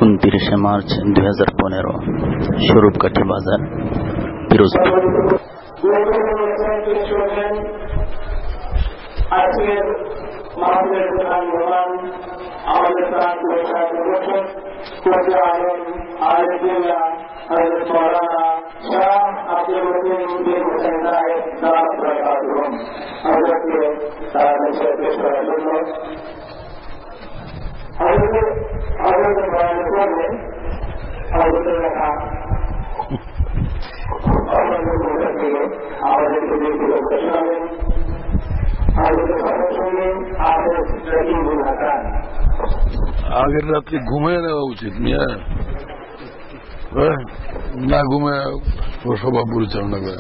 29 March 2015 Swarupkathi বাজার, পিরোজপুর। আজকের মাহফিলের প্রধান মেহমান আমাদের প্রাণ পুরস্কার দিবসের কোটি আলম আলহামদুলিল্লাহ হযরত মাওলানা শাহ আব্দুল মতিন বিন হোসেন সাহেব দাওয়াত বরকাতুহুম হযরতকে তার কাছে পেশ করার জন্য হযরত বয়ান করবেন। হযরতের লেখা আমাদেরকে ব্যক্তিগত শোনাবেন। আগের রাত্রে ঘুমিয়ে নেওয়া উচিত মিয়া, না ঘুমিয়ে সভা পরিচালনা করে।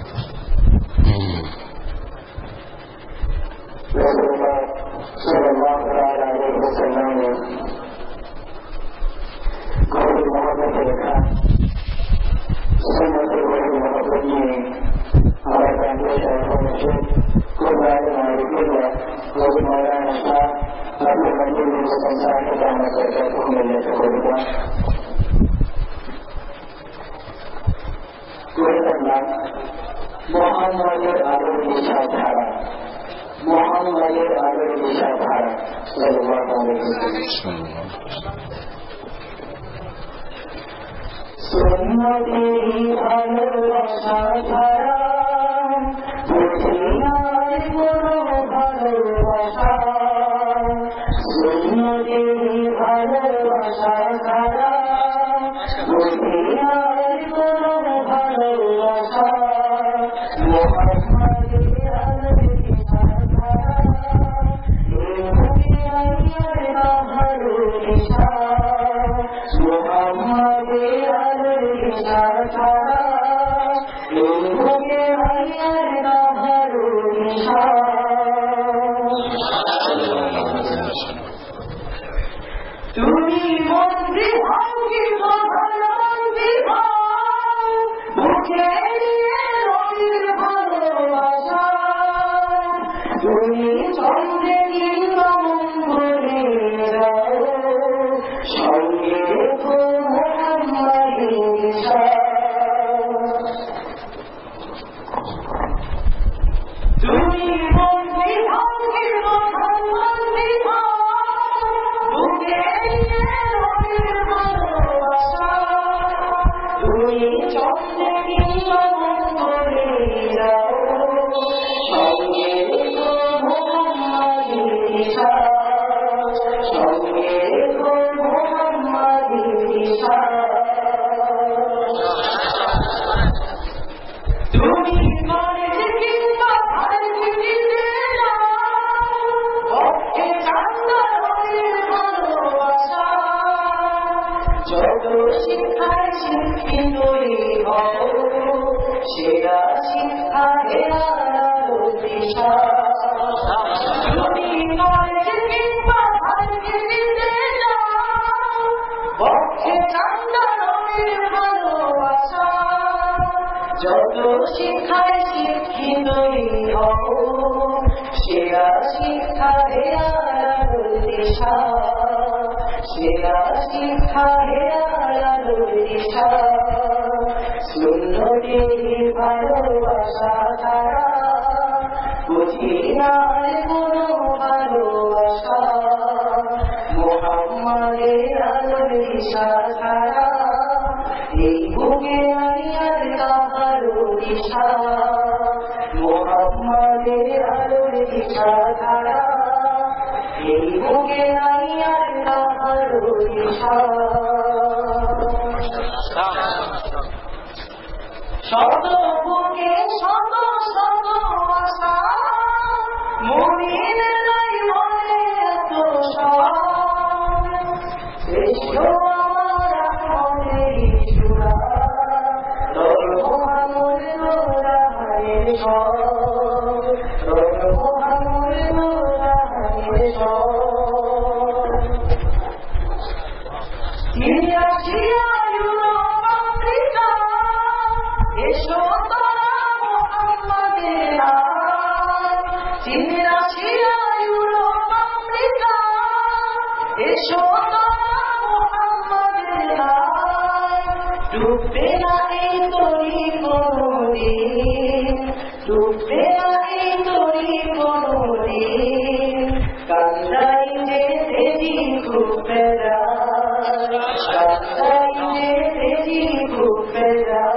মোহাম্মদের আলোর দিশাধারা, মোহাম্মদের আলোর দিশাধারা সুন্নতেরই ভালোবাসা ধারা, বুঝিনার কোনো ভালোবাসা, সুন্নতেরই ভালোবাসা ধারা, বুঝিনার কোনো ভালোবাসা, মোহাম্মদের আলোর দিশাধারা, মোহাম্মদের আলোর দিশাধারা, তুমি মন্ত্রী হও কি প্রধানমন্ত্রী হও, মুখে নিয়ে রবির ভালোবাসা, তুমি চন্দ্রে কিংবা মঙ্গলে যাও, সঙ্গে তো মোহাম্মদের দিশা। তুমি মন্ত্রী হও কি প্রধানমন্ত্রী হও, বুকে নিয়ে রবির ভালোবাসা, তুমি চন্দ্রে কিংবা মঙ্গলে যাও, সঙ্গে তো মোহাম্মদের দিশা, সঙ্গে তো মোহাম্মদের দিশা। তুমি কলেজ কিংবা ভার্সিটিতে যাও, পক্ষে চান্দা রবির ভালোবাসা, যত শিক্ষায় শিক্ষিতই হও, সেরা শিক্ষা হেরানোর দিশা। তুমি কলেজ কিংবা ভার্সিটিতে যাও, পক্ষে চান্দা রবির ভালোবাসা, যত শিক্ষায় শিক্ষিতই হও, সেরা শিক্ষা হেরানোর দিশা, সেরা শিক্ষা হেরানোর দিশা। সুন্নতেরই ভালোবাসা ছাড়া বুঝি নাই কোনো ভালোবাসা, মোহাম্মদের আলোর দিশা ছাড়া এই বুকে নাই আর কাহারো দিশা, মোহাম্মদের আলোর দিশা ছাড়া এই বুকে নাই আর কাহারো দিশা। শত বুকে শত শত আশা, মনে নাই মনে এত সব, এসো আমার মনের চূড়া, রহমানুর রাহের সব, রহমানুর রাহের সব। আসিয়া ইউরোপ আফ্রিকা, এসো তোরা মোহাম্মদের নাম, আসিয়া ইউরোপ আফ্রিকা, এসো তোরা মোহাম্মদের ডুববে না এই তরি কোনদিন, ডুববে না এই তরি কোনদিন, কান্দাই যে তেজি খুব বেড়া, কান্দাই যে তেজি খুব বেড়া।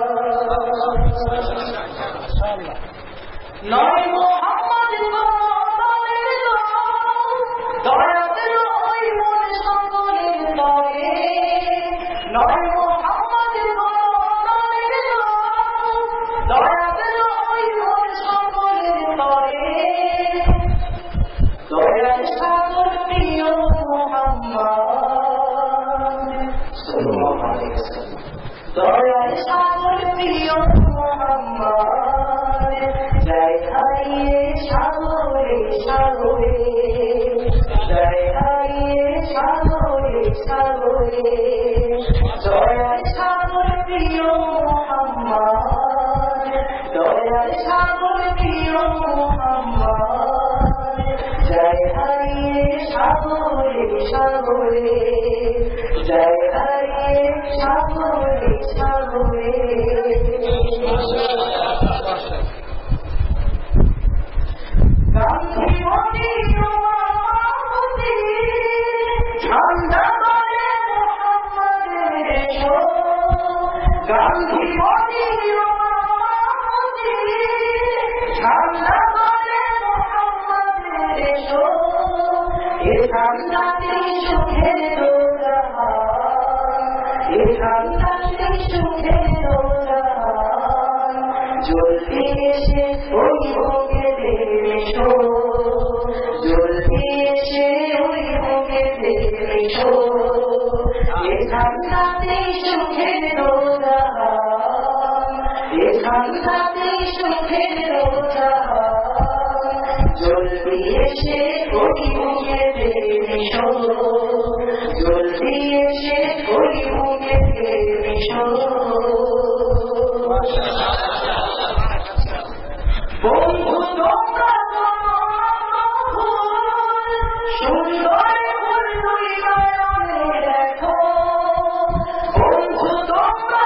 নয় মোহাম্মদ দয়াতের ওই মন সকলের তরে, নয় মোহাম্মদ দয়াতের ওই মন সকলের তরে, দয়ার সাগর প্রিয় মোহাম্মদ, দয়ার সাগর প্রিয় মোহাম্মদ, জয় হারিয়ে সাগরে সাগরে, জয় হারিয়ে সাগরে সাগরে, দয়ার সাগর প্রিয় মোহাম্মদ, দয়ার সাগর প্রিয় মোহাম্মদ, জয় হারিয়ে সাগরে সাগরে, জয় হারিয়ে সাগরে সাগরে। গান্ধী মনি রমাপতি ঠান্ডা করে মোহাম্মদের এসো, গান্ধী মনি রমাপতি ঠান্ডা করে মোহাম্মদের এসো, এ ঠান্ডাতে সুখের দোজাহান, এ ঠান্ডাতে সুখের দোজাহান, জলদি এসে ওই ভোগে দেশো, জলদি এসে ওই ভোগে দেশো, এ ঠান্ডাতে সুখের দোজাহান, এ ঠান্ডাতে সুখের দোজাহান, জলদি এসে ওই ভোগে দেশো, জলদি এসে ওই ভোগে দেশো। বন্ধু তোমরা সুন্দর ফুল দুই নয়নে দেখো, বন্ধু তোমরা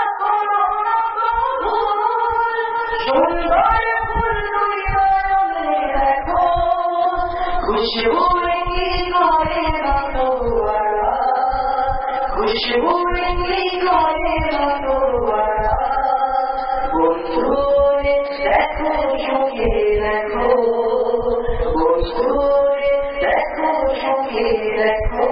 সুন্দর ফুল দুই নয়নে দেখো, খুশবু রেঙ্গি করে মতোয়ারা, খুশবু রেঙ্গি করে মতোয়ারা, বন্ধু দেখো সঙ্গে দেখো, বন্ধু দেখো সঙ্গে দেখো।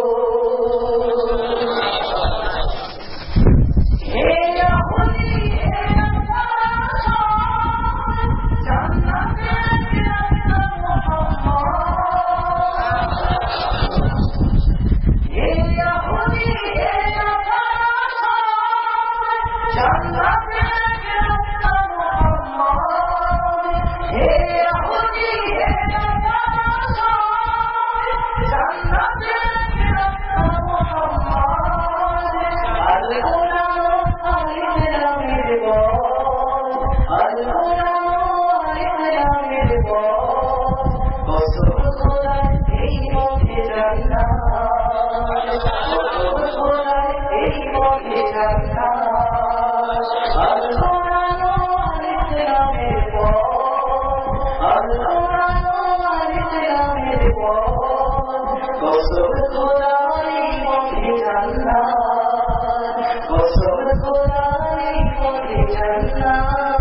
হে ইহুদি হে নাসারা জান্নাতে গেলাম মোহাম্মদ, হে ইহুদি হে নাসারা জান্নাতে গেলাম মোহাম্মদ, হে ইহুদি হে নাসারা জান্নাতে গেলাম মোহাম্মদ। আল কোরআন আল ইসলামের বল, আল কোরআন আল ইসলামের বল, কসম খোদার এই পথে জান্নাত, কসম খোদার এই পথে জান্নাত। আল কোরআন আল ইসলামের বল, আল কোরআন আল ইসলামের বল, কসম খোদার এই পথে জান্নাত, কসম খোদার এই পথে জান্নাত।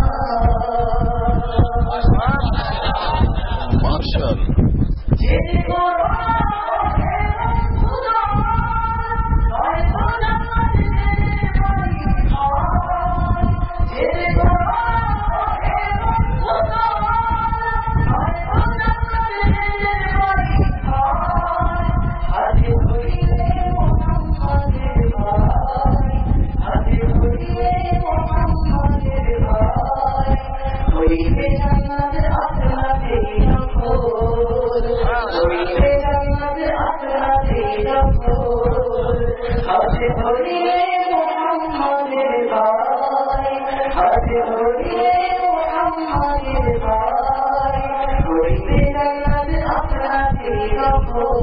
মার্শাল যে করো হে বন্ধুরা, নয়তো জান্নাতের বাড়ি হয়, যে করো হে বন্ধুরা, নয়তো জান্নাতের বাড়ি হয়। হাতে ধরিলে মোহাম্মদের ভাই, হাতে ধরিলে মোহাম্মদের ভাই, হইবে জান্নাত আপনাদের দখল, হইবে জান্নাত আপনাদের দখল। হাতে ধরিলে মোহাম্মদের ভাই, হাতে ধরিলে মোহাম্মদের ভাই, হইবে জান্নাত আপনাদের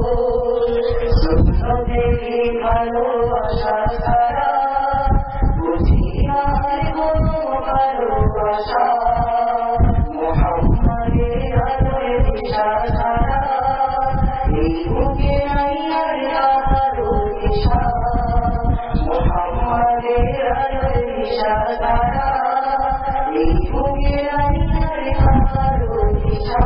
দখল। সুন্নতে ভালোবাসা ছাড়া ভালোবাসা মুহাম্মাদের আলোয় দিশা ছাড়া এই বুকে নাই আর কারো দিশা মুহাম্মাদের আলোয় দিশা ছাড়া এই বুকে নাই আর কারো দিশা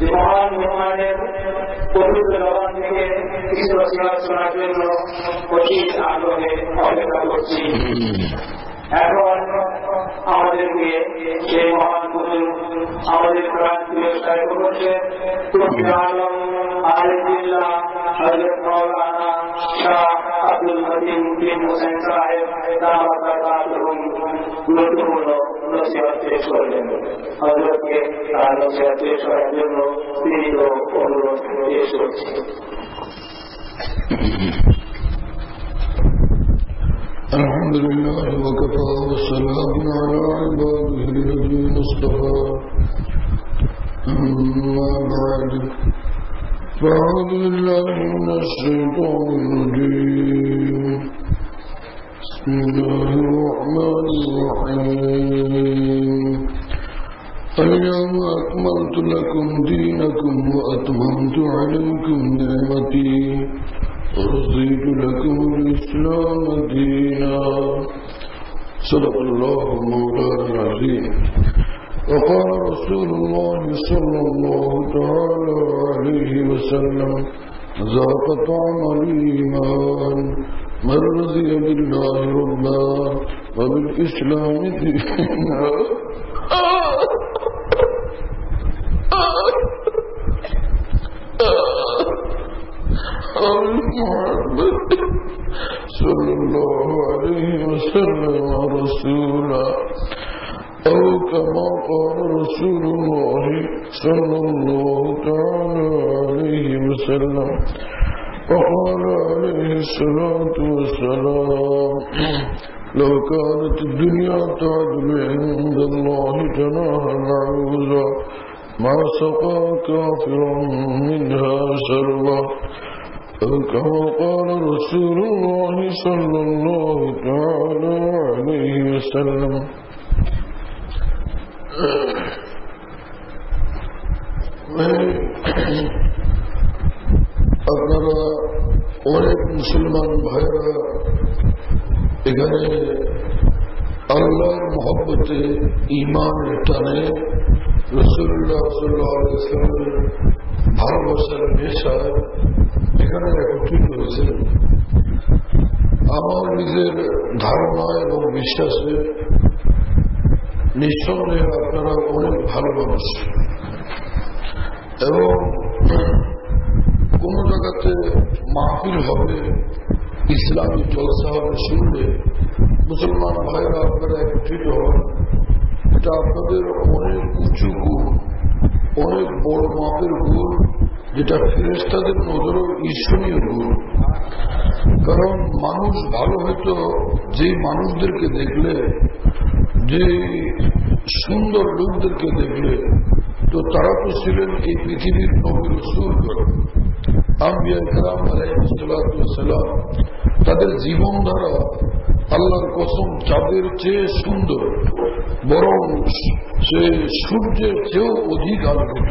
যে মহান মেহমানের পবিত্র জবান থেকে কিছু রসিয়াত শোনার জন্য অতি আগ্রহে অপেক্ষা করছি। এখন আমাদেরকে সেই মহান হুজুর আমাদের প্রাণ প্রিয় সাহেব করছেন তুফতি আলম আলিদুল্লাহ হযরত মাওলানা শাহ আব্দুল মতিন বিন হোসেন সাহেব দামাত বারকাতুহুম গুরুত্বপূর্ণ নসিহত পেশ করলেন। হযরতকে তার নসিহত পেশ করার জন্য বিনীত অনুরোধ পেশ করছি। الحمد لله وكفى والسلام على عباده الذين اصطفى أما بعد فأعوذ بالله من الشيطان الرجيم بسم الله الرحمن الرحيم اليوم أكملت لكم دينكم وأتممت عليكم نعمتي ورضيت لكم الإسلام دينا صدق الله مولانا العظيم. وقال رسول الله صلى الله تعالى عليه وسلم ذاق طعم الإيمان من رضي بالله ربا وبالإسلام دينا. محمد صلى الله عليه وسلم رسولا أو كما قال رسول الله صلى الله تعالى عليه وسلم وقال عليه الصلاة والسلام لو كانت الدنيا تعدل عند الله جناح بعوضة ما سقى كافرا منها شربا كما قال رسول الله صلى الله تعالى عليه وسلم. আপনারা অনেক মুসলমান ভাইরা এখানে আল্লাহর মহব্বতে ঈমানের টানে রাসূলুল্লাহ সাল্লাল্লাহু আলাইহি ওয়াসাল্লামের ভালোবাসার নেশায় এখানে একত্রিত হয়েছে। আমার নিজের ধারণা এবং বিশ্বাসে নিঃসন্দেহে আপনারা অনেক ভালো মানুষ এবং কোন জায়গাতে মাহফিল হবে, ইসলামী জলসা হবে, শুনবে মুসলমান ভাইরা আপনারা একত্রিত হন, এটা আপনাদের অনেক উঁচু গুণ, অনেক বড় মাপের গুণ, যেটা ফেরেশতাদের নজরেও ঈর্ষণীয় গুণ। কারণ মানুষ ভালো হয়তো যে মানুষদেরকে দেখলে, যে সুন্দর লোকদেরকে দেখলে, তো তারা তো ছিলেন এই পৃথিবীর নবী রাসূলগণ, আম্বিয়া কেরাম আলাইহিস সালাতু ওয়াস সালাম। তাদের জীবনধারা আল্লাহর কসম চাঁদের চেয়ে সুন্দর, বরং সে সূর্যের চেয়েও অধিক আলোকিত।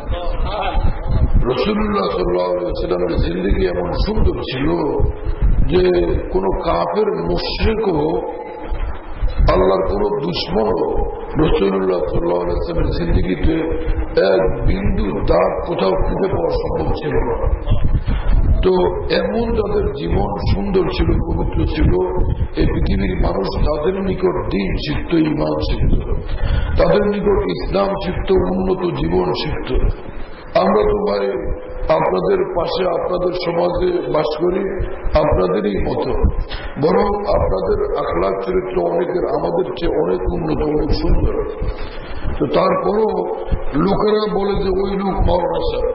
রাসূলুল্লাহ সাল্লাল্লাহু আলাইহি ওয়াসাল্লামের জিন্দেগি এমন সুন্দর ছিল যে কোন কাফের মুশরিকও, আল্লাহর কোন দুশমনও রাসূলুল্লাহ সাল্লাল্লাহু আলাইহি ওয়াসাল্লামের জিন্দেগিতে এক বিন্দু দাগ কোথাও খুঁজে পাওয়া সম্ভব ছিল না। তো এমন যাদের জীবন সুন্দর ছিল, পবিত্র ছিল, এই পৃথিবীর মানুষ তাদের নিকট দিন শিখত, ঈমান শিখত, তাদের নিকট ইসলাম শিখত, উন্নত জীবন শিখত। আমরা তো ভাই আপনাদের পাশে, আপনাদের সমাজে বাস করি, আপনাদেরই মতো, বরং আপনাদের আখলাক চরিত্র অনেকের আমাদের চেয়ে অনেক উন্নত, অনেক সুন্দর। তো তারপরও লোকেরা বলে যে ওই লোক মাওলানা সাহেব,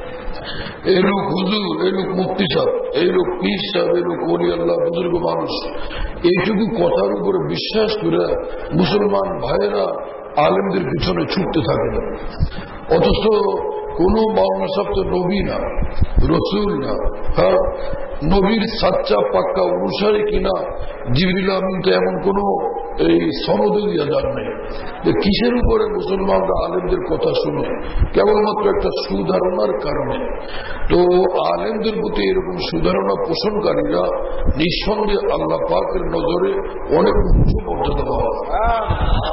এই লোক হুজুর, এই লোক মুফতি সাহেব, এই লোক পীর সাহেব, এই লোক ওলি আল্লাহ, বুজুর্গ মানুষ। এইটুকু কথার উপরে বিশ্বাস করে মুসলমান ভাইয়েরা আলেমদের পিছনে ছুটতে থাকে না। অথচ কোন মাওলানা সাহেব তো নবী না, রসুল না, হ্যাঁ নবীর সাচ্চা পাক্কা অনুসারী কিনা জিবরিল আমিন তো এমন কোন এই সনদে দিয়া যান নাই। কিসের উপরে মুসলমানরা আলেমদের কথা শুনে? কেবলমাত্র একটা সুধারণার কারণে। তো আলেমদের প্রতি এরকম সুধারণা পোষণকারীরা নিঃসন্দেহে আল্লাহ পাকের নজরে অনেক উচ্চ মর্যাদা পাওয়া।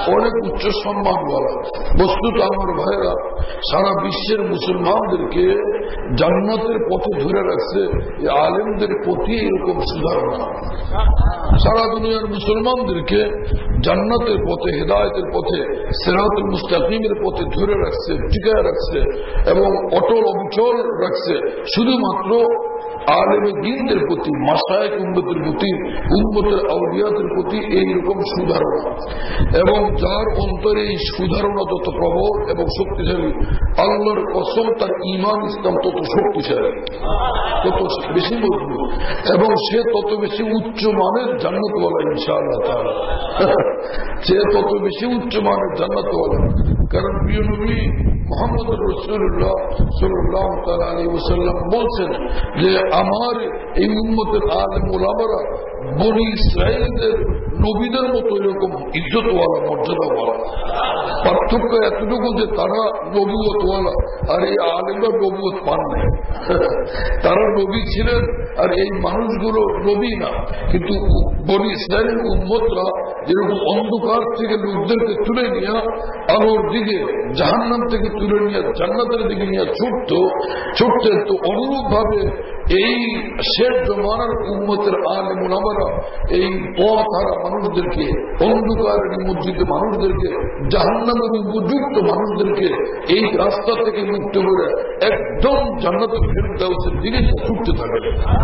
অনেক উচ্চ সম্মান বলা। বস্তুত আমার ভাইরা সারা বিশ্বের মুসলমানদেরকে জান্নাতের পথে ধরে রাখছে আলেমদের প্রতি এরকম সুধারণা। সারা দুনিয়ার মুসলমানদেরকে জান্নাতের পথে, হেদায়েতের পথে, সিরাতুল মুস্তাকিমের পথে ধরে রাখছে, টিকায় রাখছে এবং অটল অবিচল রাখছে শুধুমাত্র আলেমে দ্বীনদের প্রতি, মাশায়েখ উম্মতের প্রতি, উম্মতের আউলিয়াদের প্রতি এইরকম সুধারণা। এবং যার অন্তরে এই সুধারণা তত প্রবল এবং শক্তিশালী, আল্লাহর কসম তার ঈমান ইসলাম তত শক্তিশালী, তত বেশি মজবুত এবং সে তত বেশি উচ্চ মানের জান্নাতওয়ালা ইনশাআল্লাহ তাআলা। সে তত বেশি উচ্চ মানের জান্নাতওয়ালা। কারণ প্রিয় নবী মুহাম্মদ রাসূলুল্লাহ সাল্লাল্লাহু তাআলা আলাইহি ওয়াসাল্লাম বলছেন যে আমার এই উম্মতের আলেম ওলামারা বনি ইসরাঈলদের নবীদের মতো এরকম ইজ্জতওয়ালা, মর্যাদাওয়ালা। পার্থক্য এতটুকু যে তারা নবুয়তওয়ালা আর এই আলেমরা নবুয়ত পান নাই। তারা নবী ছিলেন আর এই মানুষগুলো নবী না। কিন্তু বনি ইসরাঈলের উম্মতরা যেরকম অন্ধকার থেকে লোকদেরকে তুলে নিয়ে আলোর দিকে, জাহান্নাম থেকে তুলে নিয়ে জান্নাতের দিকে নিয়ে ছুটতেন, তো অনুরূপ ভাবে এই শেষ জমানার উম্মতের আলেম ওলামারা এই পথহারা মানুষদেরকে, অন্ধকারের নিমজ্জিত মানুষদেরকে, জাহান্নামের উপযুক্ত মানুষদেরকে এই রাস্তা থেকে মুক্ত করে একদম জান্নাতুল ফিরদাউসের দিকে ছুটতে থাকে।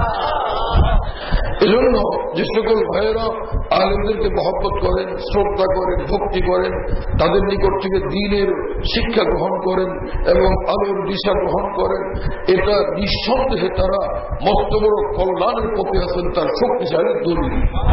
এজন্য যে সকল ভাইয়েরা আলেমদেরকে মহব্বত করেন, শ্রদ্ধা করেন, ভক্তি করেন, তাদের নিকট থেকে দ্বীনের শিক্ষা গ্রহণ করেন এবং আলোর দিশা গ্রহণ করেন, এটা নিঃসন্দেহে তারা মস্ত বড় কল্যাণের পথে আছেন, তার শক্তিশালী দলিল।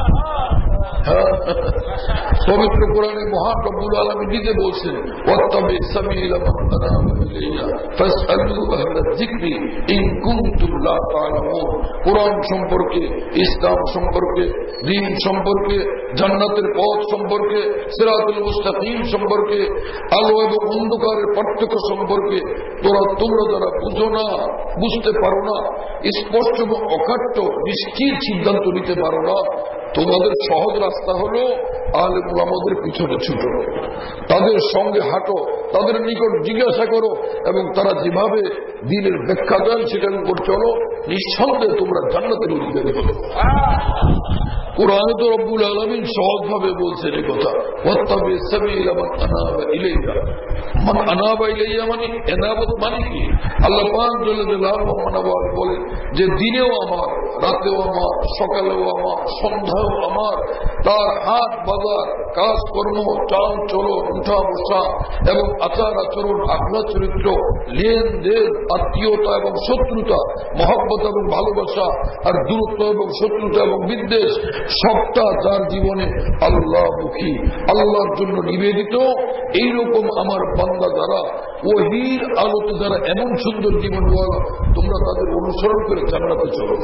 পবিত্র কোরআনে মহান রব্বুল আলামিন নিজে বলছেন, ওয়াত্তাবি সাবিলা মান আনাবা ইলাইয়া ফাসআলু আহলা যিকরি ইন কুনতুম লা তা'লামুন। কোরআন সম্পর্কে, ইসলাম সম্পর্কে, দ্বীন সম্পর্কে, জান্নাতের পথ সম্পর্কে, সিরাতুল মুস্তাকিম সম্পর্কে, আলো এবং অন্ধকারের পার্থক্য সম্পর্কে তোমরা যারা বুঝো না, বুঝতে পারো না, স্পষ্ট এবং অকাট্য নিশ্চিত সিদ্ধান্ত নিতে পারো না, তোমাদের সহজ রাস্তা হলো আলেম ওলামাদের পিছনে ছুটো, তাদের সঙ্গে হাঁটো, তাদের নিকট জিজ্ঞাসা করো এবং তারা যেভাবে দ্বীনের ব্যাখ্যা দেন সেটার উপর চলো, নিঃসন্দেহে তোমরা জান্নাতের অধিকারী হবে। কোরআনে তো রব্বুল আলামিন সহজভাবে বলছেন এই কথা, ওয়াত্তাবি সাবিলা মান আনাবা ইলাইয়া। মান আনাবা ইলাইয়া মানে এনাবত মানে কি? আল্লাহ পাক জাল্লা জালালুহু বলেন যে দিনেও আমার, রাতেও আমার, সকালেও আমার, সন্ধ্যাও আমার, তার হাট বাজার, কাজকর্ম, চাল চলন, উঠা বসা এবং আচার আচরণ, আখলাক চরিত্র, লেনদেন, আত্মীয়তা এবং শত্রুতা, মহব্বত এবং ভালোবাসা, আর দূরত্ব এবং শত্রুতা এবং বিদ্বেষ, সবটা যার জীবনে আল্লাহমুখী, আল্লাহর জন্য নিবেদিত, এইরকম আমার বান্দা যারা ওহীর আলোতে যারা এমন সুন্দর জীবন বলা, তোমরা তাদের অনুসরণ করে জান্নাতে চলো।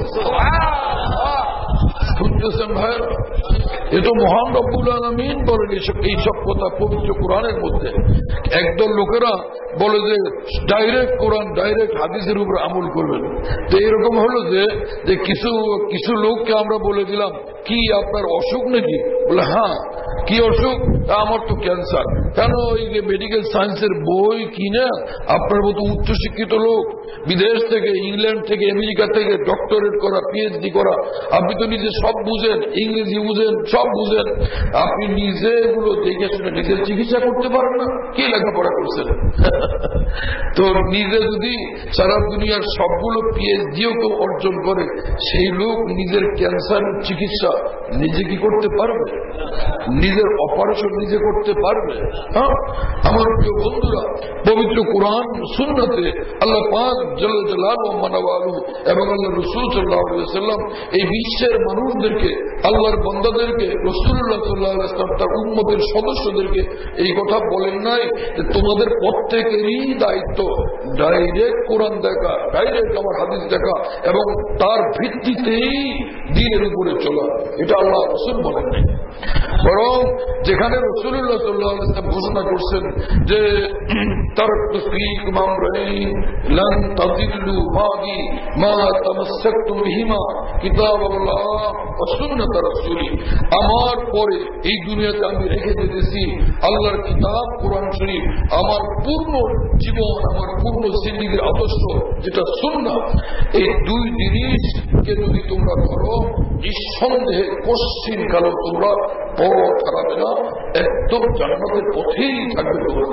শুনতেছেন ভাইরা? এ তো মহান রব্বুল আলামিন বলেন এইসব কথা পবিত্র কোরআনের মধ্যে। একদল লোকেরা বলে যে ডাইরেক্ট কোরআন, ডাইরেক্ট হাদিসের উপর আমল করবেন। তো এরকম হলো যে কিছু লোককে আমরা বলে দিলাম, কি আপনার অসুখ নাকি? বলে হ্যাঁ। কি অসুখ? আমার তো ক্যান্সার। কেন? এই যে মেডিকেল সায়েন্সের বই কিনে আপনার মতো উচ্চশিক্ষিত লোক বিদেশ থেকে, ইংল্যান্ড থেকে, আমেরিকা থেকে ডক্টরেট করা, পিএইচডি করা, আপনি তো নিজে সব বুঝেন, ইংরেজি বুঝেন, সব বুঝেন, আপনি নিজে এগুলো দেখে শুনে নিজের চিকিৎসা করতে পারেন না? কি লেখাপড়া করছেন? তো নিজে যদি সারা দুনিয়ার সবগুলো পিএইচডিও কেউ অর্জন করে, সেই লোক নিজের ক্যান্সারের চিকিৎসা নিজে কি করতে পারবে? নিজের অপারেশন নিজে করতে পারবে? হ্যাঁ, আমার প্রিয় বন্ধুরা, পবিত্র কোরআন সুন্নাতে আল্লাহ পাক জাল্লা জালালুহু মানাওয়ালু এবং আল্লাহ রাসূল সাল্লাল্লাহু আলাইহি ওয়াসাল্লাম এই বিশ্বের মানুষদেরকে, আল্লাহর বান্দাদেরকে, রাসূলুল্লাহ সাল্লাল্লাহু আলাইহি ওয়াসাল্লাম তার উম্মতের সদস্যদেরকে এই কথা বলেন নাই যে তোমাদের প্রত্যেকেরই দায়িত্ব ডাইরেক্ট কোরআন দেখা, ডাইরেক্ট আমার হাদিস দেখা এবং তার ভিত্তিতেই দ্বীনের উপরে চলা? এটা আল্লাহ রাসূল বলেন নাই। বরং যেখানে রাসূলুল্লাহ সাল্লাল্লাহু আলাইহি ওয়াসাল্লাম ঘোষণা করছেন যে তারাকতু ফীকুম আমরাইন লান তাযিল্লু বাদি মা তামাসসাকতুম বিহিমা কিতাবাল্লাহ সুন্নাত রাসূলি, আমার পরে এই দুনিয়াতে আমি রেখে দিতেছি আল্লাহর কিতাব কোরআন শরীফ, আমার পূর্ণ জীবন, আমার পূর্ণ জিন্দেগীর আদর্শ যেটা সুন্নাত। এই দুই জিনিসকে যদি তোমরা ধরো, নিঃসন্দেহে কোশ্চিন কালো তোমরা বড় খারাপে না, একদম জান্নাতের পথেই থাকবে তোমরা।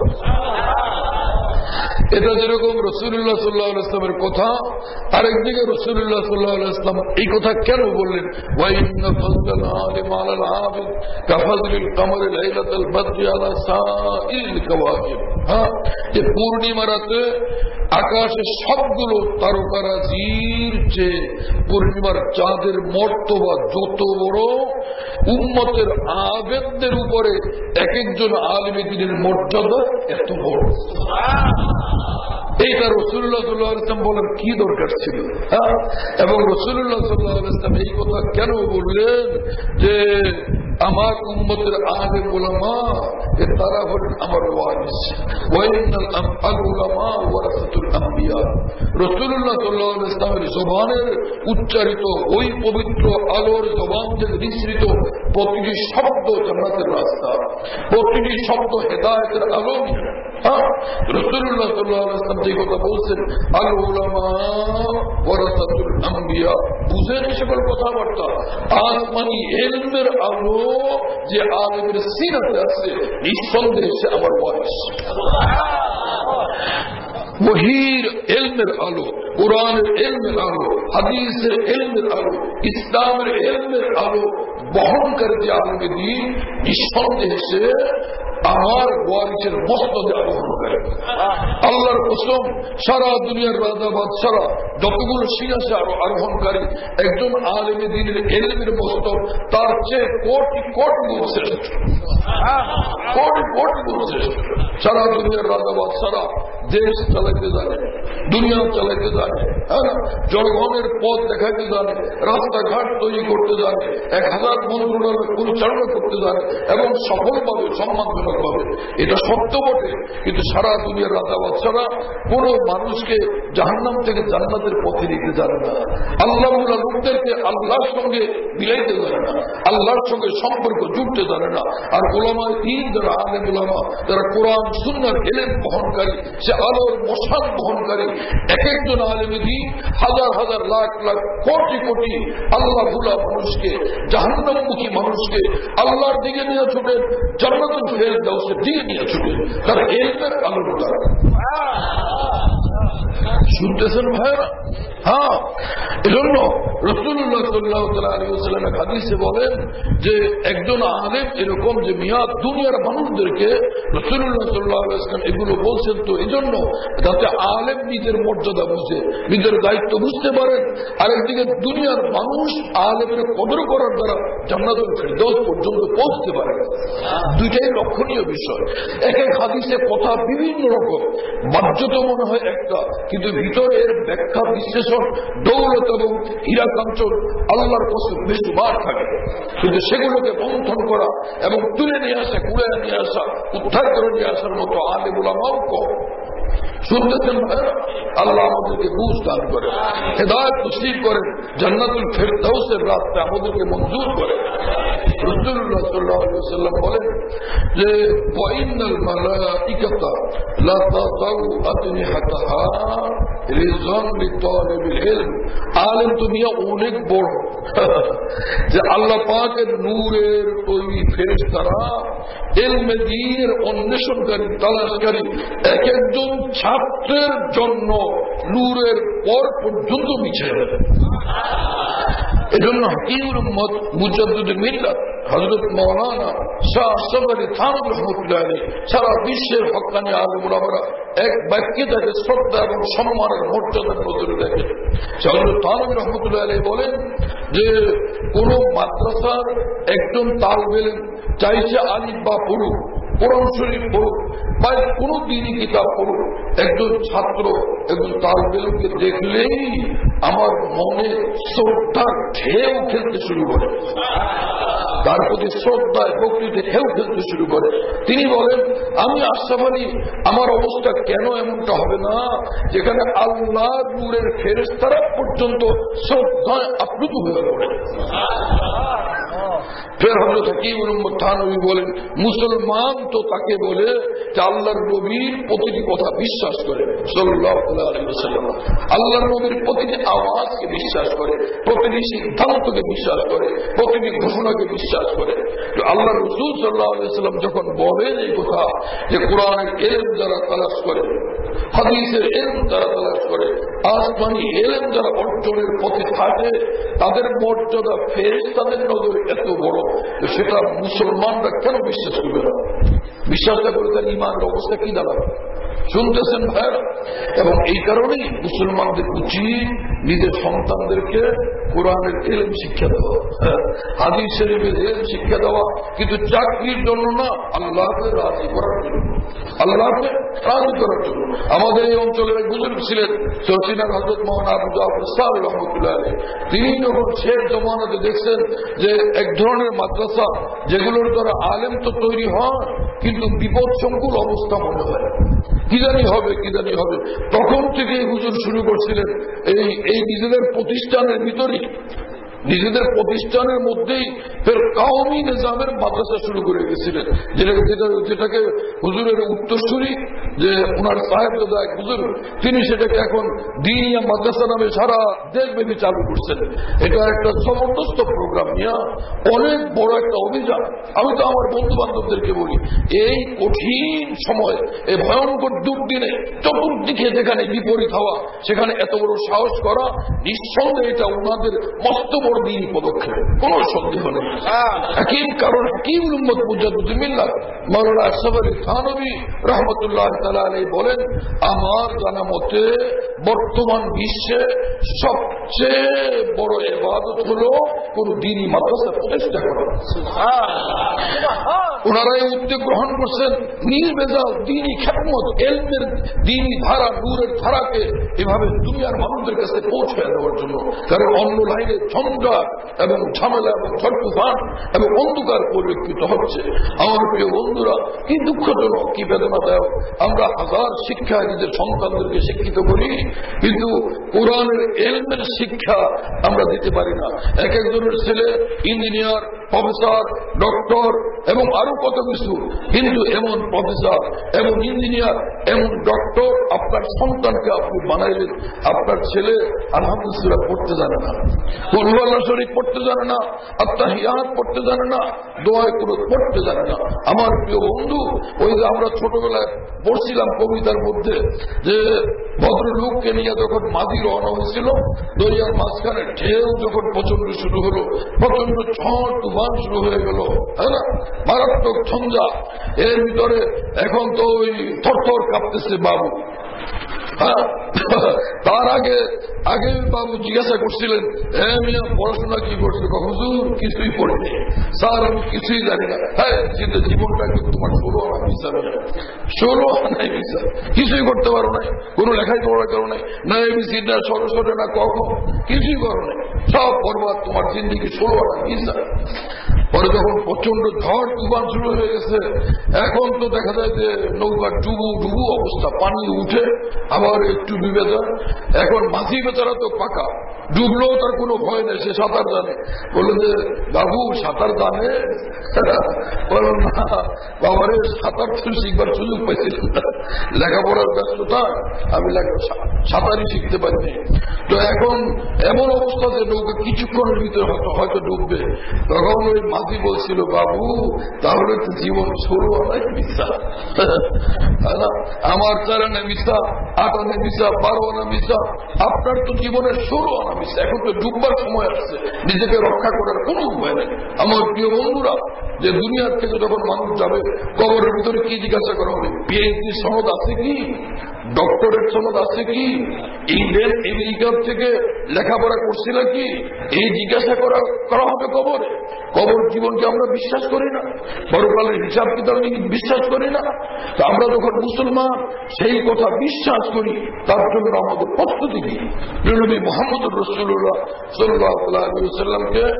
এটা যেরকম রাসূলুল্লাহ সাল্লাল্লাহু আলাইহি ওয়াসাল্লামের কথা, আরেকদিকে রাসূলুল্লাহ সাল্লাল্লাহু আলাইহি ওয়াসাল্লাম এই কথা কেন বললেন? ওয়া ইন্না ফাযলাল আলিম আলাল আবিদ কাফাযলিল কমরি লাইলাতাল বদরি আলা সাইল কাওয়াকিব। হ্যাঁ, যে পূর্ণিমা রাতে আকাশের সবগুলো তারকারাজির চেয়ে পূর্ণিমার চাঁদের মর্তবা যত বড়, উম্মতের আবেদদের উপরে এক একজন আলিমে দ্বীনের মর্যাদা এত বড়। এইটা রাসূলুল্লাহ সাল্লাল্লাহু আলাইহি ওয়াসাল্লাম বলার কি দরকার ছিল? এবং রাসূলুল্লাহ সাল্লাল্লাহু আলাইহি ওয়াসাল্লাম এই কথা কেন বললেন যে আমার উম্মতের আলেম উলামা তারা হলেন আমার ওয়ারিস, ওয়াইনাল উলামা ওয়ারাসাতুল আম্বিয়া। রাসূলুল্লাহ সাল্লাল্লাহু আলাইহি ওয়াসাল্লামের জবানের উচ্চারিত ওই পবিত্র আলোর জবান থেকে নিঃসৃত প্রতিটি শব্দ জান্নাতের রাস্তা, প্রতিটি শব্দ হেদায়েতের আলো। রাসূলুল্লাহ সাল্লাল্লাহু আলাইহি ওয়াসাল্লাম যে কথা বলছেন, আল উলামা ওয়ারাসাতুল আম্বিয়া, বুঝেন সকল কথাবার্তা। আসমানি ইলমের আলো যে আলেমের সিনাতে আছে, নিঃসন্দেহে সে আমার ওয়ারিস। ওহীর ইলমের আলো, কোরআনের ইলমের আলো, হাদিসের ইলমের আলো, ইসলামের ইলমের আলো বহনকারী যে আলেমে দ্বীন, নিঃসন্দেহে সে আমার ওয়ারিসের মস্তদে আরোহণ করে। আল্লাহর কসম, সারা দুনিয়ার রাজা বাদশারা যতগুলো সিংহাসে আরোহণকারী একজন আলেমে দ্বীনের ইলমের মস্তদ তার চেয়ে কোটি কোটি গুণ শ্রেষ্ঠ, কোটি কোটি গুণ শ্রেষ্ঠ। সারা দুনিয়ার রাজা বাদশারা দেশ চালাইতে জানে, দুনিয়া চালাইতে জানে, জনগণের পথ দেখাইতে জানে, রাস্তাঘাট তৈরি করতে জানে, 1000 মন্ত্রণালয় পরিচালনা করতে জানে এবং সফলভাবে সম্মানজনক ভাবে। এটা সত্য বটে, কিন্তু সারা দুনিয়ার রাজা বাদশারা কোন মানুষকে জাহান্নাম থেকে জান্নাতের পথে নিতে জানে না, আল্লাহ লোকদেরকে আল্লাহর সঙ্গে মিলাইতে জানে না, আল্লাহর সঙ্গে সম্পর্ক জুড়তে জানে না। আর উলামায়ে দ্বীন যারা আলেম উলামা, যারা কোরআন সুন্নাহর ইলম বহনকারী, সে আলোর মশাল বহনকারী, এক একজন আলেমে দ্বীন হাজার হাজার লাখ লাখ কোটি কোটি আল্লাহ ভুলা মানুষকে, জাহান্নামমুখী মানুষকে আল্লাহর দিকে নিয়ে ছুটেন, জান্নাতুল ফেরদাউসের দিকে নিয়ে ছুটেন, তার ইলমের আলোর দ্বারা। শুনতেছেন ভাইরা? হ্যাঁ, এজন্য রাসূলুল্লাহ সাল্লাল্লাহু আলাইহি ওয়াসাল্লাম হাদিসে বলেন যে একজন আলেম এরকম যে মিয়া দুনিয়ার মানুষদেরকে, রাসূলুল্লাহ সাল্লাল্লাহু আলাইহি ওয়াসাল্লাম এগুলো বলছেন তো এজন্য যাতে আলেম নিজের মর্যাদা বুঝে, নিজের দায়িত্ব বুঝতে পারেন, আরেকদিকে দুনিয়ার মানুষ আলেমের কদর করার দ্বারা জান্নাতুল ফেরদাউস পর্যন্ত পৌঁছতে পারে। দুইটাই লক্ষণীয় বিষয়। এক এক হাদিসে কথা বিভিন্ন রকম, বাহ্যত মনে হয় একটা, কিন্তু ভিতরের ব্যাখ্যা বিশ্লেষণ, দৌলত এবং হীরা কাঞ্চন আল্লাহর কসম বেশিবার থাকে। কিন্তু সেগুলোকে মন্থন করা এবং তুলে নিয়ে আসা, কুড়ে নিয়ে আসা, উদ্ধার করে নিয়ে আসার মতো আলেম উলামাও কম। শুনতেছেন ভাইরা? আল্লাহ আমাদেরকে বুঝ দান করেন, হেদায়েত নসিব করেন, জান্নাতুল ফেরদাউসের রাস্তা আমাদেরকে মঞ্জুর করেন। রাসূলুল্লাহ সাল্লাল্লাহু আলাইহি ওয়াসাল্লাম বলেন যে ওয়াইনাল মালাইকাতা লা তাযাউ আজনিহাতাহা রিজওয়ান লিতালিবিল ইলম। আলেম দুনিয়া অনেক বড়, যে আল্লাহ পাকের নূরের তৈরি ফেরেশতারা ইলমে দ্বীনের অন্বেষণকারী, তালাশকারী এক একজন ছাত্রের জন্য নূরের পর পর্যন্ত বিছিয়ে দেবে। এজন্য হাকিমুল উম্মত মুজাদ্দিদুল মিল্লাত হযরত মাওলানা শাহ আশরাফ আলী থানভী রাহমাতুল্লাহ আলাইহি সারা বিশ্বের হক্কানি আলেম উলামারা এক বাক্যে তাকে শ্রদ্ধা এবং সম্মানের মর্যাদার নজরে দেখে। হযরত থানভী রাহমাতুল্লাহ আলাইহি বলেন যে কোন মাদ্রাসার একজন তালেবে ইলম চাইছে আলিফ বা পড়ুক, কোরআন শরীফ পড়ুক বা কোন দ্বীনি কিতাব পড়ুক, একজন ছাত্র একজন তালেবে ইলমকে দেখলেই আমার মনে শ্রদ্ধার ঢেউ খেলতে শুরু করে। তার প্রতি শ্রদ্ধায় ভক্তিতে ঢেউ খেলতে শুরু করে। তিনি বলেন, আমি আশরাফ আলী, আমার অবস্থা কেন এমনটা হবে না যেখানে আল্লাহ নূরের ফেরেশতারা পর্যন্ত শ্রদ্ধায় আপ্লুত হয়ে পড়ে। ফের হযরত হাকিম মুহাম্মদ থানভী বলেন, মুসলমান তো তাকে বলে যে আল্লাহর নবীর প্রতিটি কথা বিশ্বাস করে, সাল্লাল্লাহু আলাইহি ওয়াসাল্লাম আল্লাহর নবীর প্রতিটি আওয়াজকে বিশ্বাস করে, প্রতিটি সিদ্ধান্তকে বিশ্বাস করে, প্রতিটি ঘোষণাকে বিশ্বাস করে। তো আল্লাহ রাসূল সাল্লাল্লাহু আলাইহি ওয়াসাল্লাম যখন বলেন এই কথা যে কোরআনের ইলম যারা তালাশ করে, হাদিসের ইলম যারা তালাশ করে, আসমানি ইলম যারা অর্জনের পথে থাকে, তাদের মর্যাদা ফেরেশতাদের নজরে এত বড়, সেটা মুসলমানরা কেন বিশ্বাস করবে না? বিশ্বাসটা করে তার ঈমানের অবস্থা কি দাঁড়াবে? শুনতেছেন ভাইরা? এবং এই কারণেই মুসলমানদের উচিত নিজের সন্তানদেরকে কোরআনের ইলম শিক্ষা দেওয়া, হাদিস শরীফের ইলম শিক্ষা দেওয়া, কিন্তু চাকরির জন্য না, আল্লাহকে রাজি করার জন্য, আল্লাহকে রাজি করার জন্য। আমাদের এই অঞ্চলের এক বুজুর্গ ছিলেন সচিনার হযরত মাওলানা আবু জাফর সাহেব রহমতুল্লাহ আলাইহি। তিনি যখন শেষ জমানাতে দেখছেন যে এক ধরনের মাদ্রাসা যেগুলোর দ্বারা আলেম তো তৈরি হয় কিন্তু বিপদ সংকুল অবস্থা মনে হয়, কি জানি হবে, তখন থেকে হুজুর শুরু করছিলেন এই নিজেদের প্রতিষ্ঠানের ভিতরেই, নিজেদের প্রতিষ্ঠানের মধ্যেই ফের কাওমি নিজামের মাদ্রাসা শুরু করে গেছিলেন, যেটাকে হুজুরের উত্তরসূরি যে উনার সাহেবজাদা এক হুজুর, তিনি সেটাকে এখন দ্বীনিয়া মাদ্রাসা নামে সারা দেশব্যাপী চালু করছেন। এটা একটা জবরদস্ত প্রোগ্রাম নিয়ে অনেক বড় একটা অভিযান। আমি তো আমার বন্ধু বান্ধবদেরকে বলি, এই কঠিন সময়, এই ভয়ঙ্কর দুর্দিনে চতুর্দিকে যেখানে বিপরীত হওয়া, সেখানে এত বড় সাহস করা, নিঃসন্দেহে এটা ওনাদের মস্ত বড় দ্বীনি পদক্ষেপ, কোন সন্দেহ নেই। কারণ হাকিমুল উম্মত মুজাদ্দিদুল মিল্লাত মাওলানা আশরাফ আলী থানভী রাহমাতুল্লাহ তাআলা আলাইহি বলেন, আমার জানা মতে বর্তমান বিশ্বে সবচেয়ে বড় ইবাদত হলো কোন দ্বীনি মাদ্রাসা প্রতিষ্ঠা করা। ওনারা এই উদ্যোগ গ্রহণ করছেন নির্বেজাল দ্বীনি খিদমত, ইলমের দ্বীনি ধারা, নূরের ধারাকে এভাবে দুনিয়ার মানুষদের কাছে পৌঁছে দেওয়ার জন্য। কারণ অন্য লাইনে ঝঞ্ঝাট এবং ঝামেলা এবং ঝড় তুফান এবং অন্ধকার পরিলক্ষিত হচ্ছে। আমার প্রিয় বন্ধুরা, কি দুঃখজনক, কি বেদনাদায়ক, আমরা হাজার শিক্ষা নিজের সন্তানদেরকে শিক্ষিত করি কিন্তু কোরআনের ইলমের শিক্ষা আমরা দিতে পারি না। এক একজনের ছেলে ইঞ্জিনিয়ার, প্রফেসর, ডক্টর এবং আরো কত কিছু, কিন্তু এমন প্রফেসর, এমন ইঞ্জিনিয়ার, এমন ডক্টর আপনার সন্তানকে আপনি বানাইলেন, আপনার ছেলে আলহামদুলিল্লাহ পড়তে জানে না, কুল আল্লাহ শরীফ পড়তে জানে না, আত্তাহিয়াত পড়তে জানে না, দোয়া কুনুত পড়তে জানে না। আমার প্রিয় বন্ধু, ওই যে আমরা ছোটবেলায় পড়ছিলাম কবিতার মধ্যে যে ভদ্রলোককে নিয়ে যখন মাঝি রওনা হয়েছিল, দরিয়ার মাঝখানে ঢেউ যখন প্রচন্ড শুরু হলো, প্রচন্ড ঝড় তুফান শুরু হয়ে গেল, তাই না, মারাত্মক ঝঞ্ঝা, এর ভিতরে এখন তো ওই থরথর কাঁপতেছে বাবু। তার আগে বাবু জিজ্ঞাসা করছিলেন, মিয়া পড়াশোনা কি করছে? হুজুর কিছুই পড়িনি স্যার, আমি কিছুই জানি না। হ্যাঁ, কিন্তু জীবনটা কিন্তু তোমার 16 আনা ভিসা, 16 আনাই ভিসা, কিছুই করতে পারো নাই, কোনো লেখাই পড়ার কারো নাই, না এবিসি, না সরস্বরে, না কখন, কিছুই করো নাই, সব বরবাদ, তোমার জিন্দিগি 16 আনা ভিসা। পরে যখন প্রচন্ড ঝড় তুফান শুরু হয়ে গেছে, এখন তো দেখা যায় যে নৌকা ডুবু অবস্থা, পানি উঠে আবার একটু ডুবে যায়। এখন মাঝি বেচারা তো পাকা, ডুবলেও তার কোনো ভয় নেই, সে সাঁতার জানে। বললো যে বাবু সাঁতার জানে? বলল না বাবারে, সাঁতার তো শিখবার সুযোগ পাইছিলাম না, লেখাপড়ার ব্যস্ততা, আমি সাঁতারই শিখতে পারিনি। তো এখন এমন অবস্থা যে নৌকা কিছুক্ষণের ভিতরে হয়তো ডুববে। তখন ওই মাঝি বলছিল, বাবু তাহলে তো জীবন 16 আনাই মিথ্যা, আমার 4 আনা মিথ্যা, 8 আনা মিথ্যা, 12 আনা মিথ্যা, আপনার তো জীবনের 16 আনা মিথ্যা। এখন তো ডুববার সময় আসছে, নিজেকে রক্ষা করার কোনো উপায় নেই। আমার প্রিয় বন্ধুরা, যে দুনিয়ার থেকে যখন মানুষ যাবে, কবরের ভিতরে কি জিজ্ঞাসা করা হবে? পিএইচডি সনদ আছে কি? ডক্টরেট সনদ আছে কি? ইংল্যান্ড আমেরিকার থেকে লেখাপড়া করছে নাকি? এই জিজ্ঞাসা করা হবে কবরে। কবর জীবনকে আমরা বিশ্বাস করি না, পরকালের হিসাব কিতাব বিশ্বাস করি না। তো আমরা যখন মুসলমান সেই কথা বিশ্বাস করি, তার জন্য আমাদের প্রস্তুতি নিই। নবী মুহাম্মদ রাসূলুল্লাহ সাল্লাল্লাহু আলাইহি ওয়াসাল্লামকে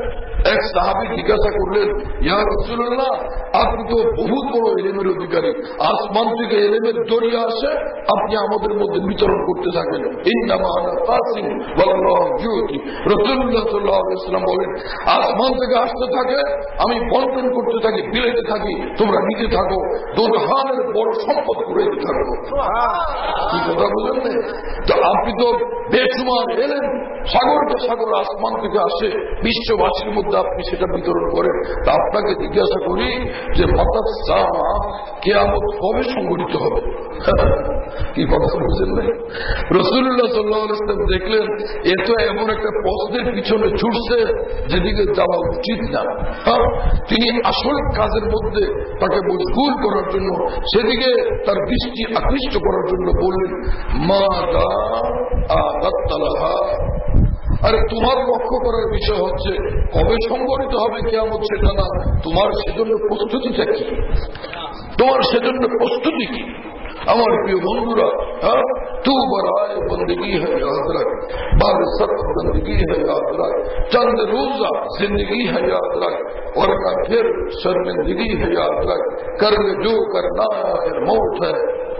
এক সাহাবী জিজ্ঞাসা করলেন, ইয়া রাসূলুল্লাহ, আপনি তো বহুত বড় ইলমের অধিকারী, আসমান থেকে ইলমের দরিয়া আসে, আপনি আমাদের মধ্যে বিতরণ করতে থাকেন। ইন্নামা আনা কাসিম ওয়াল্লাহু ইউতি। রাসূলুল্লাহ সাল্লাল্লাহু আলাইহি ওয়াসাল্লাম বলেন, আসমান থেকে আসতে থাকে, আমি বন্টন করতে থাকি, বিলাইতে থাকি, তোমরা নিতে থাকো, দোজাহানের বড় সম্পদ কুড়াইতে থাকো। কি কথা বুঝলেন? তো আপনি তো বেসুমার এলেন, সাগরকে সাগর আসমান থেকে আসে, বিশ্ববাসীর মধ্যে আপনি সেটা বিতরণ করেন। তা আপনাকে জিজ্ঞাসা করি যে কিয়ামত কবে সংঘটিত হবে? কি কথা বুঝলেন না? রাসূলুল্লাহ সাল্লাল্লাহু আলাইহি ওয়াসাল্লাম দেখলেন এ তো এমন একটা পথের পিছনে ছুটছে যেদিকে যাওয়া উচিত না। তিনি আসল কাজের মধ্যে তাকে মশগুল করার জন্য, সেদিকে তার দৃষ্টি আকৃষ্ট করার জন্য বললেন, মা দা আগাত্তালাহা, আরে তোমার লক্ষ্য করার বিষয় হচ্ছে কবে সংঘটিত হবে কিয়ামত সেটা না, তোমার সেজন্য প্রস্তুতিটা কি, তোমার সেজন্য প্রস্তুতি কি। আমার প্রিয় বন্ধুরা, তু বরায় বন্দগি है याद रख, बार सत बंदगी है याद रख, चंद रोजा जिंदगी है याद रख, और का फिर शर्मिंदगी है याद रख, कर ले जो करना है मौत है,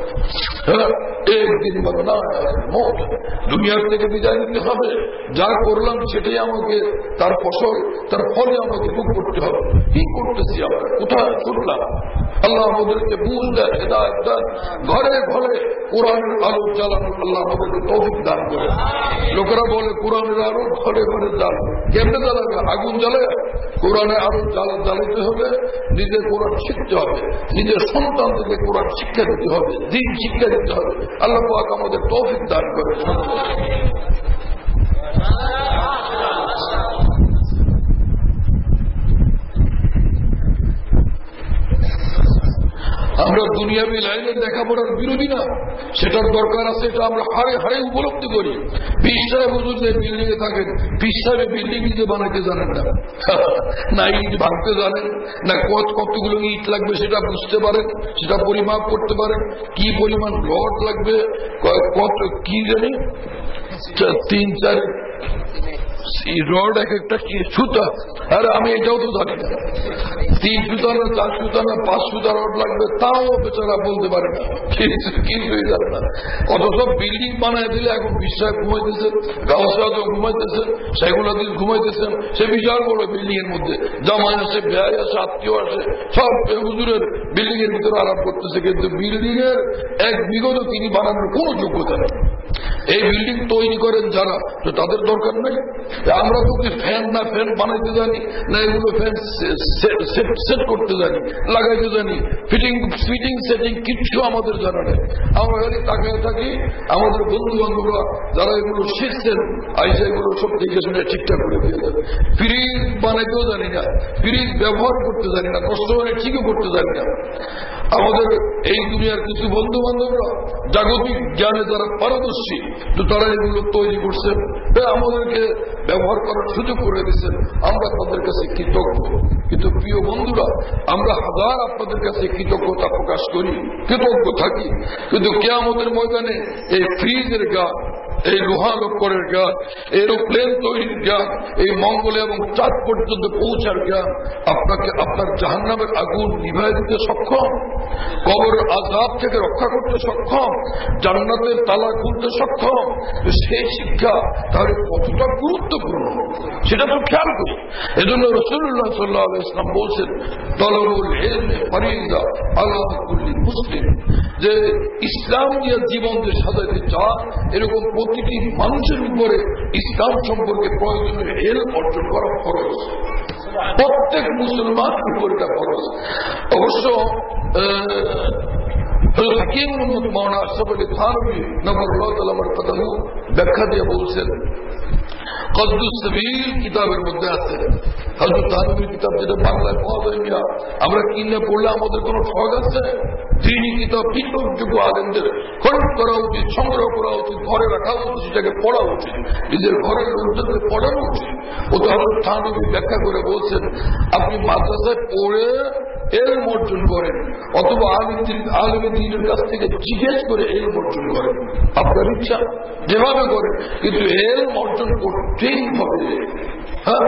एक दिन मरना है मौत। দুনিয়ার থেকে বিদায় নিতে হবে, যা করলাম সেটাই আমাকে, তার ফসল, তার ফলে আমাকে ভোগ করতে হবে। কি করতেছি আমরা, কোথায় ছুটলাম? আল্লাহ আমাদেরকে বুঝ দেন, হেদায়েত দেন, ঘরে ঘরে কোরআনের আলো জ্বালানো আল্লাহ আমাদেরকে তৌফিক দান করে। লোকেরা বলে কোরআনের আলো ঘরে ঘরে জ্বালানো, কেমনে জ্বালাবে? আগুন জ্বালায়? কোরআনের আলো জ্বালাতে হবে, নিজের কোরআন শিখতে হবে, নিজের সন্তান থেকে কোরআন শিক্ষা দিতে হবে, দিন শিক্ষা দিতে হবে। আল্লাহ পাক আমাদের তৌফিক দান করে। আমরা দুনিয়াবি লাইনে লেখাপড়ার বিরোধী না, সেটার দরকার আছে, এটা আমরা হারে হারে উপলব্ধি করি। পীর সাহেব হুজুরদের বিল্ডিং এ থাকেন, পীর সাহেব বিল্ডিং নিজে বানাইতে জানেন না, না ইট ভাঙতে জানেন না, কতগুলো ইট লাগবে সেটা বুঝতে পারেন, সেটা পরিমাপ করতে পারেন, কি পরিমাণ রড লাগবে, কত কি জানি 3-4 রড, এক একটা কি সুতা, আরে আমি এটাও তো জানি না, 3 সুতা না 4 সুতা না 5 সুতা রড লাগবে, তাও বেচারা বলতে পারে না, কিছুই জানে না। অথচ বিল্ডিং বানায় দিলে এখন বিশ্বাস ঘুমাইতেছেন, গাওসাদ ঘুমাইতেছেন, সেগুলাদিন ঘুমাইতেছেন, সে বিশাল বড় বিল্ডিং এর মধ্যে জামাই আসে, ভাই আসে, আত্মীয় আসে, সব হুজুরের বিল্ডিং এর ভিতরে আরাম করতেছে, কিন্তু বিল্ডিং এর 1 বিঘত তিনি বানানোর কোন যোগ্যতা নেই। এই বিল্ডিং তৈরি করেন যারা, তো তাদের দরকার নেই। আমরা তো কি ফ্যান না ফ্যান বানাইতে জানি না, এগুলো ফ্যান সেট করতে জানি, লাগাইতে জানি, ফিটিং সেটিং কিচ্ছু আমাদের জানা নেই। আমরা খালি তাকায় থাকি, আমাদের বন্ধু বান্ধবরা যারা এগুলো শিখছেন আইসা এগুলো সব দেখে শুনে ঠিকঠাক করে দিয়ে যাবে। ফ্রিজ বানাইতেও জানি না, ফ্রিজ ব্যবহার করতে জানি না, কষ্ট করে ঠিকও করতে জানি না। আমাদের এই দুনিয়ার কিছু বন্ধু বান্ধবরা জাগতিক জ্ঞানে যারা পারদর্শী, তো তারা এগুলো তৈরি করছেন, আমাদেরকে ব্যবহার করার সুযোগ করে দিচ্ছেন, আমরা তাদের কাছে কৃতজ্ঞ। কিন্তু প্রিয় বন্ধুরা, আমরা হাজার আপনাদের কাছে কৃতজ্ঞতা প্রকাশ করি, কৃতজ্ঞ থাকি, কিন্তু কিয়ামতের ময়দানে এই ফ্রিজের গান, এই লোহা লক্করের জ্ঞান, এরোপ্লেন তৈরির জ্ঞান, এই মঙ্গলে এবং চাঁদ পর্যন্ত পৌঁছার জ্ঞান আপনাকে আপনার জাহান্নামের আগুন নিভাই দিতে সক্ষম, কবরের আযাব থেকে রক্ষা করতে সক্ষম, জান্নাতের তালা খুলতে সক্ষম। সেই শিক্ষা তাহলে কতটা গুরুত্বপূর্ণ সেটা তো খেয়াল করি। এজন্য রাসূলুল্লাহ সাল্লাল্লাহু আলাইহি ওয়াসাল্লাম বলছেন, তলবুল ইলমি ফরিজা আলা কুল্লি মুসলিম, যে ইসলাম দিয়ে জীবন যে সাজাতে চান এরকম প্রতিটি মানুষের উপরে ইসলাম সম্পর্কে প্রয়োজনীয় ইলম অর্জন করা ফরজ, প্রত্যেক মুসলমানের উপর এটা ফরজ। অবশ্য হাকিম মুহাম্মদ মাওলানা আশরাফ আলী থানভী নবরুল্লাহ তাআলা মারকাদাহু ব্যাখ্যা দিয়ে বলছেন, কদ্দুস সাবিল কিতাবের মধ্যে আছে, হযরত থানভীর কিতাব যেটা বাংলায় পাওয়া যায় না, আমরা কিনে পড়লে আমাদের কোনো ঠগ আছে? দিনী কিতাব যোগ্য আলেমদের খরচ করা উচিত, সংগ্রহ করা উচিত, ঘরে রাখা উচিত, সেটাকে পড়া উচিত, নিজের ঘরের লোকজনকে পড়ানো উচিত। ও তো হযরত থানভী ব্যাখ্যা করে বলছেন, আপনি মাদ্রাসায় পড়ে ইলম অর্জন করেন, অথবা আলেমে দ্বীনের কাছ থেকে জিজ্ঞেস করে ইলম অর্জন করেন, আপনার ইচ্ছা যেভাবে করেন, কিন্তু ইলম অর্জন করতেই হবে। হ্যাঁ,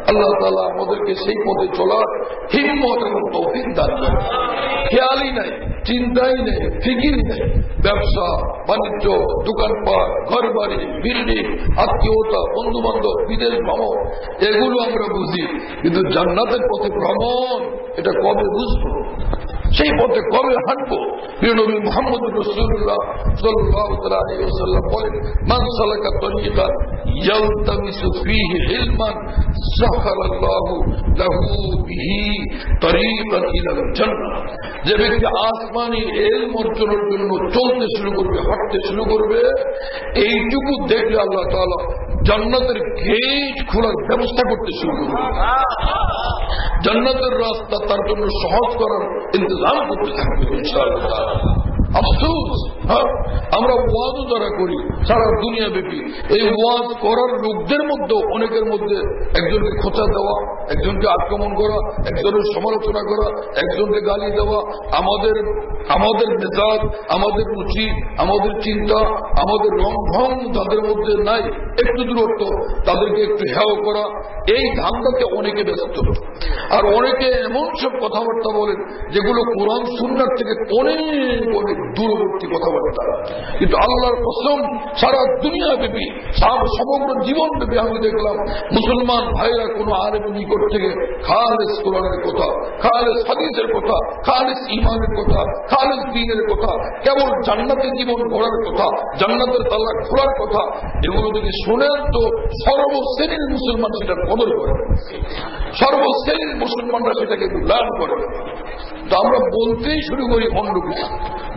আল্লাহ তাআলা আমাদেরকে সেই পথে চলার হিম্মত এবং তৌফিক দান করেন। খেয়ালই নাই, চিন্তাই নেই, ফিকির নেই, ব্যবসা বাণিজ্য, দোকানপাট, ঘর বাড়ি, বিল্ডিং, আত্মীয়তা, বন্ধু বান্ধব, বিদেশ ভ্রমণ, এগুলো আমরা বুঝি, কিন্তু জান্নাতের পথে ভ্রমণ এটা কবে বুঝবো? সেই পথে কবে হাঁটবো? প্রিয় নবী মুহাম্মদ রাসূলুল্লাহ সাল্লাল্লাহু আলাইহি ওয়াসাল্লাম বলেন, মান সালাকা তরিকান ইয়ালতামিসু ফীহি ইলমান সাখারাল্লাহু লাহু বিহি তরিকান ইলাল জান্নাহ। যে ব্যক্তি আসমানি ইলম অর্জনের জন্য চলতে শুরু করবে, হাঁটতে শুরু করবে, এইটুকু দেখলে আল্লাহ তাআলা জান্নাতের গেট খোলার ব্যবস্থা করতে শুরু করবে, জান্নাতের রাস্তা তার জন্য সহজ করার ইন্তজাম করতে থাকবে ইনশাআল্লাহ। আফসোস, আমরা ওয়াজ যারা করি সারা দুনিয়া ব্যাপী, এই ওয়াজ করার লোকদের মধ্যে অনেকের মধ্যে একজনকে খোঁচা দেওয়া, একজনকে আক্রমণ করা, একজনের সমালোচনা করা, একজনকে গালি দেওয়া, আমাদের মেজাজ, আমাদের রুচি, আমাদের চিন্তা, আমাদের রং ঢং তাদের মধ্যে নাই, একটু দূরত্ব, তাদেরকে একটু হেয় করা, এই ধান্দাতে অনেকে ব্যস্ত। আর অনেকে এমন সব কথাবার্তা বলেন যেগুলো কোরআন সুন্নাহ থেকে অনেক অনেক দূরবর্তী কথাবার্তা। কিন্তু আল্লাহর কসম, সারা দুনিয়া ব্যাপী, সমগ্র জীবন ব্যাপী আমি দেখলাম মুসলমান ভাইরা কোন আলেমের নিকট থেকে খালেস কোরআনের কথা, খালেস হাদিসের কথা, খালেস ঈমানের কথা, খালেস দ্বীনের কথা, কেবল জান্নাতের জীবন গড়ার কথা, জান্নাতের তালা খোলার কথা, এগুলো যদি শোনেন তো সর্বশ্রেণীর মুসলমান সেটার কদর করে, সর্বশ্রেণীর মুসলমানরা সেটাকে মূল্যায়ন করে। তো আমরা বলতেই শুরু করি অন্য কিছু,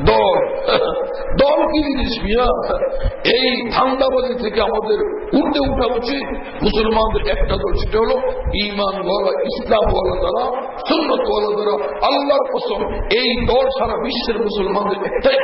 দল কি জিনিস মিয়া? এই ধান্দাবাজি থেকে আমাদের উঠে উঠা উচিত। মুসলমানদের একটা দল, সেটা হলো ঈমানওয়ালা, ইসলামওয়ালা যারা, সুন্নতওয়ালা যারা, আল্লাহর কসম এই দল সারা বিশ্বের মুসলমানদের একটাই,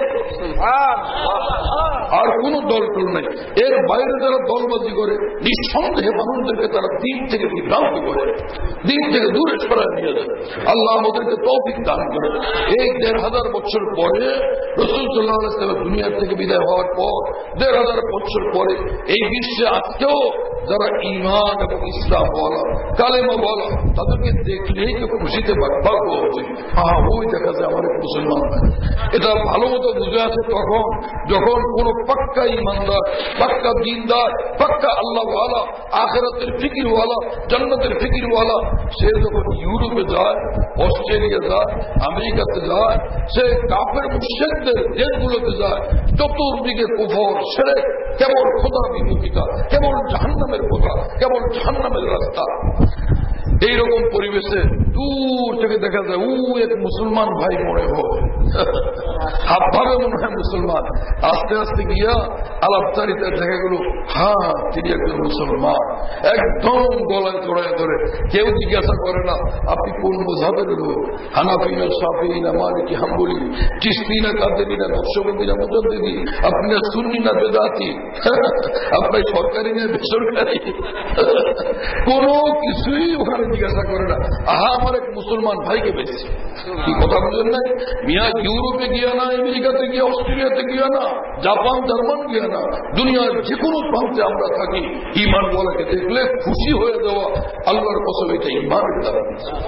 আর কোন দল টল নাই। এর বাইরে যারা দলবাজি করে নিঃসন্দেহে মানুষদেরকে তারা দিন থেকে বিভ্রান্ত করে, দিন থেকে দূরে সরায় নিয়ে যায়। আল্লাহ আমাদেরকে তৌফিক দান করে। এই ১,৫০০ বছর পরে রাসূল সাল্লাল্লাহু আলাইহি ওয়াসাল্লাম দুনিয়া থেকে বিদায় হওয়ার পর ১,৫০০ বছর পরে এই বিশ্বে আজকেও যারা ঈমান এবং ইসলাম ওয়ালা, কালেমা ওয়ালা, তাদেরকে দেখলেই তো খুশিতে ভাগ্য হবে, ওই দেখা যায় আমার এক মুসলমান। এটা ভালো মতো বুঝে আছে তখন যখন কোন পাক্কা ঈমানদার, পাক্কা দ্বীনদার, পাক্কা আল্লাহ ওয়ালা, আখিরাতের ফিকির ওয়ালা, জান্নাতের ফিকির ওয়ালা, সে যখন ইউরোপে যায়, অস্ট্রেলিয়া যায়, আমেরিকাতে যায়, সে কাফের মুশরিকদের দেশগুলোতে যায়, চতুর্দিকে কুফর, শিরক, কেবল খোদা বিমুখিতা, কেবল জাহান্নামের কথা, কেবল জাহান্নামের রাস্তা। এইরকম পরিবেশে দূর থেকে দেখা যায় এক মুসলমান ভাই মনে হয়, হাত ভাবে মনে হয় মুসলমান। আস্তে আস্তে গিয়া আলাপচারিতা দেখা গেল, তিনি একজন মুসলমান, একদম গলায় জড়ায় ধরে। কেউ জিজ্ঞাসা করে না আপনি কোন মযহাবের লোক, হানাফি না, শাফিঈ না, মালিকি, হাম্বলি, চিশতি না, কাদেরি না, নকশবন্দি না, মুজাদ্দিদি, আপনি না সুন্নি না বেদাতি, আপনি সরকারি না বেসরকারি, কোন কিছুই ওখানে জিজ্ঞাসা করে না। আমার এক মুসলমান ভাইকে পেয়েছি, কি কথা বলেন না মিয়া? ইউরোপে গিয়া না, আমেরিকাতে গিয়া, অস্ট্রেলিয়াতে গিয়া না, জাপান জার্মান গিয়া না, দুনিয়ার যে কোনো প্রান্তে আমরা থাকি, ঈমান ওয়ালাকে দেখলে খুশি হয়ে যাওয়া, আল্লাহর কসম এটা ঈমানের দাবি,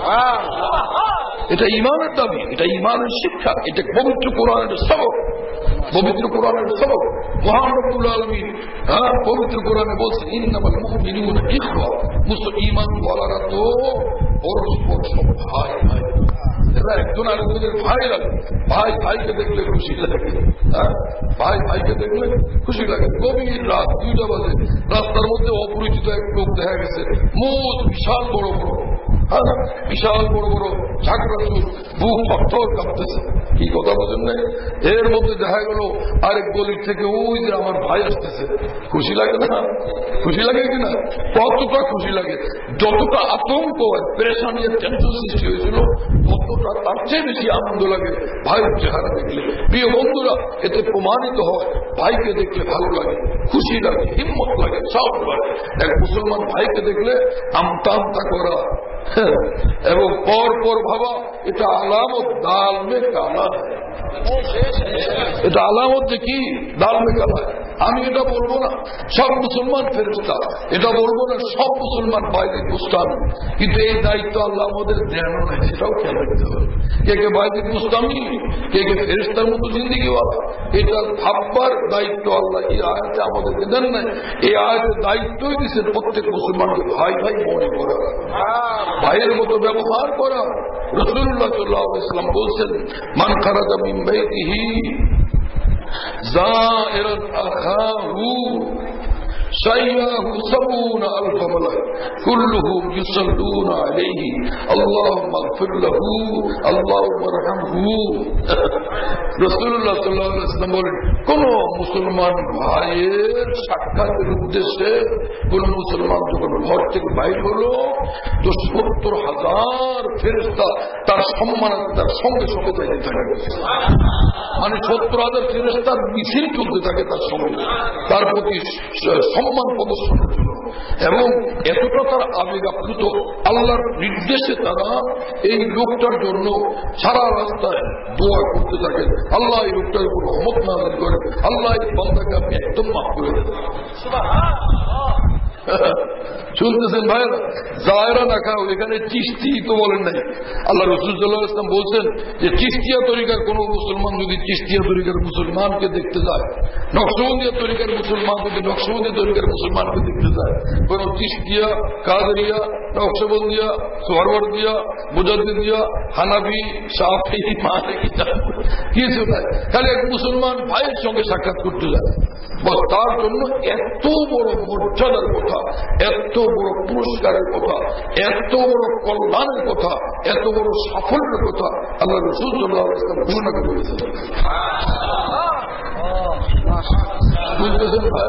এটা ঈমানের দাবি, এটা ঈমানের শিক্ষা, এটা পবিত্র কোরআনের সবক, পবিত্র কোরআনের সবক। মহান রব্বুল আলামিন পবিত্র কোরআনে বলছেন, ইন্নামাল মুমিনুনা ইখওয়া, ঈমান ওয়ালারা তো পরস্পর সব ভাই ভাই, এরা একজন আরেকজনের ভাই লাগে, ভাই ভাইকে দেখলে খুশি লাগে, ভাই ভাইকে দেখলে খুশি লাগে। গভীর রাত 2টা বাজে, রাস্তার মধ্যে অপরিচিত এক লোক দেখা গেছে, মুখ বিশাল বড় বড়, বিশাল বড় বড় ঝাঁকড়া চুল, বুক পাথর কাঁপতেছে, কি কথা বলেন না? এর মধ্যে দেখা গেল আরেক গলির থেকে ওই যে আমার ভাই আসতেছে, খুশি লাগে না? খুশি লাগে কিনা? কতটা খুশি লাগে, যতটা আতঙ্ক পেরেশানির টেনশন সৃষ্টি হয়েছিল ততটা তার চেয়ে বেশি আনন্দ লাগে ভাইয়ের চেহারা দেখলে। প্রিয় বন্ধুরা, এতে প্রমাণিত হয় ভাইকে দেখলে ভালো লাগে, খুশি লাগে, হিম্মত লাগে, সব লাগে। এক মুসলমান ভাইকে দেখলে আমতা আমতা করা এবং পর পর ভাবা, এটা আলামত দাল মে কালা, এটা আলামত দেখি দাল মে কালা। আমি এটা বলবো না সব মুসলমান ফেরেশতা, এটা বলবো না সব মুসলমান বাইরে বুস্তামি, কিন্তু এই দায়িত্ব আল্লাহ আমাদের দেন নাই, সেটাও খেয়াল রাখতে হবে। কে কে বাইরে বুস্তামি, কে কে ফেরেশতার মতো জিন্দিগিওয়ালা, এটা ভাববার দায়িত্ব আল্লাহ এই আয়াতে আমাদেরকে দেন নাই। এই আয়াতের দায়িত্বই দিচ্ছেন প্রত্যেক মুসলমানকে ভাই ভাই মনে করা, ভাইয়ের মতো ব্যবহার করা। রাসূলুল্লাহ সাল্লাল্লাহু আলাইহি ওয়াসাল্লাম বলছেন, মান খারাজা মিন বাইতিহি যায়রান আখাহু شياه 70,000 ملك كلهم يصلون عليه اللهم اغفر له اللهم ارحمه। রাসূলুল্লাহ সাল্লাল্লাহু আলাইহি ওয়াসাল্লাম বলেন, কোন মুসলমান ভাইয়ের সাক্ষাতের উদ্দেশ্যে কোন মুসলমান যখন ঘর থেকে বাইর হলো তো 70,000 ফেরেশতা তার সম্মানে তার সঙ্গে সঙ্গে যাইতে থাকে, মানে 70,000 ফেরেশতার মিছিল চলতে থাকে তার সঙ্গে, তার প্রতি সম্মান প্রদর্শনের জন্য। এবং এতটা তার আবেগ আপ্লুত, আল্লাহর নির্দেশে তারা এই লোকটার জন্য সারা রাস্তায় দোয়া করতে থাকেন, আল্লাহ এই লোকটার উপর রহমত নাযিল করেন, আল্লাহ এই বান্দাকে আপনি একদম মাফ করে দেন। শুনতেছেন ভাইরা, জায়রা না খাও, এখানে চিশতি তো বলেন নাই। আল্লাহ রাসূল সাল্লাল্লাহু আলাইহি ওয়াসাল্লাম বলছেন যে চিশতিয়া তরিকার কোন মুসলমান যদি চিশতিয়া তরিকার মুসলমানকে দেখতে যায়, নকশবন্দিয়া তরিকার মুসলমান যদি নকশবন্দিয়া তরিকার মুসলমানকে দেখতে যায়, কোন চিশতিয়া, কাদেরিয়া, নকশবন্দিয়া, সোহরওয়ার্দিয়া, মুজাদ্দিদিয়া, হানাফি, শাফি, মালিকি কিছু নাই, খালি এক মুসলমান ভাইয়ের সঙ্গে সাক্ষাৎ করতে যায়, বস তার জন্য এত বড় মর্যাদার কথা, এত বড় পুরস্কারের কথা, এত বড় কল্যাণের কথা, এত বড় সাফল্যের কথা আল্লাহ রাসূল সাল্লাল্লাহু আলাইহি ওয়াসাল্লাম ঘোষণা করে দিয়েছেন। বুঝতেছেন ভাই?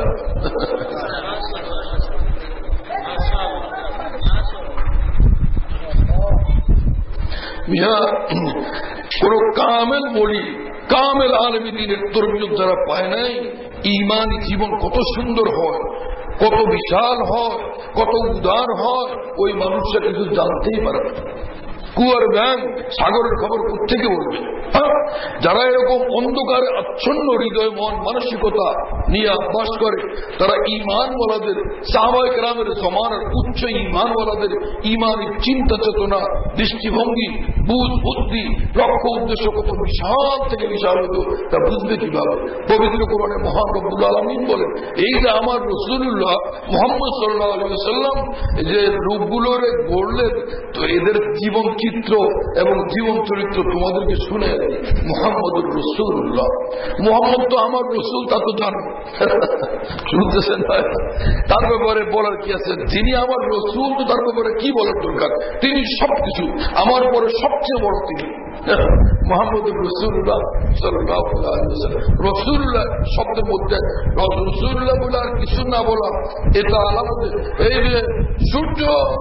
কোন কামেল বলি, কামেল আলেমী দ্বীনের তরবিয়ত যারা পায় নাই, ঈমানী জীবন কত সুন্দর হয়, কত বিশাল হয়, কত উদার হয়, ওই মানুষটা কিছু জানতেই পারে না। কুয়ার ব্যাং সাগরের খবর কোথেকে বলবে? যারা এরকম অন্ধকারে আচ্ছন্ন হৃদয় মন মানসিকতা নিয়ে বাস করে, তারা ঈমানওয়ালাদের, সাহাবায়ে কেরামের জমানার উচ্চ ঈমানওয়ালাদের ঈমানের চিন্তা চেতনা, দৃষ্টিভঙ্গি, বুঝ বুদ্ধি, লক্ষ্য উদ্দেশ্য কত বিশাল থেকে বিশাল হতো তা বুঝবে কিভাবে? পবিত্র কোরআনে মহান রব্বুল আলামিন বলেন, এই যে আমার রাসূলুল্লাহ মুহাম্মদ সাল্লাল্লাহু আলাইহি ওয়াসাল্লাম যে রূপগুলোরে গড়লেন, তো এদের জীবন চিত্র এবং জীবন চরিত্র তোমাদেরকে শুনে মুহাম্মদুর রাসূলুল্লাহ, মুহাম্মদ তো আমার রাসূল, তা তো জানো। শুনতেছেন? তার ব্যাপারে বলার কি আছে? যিনি আমার রাসূল, তো তার ব্যাপারে কি বলার দরকার? তিনি সবকিছু, আমার পরে সবচেয়ে বড় তিনি মুহাম্মদুর রাসূলুল্লাহ সাল্লাল্লাহু আলাইহি ওয়াসাল্লাম। রাসূলুল্লাহ শব্দের মধ্যে রাসূলুল্লাহ বলে আর কিছু না বলা, এটা আলাদা। এই যে সূর্য,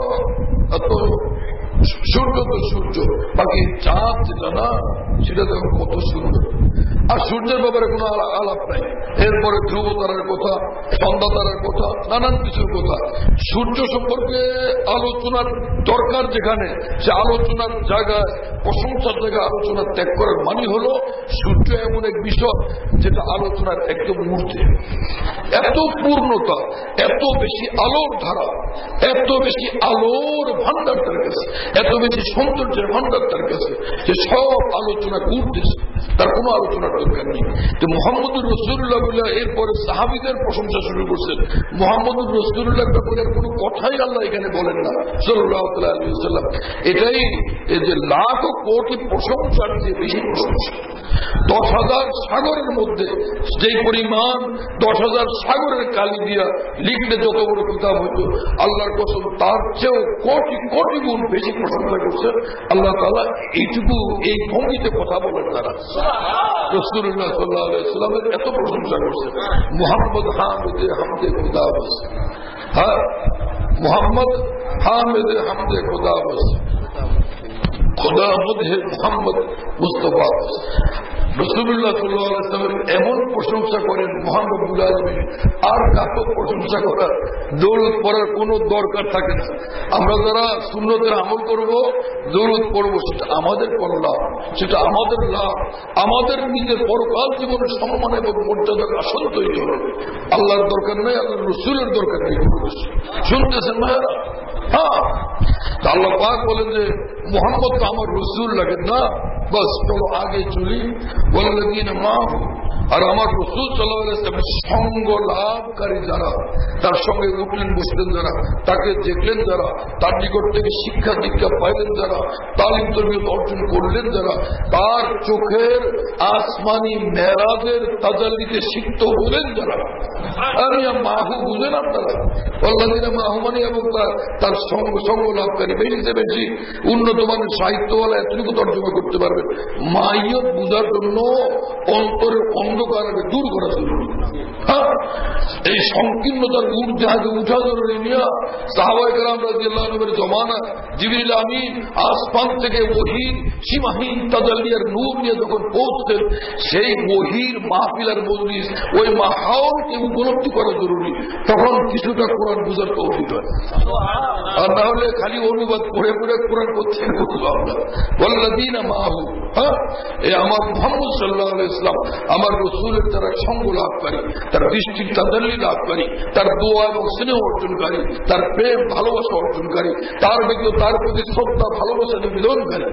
সূর্য তো সূর্য, বাকি চাঁদ যেটা না, সেটা দেখো কত সুন্দর। আর সূর্যের ব্যাপারে কোনো আলাপ নাই। এরপরে ধ্রুব তারার কথা, সন্ধ্যা তারার কথা, নানান কিছুর কথা। সূর্য সম্পর্কে আলোচনার দরকার যেখানে, সে আলোচনার জায়গায়, প্রশংসার জায়গায় আলোচনা ত্যাগ করার মানে হলো সূর্য এমন এক বিষয় যেটা আলোচনার একদম ঊর্ধ্বে। এত পূর্ণতা, এত বেশি আলোর ধারা, এত বেশি আলোর ভান্ডার তার কাছে, এত বেশি সৌন্দর্যের ভান্ডার তার কাছে, যে সব আলোচনা উঠতেছে, তার কোনো আলোচনার দরকার নেই। তো মুহাম্মদুর রাসূলুল্লাহ বলে এরপরে সাহাবীদের প্রশংসা শুরু করছেন। মুহাম্মদুর রাসূলুল্লাহর ব্যাপারে কোনো কথাই আল্লাহ এখানে বলেন না সাল্লাল্লাহু আলাইহি ওয়াসাল্লাম। এটাই এই যে লাখ কোটি প্রশংসার যে বেশি প্রশংসা। 10,000 সাগরের মধ্যে যেই পরিমাণ 10,000 সাগরের কালি দিয়া লিখলে যত বড় কিতাব হইত, আল্লাহর কসম তার চেয়েও কোটি কোটি গুণ বেশি প্রশংসা করছে আল্লাহ তাআলা। এইটুকু এই ভঙ্গিতে কথা বলেন তারা। রাসূলুল্লাহ সাল্লাল্লাহু আলাইহি ওয়াসাল্লামের এত প্রশংসা করছে। মুহাম্মদ হামিদে হামদে খুদা বাস, হ্যাঁ মুহাম্মদ হামিদে হামদে খুদা বাস, खुदा मुझे मोहम्मद मुस्तफा। রাসূলুল্লাহ সাল্লাল্লাহু আলাইহি ওয়াসাল্লামের এমন প্রশংসা করেন মহান রব্বুল আলামিন, আর কারো প্রশংসা করার দরুদ পড়ার কোনো দরকার থাকে না। আমরা যারা সুন্নতের আমল করব, দরুদ পড়ব, সেটা আমাদের কোনো লাভ, সেটা আমাদের লাভ, আমাদের নিজের পরকাল জীবনের সম্মান এবং মর্যাদার আসল তৈরি হবে। আল্লাহর দরকার নেই, আল্লাহর রাসূলের দরকার নেই। শুনতেছেন ভাইরা? হ্যাঁ, আল্লাহ পাক বলেন যে মুহাম্মদ তো আমার রাসূল লাগে না, বস চলো আগে চলি। ওয়াল্লাযীনা মাআহু, আর আমার রাসূল সাল্লাল্লাহু আলাইহি ওয়াসাল্লামের সঙ্গ লাভকারী যারা, তার সঙ্গে উঠলেন বসলেন যারা, তাকে দেখলেন যারা, তার নিকট থেকে শিক্ষা দীক্ষা পাইলেন যারা, তালিম তরবিয়ত অর্জন করলেন যারা, তার চোখের আসমানি মেরাজের তাজাল্লিতে সিক্ত হলেন যারা, আমি মাহু বুঝেন আপনারা? ওয়াল্লাযীনা মাআহু মানে এবং তার সঙ্গ লাভকারী। বেশিতে বেশি উন্নত মানের সাহিত্যওয়ালা এতটুকু তর্জমা করতে পারবেন, মাইয়ত বুঝার জন্য অন্তরের অন্ধকার দূর করা জরুরি। হ্যাঁ, এই সংকীর্ণতার উর্জাহাজে উঠা জরুরি। নিয়ে সাহাবায়ে কেরাম রাদিয়াল্লাহু আনহুর জমানা জিবরিল আমিন আসমান থেকে ওহীর সীমাহীন তাজাল্লিয়ার নূর নিয়ে যখন পৌঁছতেন, সেই ওহীর মাহফিলের মজলিস, ওই মাহফিলকে উপলব্ধি করা জরুরি। তখন কিছুটা কোরআন বুঝার তৌফিক হয়, আর না হলে খালি অনুবাদ পড়ে পড়ে কোরআন করতে বুঝবো আমরা। ওয়াল্লাযীনা মাআহু, হ্যাঁ, এই আমার মুহাম্মদ সাল্লাল্লাহু আলাইহি ওয়াসাল্লাম, আমার রাসূলের যারা সঙ্গ লাভকারী, তার দৃষ্টির তাজাল্লি লাভকারী, তার দোয়া এবং স্নেহ অর্জনকারী, তার প্রেম ভালোবাসা অর্জনকারী, তার ব্যক্তি তার প্রতি শ্রদ্ধা ভালোবাসা নিবেদনকারী,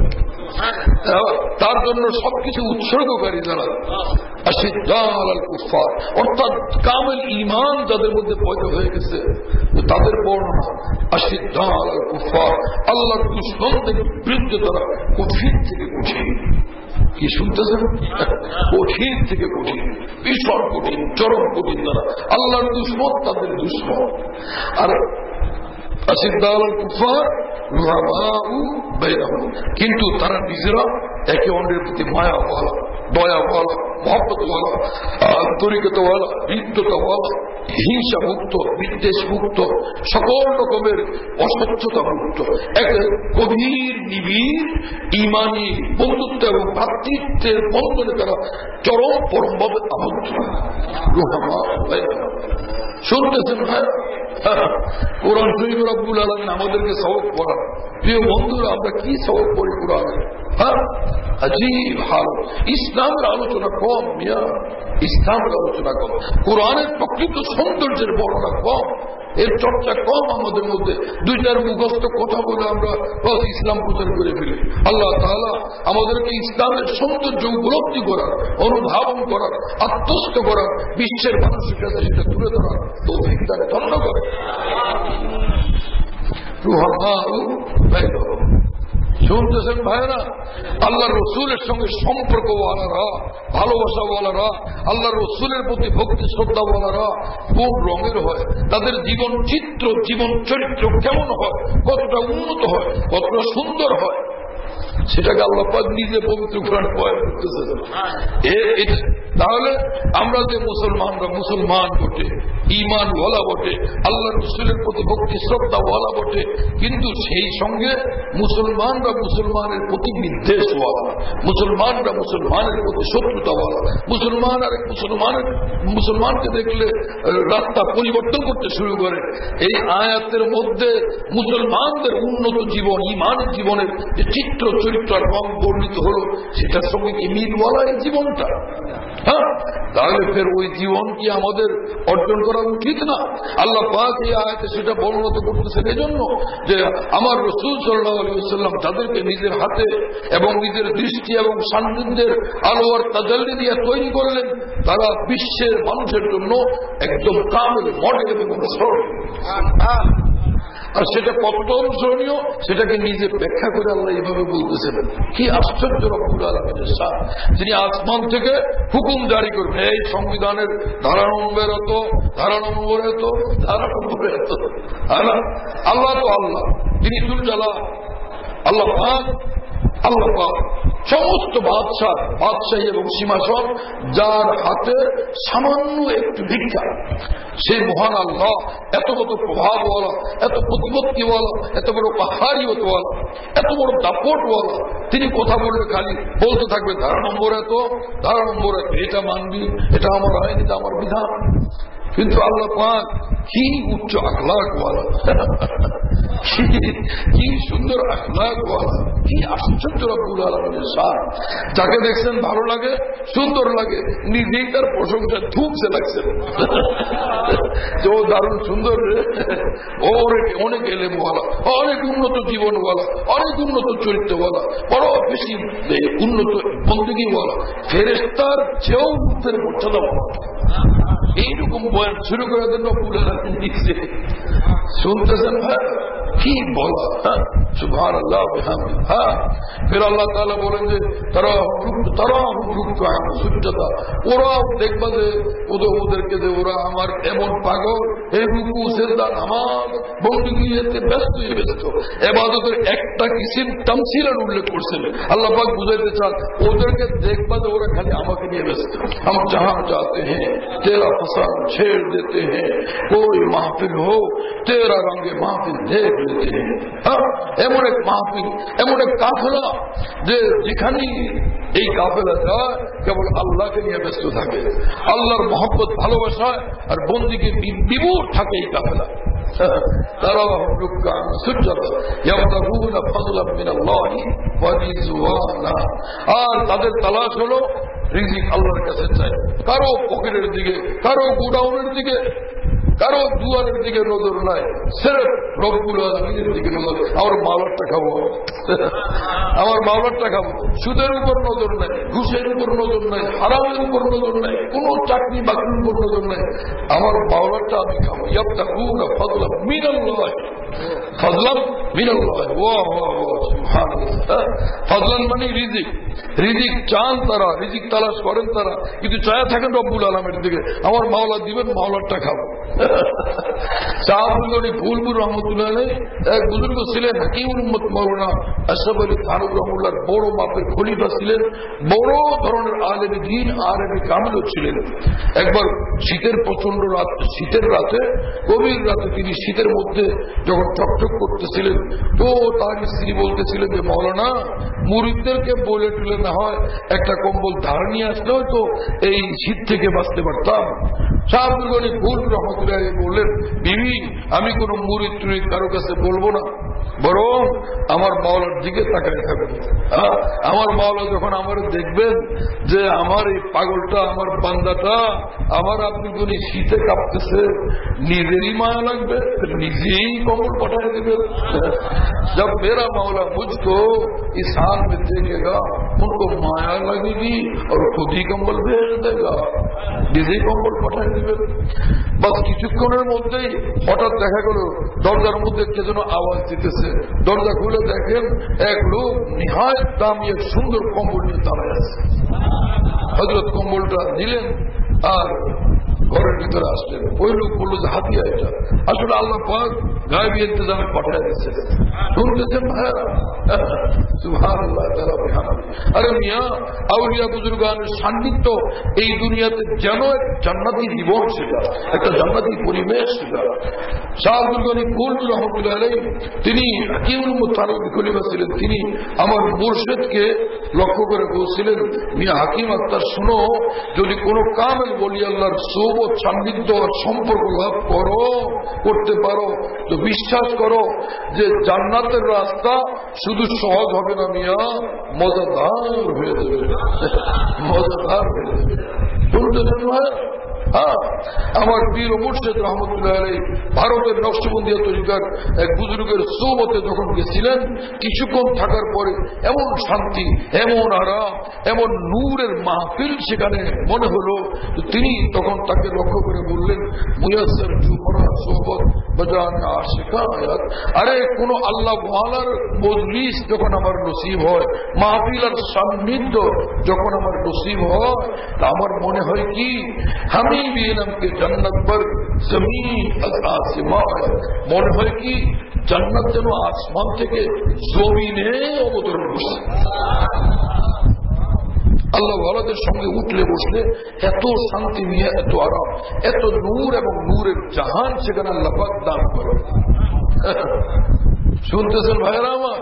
তার জন্য সবকিছু উৎসর্গকারী যারা, আশিদ্দাউ আলাল কুফার, অর্থাৎ কামেল ঈমান যাদের মধ্যে পয়দা হয়ে গেছে, তাদের বর্ণনা আশিদ্দাউ আলাল কুফার, আল্লাহর দুশমনদের বিরুদ্ধে তারা কঠিন থেকে কঠিন। কি শুনতেছেন? কঠিন থেকে কঠিন, ভীষণ কঠিন, চরম কঠিন। তারা আল্লাহর দুশমন, তাদের দুশমন। আর আশিদ্দাউ আলাল কুফার রুহামাউ বাইনাহুম, কিন্তু তারা নিজেরা একে অন্যের প্রতি মায়াওয়ালা, দয়াওয়ালা, মহব্বতওয়ালা, আন্তরিকতাওয়ালা, হৃদ্যতাওয়ালা, হিংসা মুক্ত, বিদ্বেষ মুক্ত, সকল রকমের অস্বচ্ছতা মুক্ত, এক গভীর নিবিড় ইমানি বন্ধুত্ব এবং ভ্রাতৃত্বের বন্ধনে তারা চরম পরমভাবে আবদ্ধ। শুনতেছেন ভাই? কোরআন শরীফ রব্বুল আলামিন আমাদেরকে সবক পড়ান। প্রিয় বন্ধুরা, আমরা কি সবক পড়ি কোরআনে? হ্যাঁ, আজীব হাল। ইসলামের আলোচনা কম, মিয়া, ইসলামের আলোচনা কম, কোরআনের প্রকৃত সৌন্দর্যের বর্ণনা কম, এর চর্চা কম আমাদের মধ্যে। দুইটার মুখস্থ কথা বলে আমরা ইসলাম প্রচার করে ফেলি। আল্লাহ তাআলা আমাদেরকে ইসলামের সৌন্দর্য উপলব্ধি করার, অনুধাবন করার, আত্মস্থ করার, বিশ্বের মানুষের কাছে সেটা তুলে ধরার তৌফিক দান ধন্য করে। শুনতেছেন ভাইরা? আল্লাহ রসুলের সঙ্গে সম্পর্কওয়ালারা, ভালোবাসাওয়ালারা, আল্লাহ রসুলের প্রতি ভক্তি শ্রদ্ধাওয়ালারা কোন রঙের হয়, তাদের জীবন চিত্র, জীবন চরিত্র কেমন হয়, কতটা উন্নত হয়, কতটা সুন্দর হয়, সেটাকে আল্লাহ পাক নিজে পবিত্র কোরআনে বয়ান করতেছেন। তাহলে আমরা যে মুসলমানরা মুসলমান বটে, ঈমান ওয়ালা বটে, আল্লাহ রসুলের প্রতি ভক্তি শ্রদ্ধা ওয়ালা বটে, কিন্তু সেই সঙ্গে মুসলমানরা মুসলমানের প্রতি বিদ্বেষ ওয়ালা, মুসলমানরা মুসলমানের প্রতি শত্রুতা ওয়ালা, মুসলমান আর মুসলমানকে দেখলে রাস্তা পরিবর্তন করতে শুরু করে। এই আয়াতের মধ্যে মুসলমানদের উন্নত জীবন, ঈমানের জীবনের যে চিত্র চরিত্র রং বর্ণিত হলো, সেটার সঙ্গে কি মিলওয়ালা এই জীবনটা? হ্যাঁ, তাহলে ফের ওই জীবন কি আমাদের অর্জন করা উচিত না? আল্লাহ পাক এই আয়াতে সেটা বর্ণনা করতেছেন এজন্য যে আমার রাসূল সাল্লাল্লাহু আলাইহি ওয়াসাল্লাম তাদেরকে নিজের হাতে এবং নিজের দৃষ্টি এবং সান্নিধ্যের আলো আর তাজাল্লি দিয়ে তৈরি করলেন। তারা বিশ্বের মানুষের জন্য একদম কামেল মডেল এবং অনুসরণ। আর সেটা কতটা অনুসরণীয় সেটাকে নিজে ব্যাখ্যা করে আল্লাহ এইভাবে বলতেছেন। কি আশ্চর্য রব্বুল আলামিনের শান, যিনি আসমান থেকে হুকুম জারি করবেন, এই সংবিধানের ধারা নম্বর এত, ধারা নম্বর এত, ধারা নম্বর এত। আল্লাহ তো আল্লাহ, তিনি জুলজালাল, আল্লাহ পাক, আল্লাহ পাক সমস্ত বাদশাহী এবং সীমাসন যার হাতে সামান্য একটু ভিক্ষা, সেই মহান আল্লাহ এত কত প্রভাবওয়ালা, এত প্রতিপত্তিওয়ালা, এত বড় পাহাড়িয়তওয়ালা, এত বড় দাপটওয়ালা। তিনি কথা বলবে খালি বলতে থাকবে ধারা নম্বর এত, ধারা নম্বর এত, এটা মানবি, এটা আমার আইন, এটা আমার বিধান। কিন্তু আল্লাহ পাক কি উচ্চ আখলাকওয়ালা, কি সুন্দর আখলাকওয়ালা, কি আশ্চর্য রব্বুল আলামিনের শান। যাকে দেখছেন ভালো লাগে, সুন্দর লাগে, নিজেই তার প্রশংসা ধুমছে লাগছেন যে ও দারুণ সুন্দর রে, ও অনেক এলেমওয়ালা, অনেক উন্নত জীবনওয়ালা, অনেক উন্নত চরিত্রওয়ালা, বড় বেশি উন্নত বন্দীওয়ালা, ফেরেশতার চেয়েও উত্তর মর্যাদা। এইরকম বয়ান শুরু করে দেন রব্বুল আলামিন নিজে। শুনতেছেন ভাই কি বলা, সুবহানাল্লাহ বিহামদিহি। ফির আল্লাহ তাআলা বলেন যে তারা সুজ্জাদা, ওরাও দেখবা যে ওদেরকে যে ওরা আমার এমন পাগল, এই রুকু সিজদা নামাজ বন্দেগীতে ব্যস্ত হয়ে ব্যস্ত, ইবাদতের একটা কিসিম তামসিলের উল্লেখ করছেন। আল্লাহ পাক বুঝাইতে চান ওদেরকে দেখবা যে ওরা খালি আমাকে নিয়ে ব্যস্ত। हम जहां जाते हैं तेरा फसाद छेड़ देते हैं, कोई महफिल हो तेरा रंगे महफिल देख लेते हैं। এমন এক মাহফিল, এমন এক কাফেলা যে যেখানেই এই কাফেলা যায় কেবল আল্লাহকে নিয়ে ব্যস্ত থাকে, আল্লাহর মহব্বত ভালোবাসায় আর বন্দিকে বিভোর থাকে এই কাফেলা। আর তাদের তালাশ হলো রিজিক আল্লাহর কাছে চাই। কারো পকেটের দিকে, কারো গোডাউনের দিকে, কারো দুয়ারের দিকে নজর নাই, সির্ফ রব্বুল আলামিনের দিকে নজর। আমার মাওলারটা খাবো, আমার মাওলারটা খাবো। সুদের উপর নজর নাই, ঘুষের উপর নজর নাই, হারামের উপর নজর নাই, কোন চাকরি বাকরির উপর নজর নাই, আমার মাওলারটা আমি খাবো। ইয়াবতাগুনা ফাদলাম মিনাল্লাহ, ফাদলাম মিনাল্লাহ। ওয়াহ ওয়াহ ওয়াহ, সুবহানাল্লাহ। ফাদলান মানে রিজিক, রিজিক চান তারা, রিজিক তালাশ করেন তারা, কিন্তু চায়া থাকেন রব্বুল আলামিনের দিকে। আমার মাওলা দিবেন, মাওলারটা খাবো। ফুলপুর রহমতুল্লাহ এক বুজুর্গ ছিলেন, হাকিমুল উম্মত মাওলানা আশরাফ আলী থানভী রহমাতুল্লাহর বড় মাপের খলিফা ছিলেন, বড় ধরনের আলেম দ্বীন আলেম কামিল ছিলেন। একবার শীতের প্রচন্ড রাত, শীতের রাতে, গভীর রাতে তিনি শীতের মধ্যে যখন ঠকঠক করতেছিলেন, তো তার স্ত্রী বলতেছিলেন যে মাওলানা মুরিদদেরকে বলে টুলে না হয় একটা কম্বল ধার নিয়ে আসলে হয়তো এই শীত থেকে বাঁচতে পারতাম। শাহবুল ফুল রহমতুল্লাহ বললেন, বিবি আমি কোন মুরিদ টুরিদ কারো কাছে বলবো না, বরং আমার মাওলার দিকে তাকায় থাকবে। আমার মাওলা যখন আমার দেখবেন যে আমার এই পাগলটা, আমার বান্দাটা আমার আপনি কোন শীতে কাঁপতেছে, নিজেরই মায়া লাগবে, নিজেই কম্বল পাঠায় দেবেন। जब मेरा मौला मुझको इस हाल में देखेगा उनको माया लगेगी और खुद ही कंबल भेज देगा, নিজেই কম্বল পাঠায় দেবেন। বাস কিছুক্ষণের মধ্যেই হঠাৎ দেখা গেল দরজার মধ্যে কে যেন আওয়াজ দিতেছে। দরজা খুলে দেখেন এক লোক নিহায়ত দামি এক সুন্দর কম্বল নিয়ে দাঁড়ায় আছে। হযরত কম্বলটা দিলেন আর ঘরের ভিতরে আসলেন। ওই লোক বললো যে হাতিয়া এটা, আসলে আল্লাহ পাক গায়েবী ইন্তজামে পাঠিয়ে দিচ্ছে। শুনতেছেন ভাইয়ারা, সুবহানাল্লাহ তাআলা বিহামদিহি। আরে মিয়া, আউলিয়া বুজুর্গানের সান্নিধ্য এই দুনিয়াতে যেন এক জান্নাতি জীবন ছিল, একটা জান্নাতি পরিবেশ ছিল। শাহ আব্দুল গনি ফুলপুর রহমতুল্লাহ আলাইহি তিনি হাকিমুল উম্মত থানভী খলিফা ছিলেন। তিনি আমার মুর্শিদকে লক্ষ্য করে বলছিলেন, মিয়া হাকিম আক্তার শুনো, যদি কোনো কামেল বলি আল্লাহর সোহবত সান্নিধ্য সম্পর্ক লাভ করতে পারো তো বিশ্বাস করো যে জান্নাতের রাস্তা শুধু সহজ হবে না মিয়া, মজাদার হয়ে যাবে, মজাদার হয়ে যাবে। শুনতেছেন ভাই? আমার পীর ও মুর্শিদ রহমতুল্লাহ আলাইহি ভারতের নকশবন্দিয়া তরিকার এক বুজুর্গের সোহবতে যখন গেছিলেন, কিছুক্ষণ থাকার পরে এমন শান্তি, এমন আরাম, এমন নূরের মাহফিল সেখানে মনে হলো। তিনি তখন তাকে লক্ষ্য করে বললেন, মুয়াসসর জুমরা সোহবত বজানে আশিকা আয়াত। আরে কোন আল্লাহ ওয়ালার মজলিস যখন আমার নসিব হয়, মাহফিল আর সান্নিধ্য যখন আমার নসিব হয়, তা আমার মনে হয় কি আমি के जन्नत पर जमीन आसमान, মনে হয় কি জান্নাত যেন আসমান থেকে জমিনে অবতরণ করছে। আল্লাহ ওয়ালাদের সঙ্গে উঠলে বসলে এত শান্তি নিয়ে, এত আরাম, এত নূর এবং নূরের জাহান সেখানে আল্লাহ পাক দান করে। শুনতেছেন ভাইয়েরা আমার?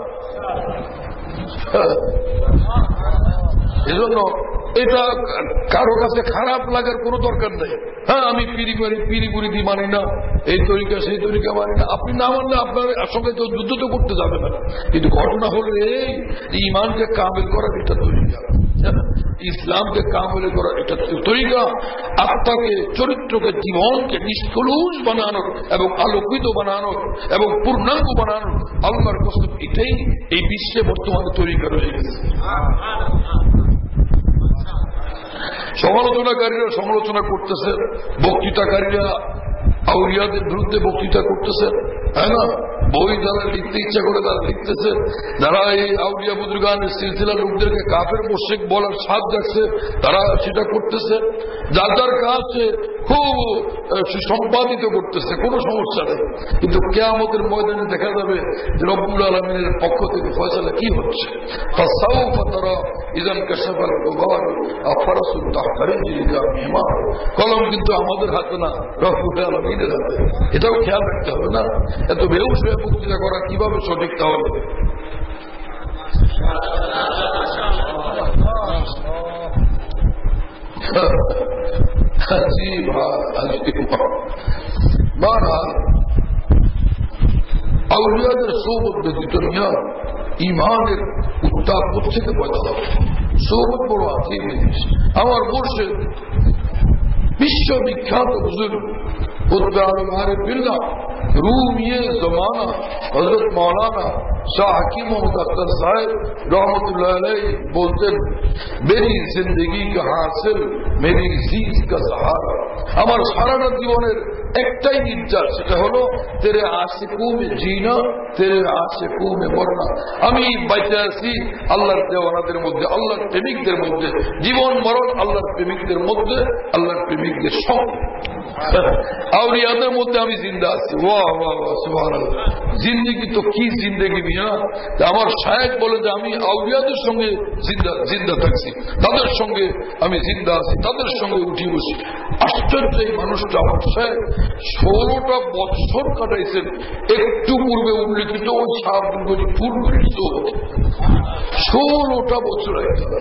এজন্য এটা কারো কাছে খারাপ লাগার কোনো দরকার নেই। হ্যাঁ, আমি পিড়ি মুড়িদি মানি না, এই তরিকা সেই তরিকা মানি না। আপনি না মানলে আপনার সঙ্গে তো যুদ্ধ তো করতে যাবে না। কিন্তু ঘটনা হলো এই ইমানকে কামেল করার এটা তরিকা, ইসলামকে কামেল করার এটা তরিকা, আত্মাকে, চরিত্রকে, জীবনকে নিষ্কলুষ বানানোর এবং আলোকিত বানানোর এবং পূর্ণাঙ্গ বানানোর আল্লাহর কসম এটাই এই বিশ্বে বর্তমানে তরিকা রয়ে গেছে। সমালোচনাকারীরা সমালোচনা করতেছে, বক্তৃতাকারীরা আউলিয়াদের বিরুদ্ধে বক্তৃতা করতেছে, তাই না? বই যারা লিখতে ইচ্ছা করে তারা লিখতেছে, যারা এই আউলিয়া বুজুর্গানের সিলসিলা লোকদেরকে কাফের মুশরিক বলার সাধ যাচ্ছে তারা সেটা করতেছে। যার যার কাছে খুব সম্পাদিত করতেছে, কোনো সমস্যা নেই। কিন্তু কিয়ামতের ময়দানে দেখা যাবে যে রব্বুল আলামিনের পক্ষ থেকে ফয়সালা কি হচ্ছে। কলম কিন্তু আমাদের হাতে না, রব্বুল আলামিনের হাতে। এটাও খেয়াল রাখতে হবে না? এত বেহুশ হয়ে বক্তৃতা করা কিভাবে সঠিক তাহলে? আউলিয়াদের সোবত ব্যতীত নিয়ে ইমানের উত্তাপ থেকে পয়দা হবে। সোবত বড় আজীব জিনিস। আমার মুর্শিদ বিশ্ববিখ্যাত বুজুর্গ रूम ये जमाना हजरत मौलाना शाह हकीम मोहम्मद अख्तर साहब रहमतुल्लाह अलैह बोलते, मेरी जिंदगी का हासिल मेरी जीत का सहारा। আমার সারাটা জীবনের একটাই ইচ্ছা, সেটা হলো তেরে আশিকু মে জিনা, তেরে আশিকু মে মরনা। আমি বেঁচে আছি আল্লাহর দেওয়ানাদের মধ্যে, আল্লাহর প্রেমিকদের মধ্যে। জীবন মরণ আল্লাহর প্রেমিকদের মধ্যে, আল্লাহর প্রেমিকদের সঙ্গে। আউলিয়াদের মধ্যে আমি জিন্দা আছি। ওয়াহ ওয়াহ ওয়াহ, সুবহানাল্লাহ। জিন্দেগি তো কি জিন্দেগি মিয়া! আমার শায়েখ বলে যে আমি আউলিয়াদের সঙ্গে জিন্দা থাকছি, তাদের সঙ্গে আমি জিন্দা আছি, তাদের সঙ্গে উঠি বসি। আশ্চর্য এই মানুষটা, আমার শায়েখ 16টা বছর কাটাইছেন একটু পূর্বে উল্লেখিত ওই সাহাবুল পূর্বের 16টা বছর।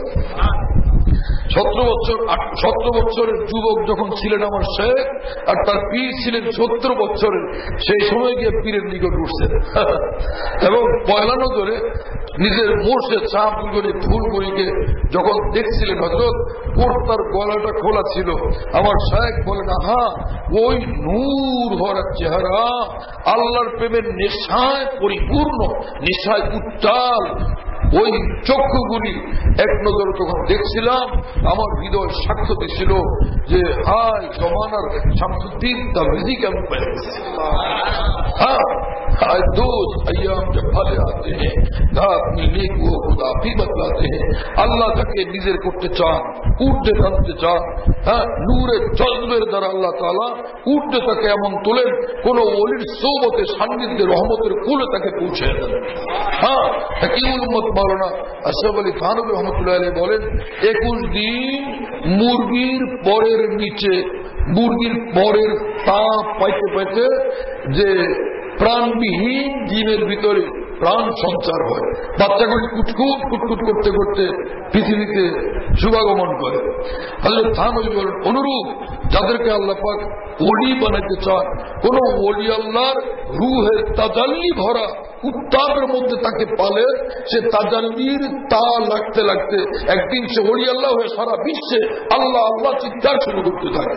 17 বছরের যুবক যখন ছিলেন আমার শেখ, আর তার পীর ছিলেন 70 বছরের, সেই সময় গিয়ে পীরের নিকট উঠছেন এবং পয়লা নজরে নিজের মোর্শেদ শাহপুরগড়ি ফুলগুড়িকে যখন দেখছিলেন হযরত, ওর তার গলাটা খোলা ছিল। আমার শেখ বলেন, আহা ওই নূর ভরা চেহারা, আল্লাহর প্রেমের নেশায় পরিপূর্ণ, নেশায় উত্তাল ওই চক্ষুগুলি এক নজরে তখন দেখছিলাম, আমার হৃদয় সাক্ষ্য দিছিল যে হায় জমানার শামসুদ্দিন তাবরিজি কেমন পেয়েছে। हाँ दोस्त अय्याम जब भले आते हैं घात मिलने को खुदा भी बतलाते हैं। আল্লাহ তাকে নিজের করতে চান, উর্ধে টানতে চান। হ্যাঁ, নূরের জজবের দ্বারা আল্লাহ তাআলা উর্ধে তাকে এমন তোলেন, কোন ওলির সোবতে সান্নিধ্যে রহমতের কুলে তাকে পৌঁছে দেন। হ্যাঁ, হাকিমুল উম্মত মাওলানা আশরাফ আলী থানভী রহমতুল্লাহ আলাইহি বলেন, 21 দিন মুরগির পরের নিচে, মুরগির পরের পা পাইতে পাইতে যে প্রাণবিহীন জীবের ভিতরে প্রাণ সঞ্চার হয়। বাচ্চাগুলি কুটকুট কুটকুট করতে করতে পৃথিবীতে শুভাগমন করে। হযরত থানভী বলেন, অনুরূপ যাদেরকে আল্লাহ পাক ওলি বানাতে চান, কোন ওলি আল্লাহর রূহের তাজাল্লি ভরা উত্তাপের মধ্যে তাকে পালে, সে তাজাল্লির তা লাগতে লাগতে একদিন সে ওলি আল্লাহ হয়ে সারা বিশ্বে আল্লাহ আল্লাহ চিৎকার শুরু করতে থাকে।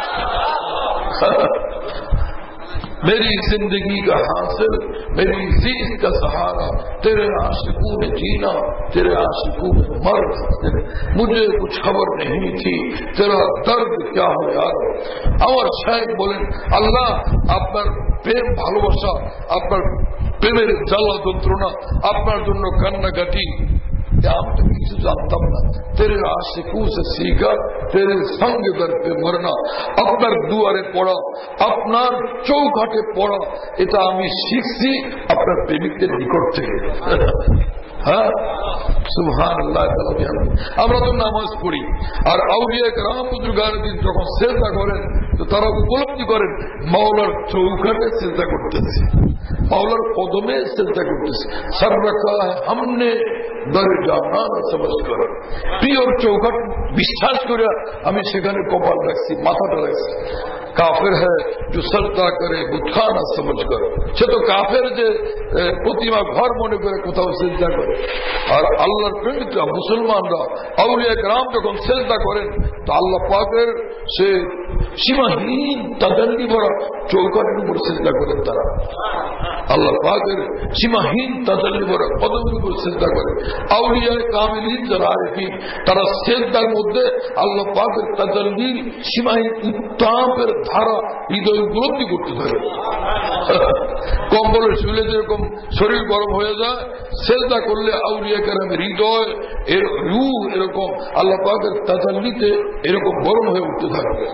मेरी जिंदगी का हासिल मेरी जीत का सहारा, तेरे आशिकों में जीना, तेरे आशिकों में मरना। मुझे कुछ खबर नहीं थी तेरा दर्द क्या हो यार। আমার শায়েখ বলেন, আল্লাহ আপনার প্রেম ভালোবাসা, আপনার প্রেমের জ্বালা যন্ত্রণা, আপনার জন্য কান্নাকাটি, আমি তো কিছু জানতাম না। তেরে আশিকু সে শিখা, তেরে সঙ্গে দর পে মরনা। আপনার দুয়ারে পড়া, আপনার চৌঘাটে পড়া, এটা আমি শিখছি আপনার প্রেমিকদের নিকট থেকে। হ্যাঁ, সুবহানাল্লাহ। আমরা তো নামাজ পড়ি, আর আউলিয়া কেরাম বুজুর্গানের দিন যখন সেজদা করেন তো তারা উপলব্ধি করেন মাওলার চৌকাঠে সেজদা করতেছে, মাওলার কদমে সেজদা করতেছে। সর রাখা हमने दर जाना समझ कर, প্রিয়র চৌকাঠ বিশ্বাস করে আমি সেখানে কপাল রাখছি, মাথাটা রাখছি। কাফের হ্যাঁ जो सजदा करे बुथा ना समझ कर, সে তো কাফের যে প্রতিমা ঘর মনে করে কোথাও সেজদা করে। আর আল্লাহর প্রেমিকরা মুসলমানরা আউলিয়া কেরাম যখন সেজদা করেন তো আল্লাহ পাকের সে সীমাহীন তাজাল্লি ভরা চৌকাঠের উপর সেজদা করেন তারা। আল্লাহ পাকের সীমাহীন তাজাল্লি ভরা কদমের উপর সেজদা করে। আউলিয়া কামিলিন যারা আরিফিন তারা সেজদার মধ্যে আল্লাহ পাকের তাজাল্লির সীমাহীন উত্তাপের ধারা হৃদয় উপলব্ধি করতে থাকে। কম্বলের শুলে যেরকম শরীর গরম হয়ে যায়, সেজদা করলে আউলিয়া কেরামের হৃদয় এর রূহ এরকম আল্লাহ পাকের তাজাল্লিতে এরকম গরম হয়ে উঠতে থাকবে।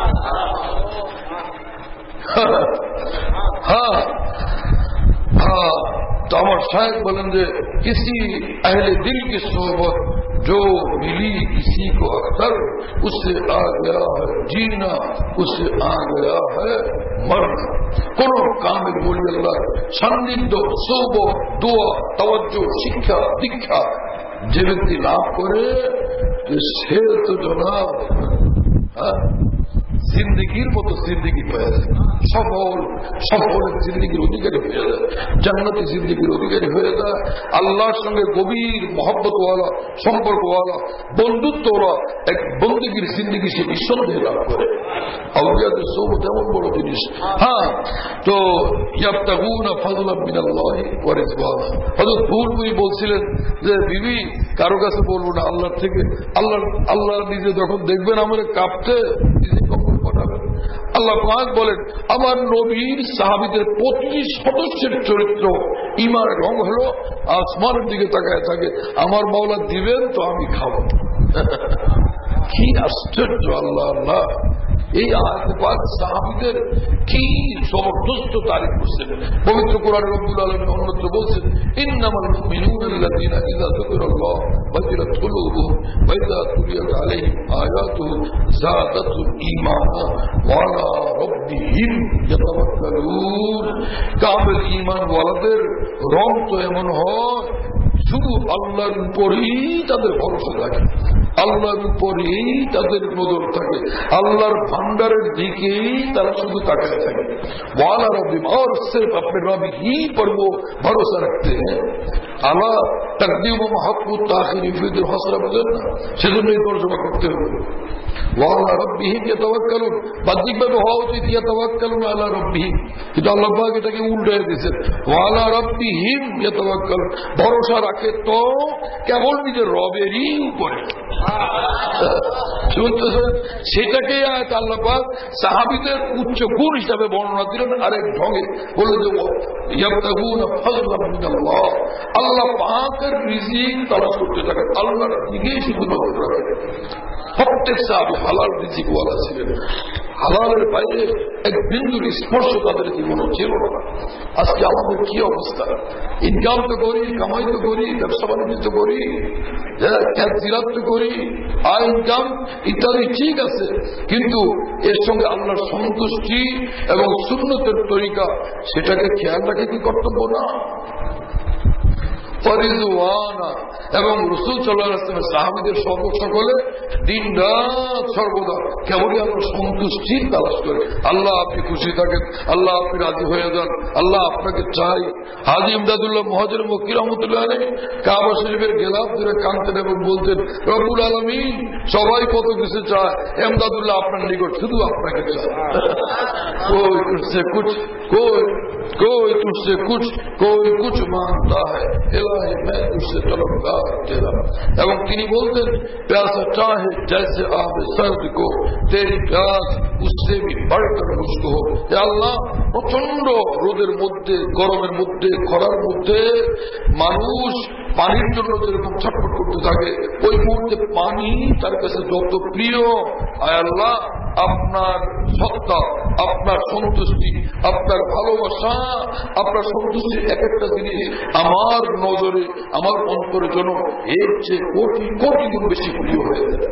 হ্যাঁ হ্যাঁ, तो अमर शायद बोलेंगे किसी अहले दिल की सोहबत जो मिली किसी को अक्सर, उससे आ गया है जीना, उससे आ गया है मरना। কোনো কামের বলি আল্লাহ সান্নিধ্য সোহবত দোয়া তাওয়াজ্জু শিক্ষা দীক্ষা যে ব্যক্তি লাভ করে সে তো জনাব জিন্দগির মতো জিন্দগি পেয়ে যায়, সফল জিন্দগির অধিকারী হয়ে যায়, জান্নাতি জিন্দগির অধিকারী হয়ে যায়। আল্লাহর সঙ্গে গভীর মহব্বতওয়ালা সম্পর্কওয়ালা বন্ধুত্বওয়ালা এক বন্দীগীর জিন্দগি সে নিঃসন্দেহে লাভ করে। আউলিয়াদের সোহবত এমন বড় জিনিস। হ্যাঁ, তো ইয়াবতাগুনা ফাযলাম মিনাল্লাহি ওয়া রিজওয়ানা। হযরত পূর্বই বলছিলেন যে বিবি কারো কাছে বলবো না আল্লাহর থেকে। আল্লাহ নিজে যখন দেখবেন আমার কাঁপতে আল্লাহ পাক বলেন আমার নবীর সাহাবীদের প্রতি সদস্যের চরিত্র ঈমানের রং হলো আসমানের দিকে তাকায় থাকে, আমার মাওলা দিবেন তো আমি খাবো। কি আশ্চর্য! আল্লাহ আল্লাহ এই আয়াত পাক সাহাবীদের কি জবরদস্ত তারিফ করছেন। পবিত্র কোরআনে রব্বুল আলামিন অন্যত্র বলছেন ইন্নামাল মুমিনুনা আল্লাযীনা ইযা যুকিরাল্লাহু ওয়াজিলাত কুলুবুহুম ওয়া ইযা তুলিয়াত আলাইহিম আয়াতুহু যাদাতুহুম ঈমানা ওয়া আলা রাব্বিহিম ইয়াতাওয়াক্কালুন। কামেল ঈমান ওয়ালাদের রং তো এমন হয় শুধু আল্লাহর উপরেই তাদের ভরসা থাকে, আল্লাহর উপরেই তাদের নজর থাকে, আল্লাহর ভান্ডারের দিকেই তারা শুধু তাকায় থাকে। ওয়ালা রব্বিহিম, और सिर्फ अपने रब ही पर वो भरोसा रखते हैं। আলা তাকদীম ও মাহকুত তাখির ফিদুল হাসরা বলেন না, সেজন্যই তর্জমা করতে হবে। ওয়ালা রব্বিহিম ইয়াতাওয়াক্কালুন, বাহ্যিকভাবে হওয়া উচিত ইয়াতাওয়াক্কালুন আলা রব্বিহিম, কিন্তু আল্লাহ পাক এটাকে উল্টায় দিয়েছেন ওয়ালা রব্বিহিম ইয়াতাওয়াক্কালুন, ভরসা রাখে তো কেবল নিজের রবেরই উপরে। শুনতেছেন, সেটাকে আল্লাহ পাক সাহাবীদের উচ্চ গুণ হিসাবে বর্ণনা দিলেন আরেক ঢঙে, বলে যে ইয়াবতাগুনা ফাযলাম মিনাল্লাহ, আল্লাহ পাকের রিজিক তালাশ করতে থাকেন, আল্লাহর দিকেই শুধু নজর রাখেন। প্রত্যেক সাহাবী হালাল রিজিক ওয়ালা ছিলেন, হালালের বাইরে এক বিন্দুর স্পর্শ তাদের জীবনে ছিল না। আজকে আমাদের কি অবস্থা! ইনকাম তো করি, কামাই তো করি, ব্যবসা বাণিজ্য তো করি, জিরাত তো করি, আয় ইনকাম ইত্যাদি ঠিক আছে, কিন্তু এর সঙ্গে আল্লাহর সন্তুষ্টি এবং সুন্নতের তরিকা সেটাকে খেয়াল রাখে কি কর্তব্য না? এবং রাসূল সাল্লাল্লাহু আলাইহি ওয়াসাল্লামের সাহাবীদের সকলে দিন রাত সর্বদা কেবলই আল্লাহর সন্তুষ্টির তালাশ করে। আল্লাহ আপনি খুশি থাকেন, আল্লাহ আপনি রাজি হয়ে যান, আল্লাহ আপনাকে চাই। হাজী ইমদাদুল্লাহ মুহাজির মক্কি রহমতুল্লাহ আলাইহি কাবা শরীফের গেলাফ ধরে কাঁদতেন এবং বলতেন রব্বুল আলামিন সবাই কত কিছু চায়, ইমদাদুল্লাহ আপনার নিকট শুধু আপনাকে চায়। कोई तुझसे कुछ कोई तुझसे कुछ कोई कुछ मांगता है, इलाही मैं तुझसे तलबगार तेरा। এবং তিনি বলতেন प्यासा चाहे जैसे आब सर्द को तेरी प्यास उससे भी बढ़कर मुझको हो। হে আল্লাহ, প্রচন্ড রোদের মধ্যে, গরমের মধ্যে, খরার মধ্যে মানুষ পানির জন্য যেরকম ছটফট করতে থাকে, ওই মুহূর্তে পানি তার কাছে যত প্রিয়, আয় আল্লাহ আপনার সত্তা আপনার সন্তুষ্টি, আপনার ভালোবাসা, আপনার সন্তুষ্টি এক একটা জিনিস আমার নজরে, আমার অন্তরের জন্য এর চেয়ে কোটি কোটি গুণ বেশি প্রিয় হয়ে যাবে।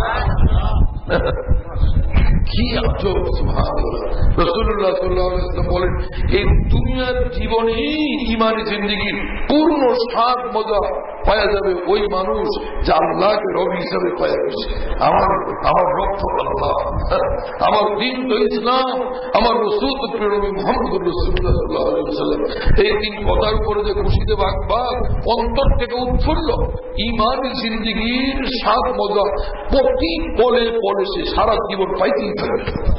কি আজব! সুবহানাল্লাহ। রাসূলুল্লাহ সাল্লাল্লাহু আলাইহি ওয়াসাল্লাম বলেন, এই দুনিয়ার জীবনেই ঈমানি জিন্দেগির পূর্ণ স্বাদ মজা পাওয়া যাবে ওই মানুষ যে আল্লাহকে রব হিসাবে পাওয়া গেছে। আমার রব তো আল্লাহ, আমার দিন তো ইসলাম, আমার রাসূল তো প্রিয় মুহাম্মদুর রাসূলুল্লাহ সাল্লাল্লাহু আলাইহি ওয়াসাল্লাম। এই তিন কথার উপরে যে খুশিতে বাগবাগ অন্তর থেকে উৎফুল্ল, ঈমানি জিন্দেগির স্বাদ মজা প্রতি পলে পলে সে সারা জীবন পাইতেই থাকে।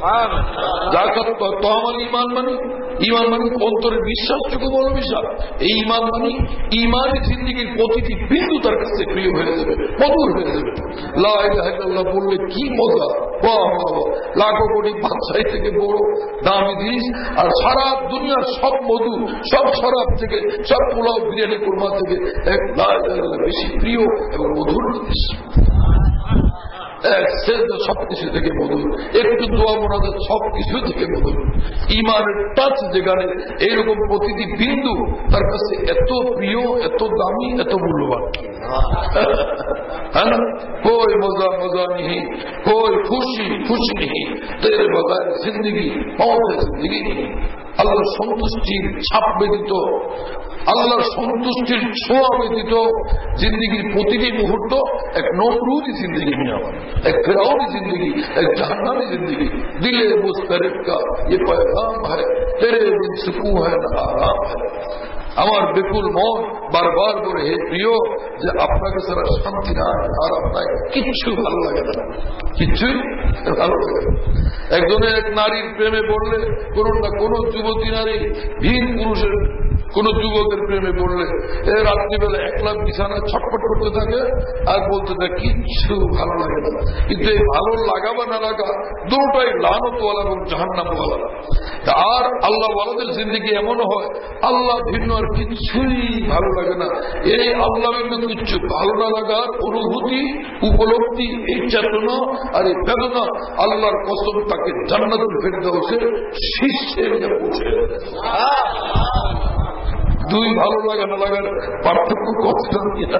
তো আমার ঈমান মানে অন্তরের বিশ্বাসটুকু বড় বিশ্বাস। এই ঈমান মানে ঈমানি জিন্দেগির প্রতিটি বিন্দু তার কাছে প্রিয় হয়ে যাবে, মধুর হয়ে যাবে। লা ইলাহা ইল্লাল্লাহ বললে কি মজা! লাখো কোটি বাদশাহী থেকে বড় দামি জিনিস, আর সারা দুনিয়ার সব মধু, সব শরাব থেকে, সব পোলাও বিরিয়ানি কোরমা থেকে এক লা ইলাহা ইল্লাল্লাহ বেশি প্রিয় এবং মধুর জিনিস। সবকিছু থেকে মধুর, একটু দোয়া মোনাজাত সবকিছু থেকে মধুর। ঈমানের টাচ যেখানে, এইরকম প্রতিটি বিন্দু তার কাছে এত প্রিয়, এত দামি, এত মূল্যবান। হ্যাঁ না? কোই মজা মজা নেই, কোই খুশি খুশি নেই, তেরে বগায় জিন্দগি মৌত জিন্দগি নেই। আল্লাহর সন্তুষ্টির ছাপ ব্যতীত, আল্লাহর সন্তুষ্টির ছোঁয়া ব্যতীত জিন্দগির প্রতিটি মুহূর্ত এক নমরুদি জিন্দগি নিয়ে, এক ফেরাউনি জিন্দগি, এক জাহান্নামি জিন্দগি। দিলে মুস্তরিব কা ये पैगाम है, तेरे बिन सुकून है ना आराम है। আমার বিপুল মন বারবার করে, হে প্রিয়, যে আপনাকে ছাড়া শান্তি নাই, আরাম নাই, কিচ্ছু ভালো লাগে না, কিচ্ছুই ভালো লাগে না। একজনে এক নারীর প্রেমে পড়লে, কোন না কোন যুবতী নারী ভিন পুরুষের কোন যুবকের প্রেমে পড়লে রাত্রিবেলা একলা বিছানা ছটফট করতে থাকে আর বলতে থাকে কিচ্ছু ভালো লাগে না। কিন্তু এই ভালো লাগা বা না লাগা দুটোই লানতওয়ালা এবং জাহান্নামওয়ালা। আর আল্লাহ ওয়ালাদের জিন্দগি এমন হয়, আল্লাহ ভিন্ন আর কিছুই ভালো লাগে না। এই আল্লাহ ভিন্ন কিচ্ছু ভালো না লাগার অনুভূতি, উপলব্ধি, এই চেতনা আর এই বেদনা আল্লাহর কসম তাকে জান্নাতুল ফেরদাউসের শীর্ষে নিয়ে পৌঁছে। দুই ভালো লাগা না লাগার পার্থক্য কতটা!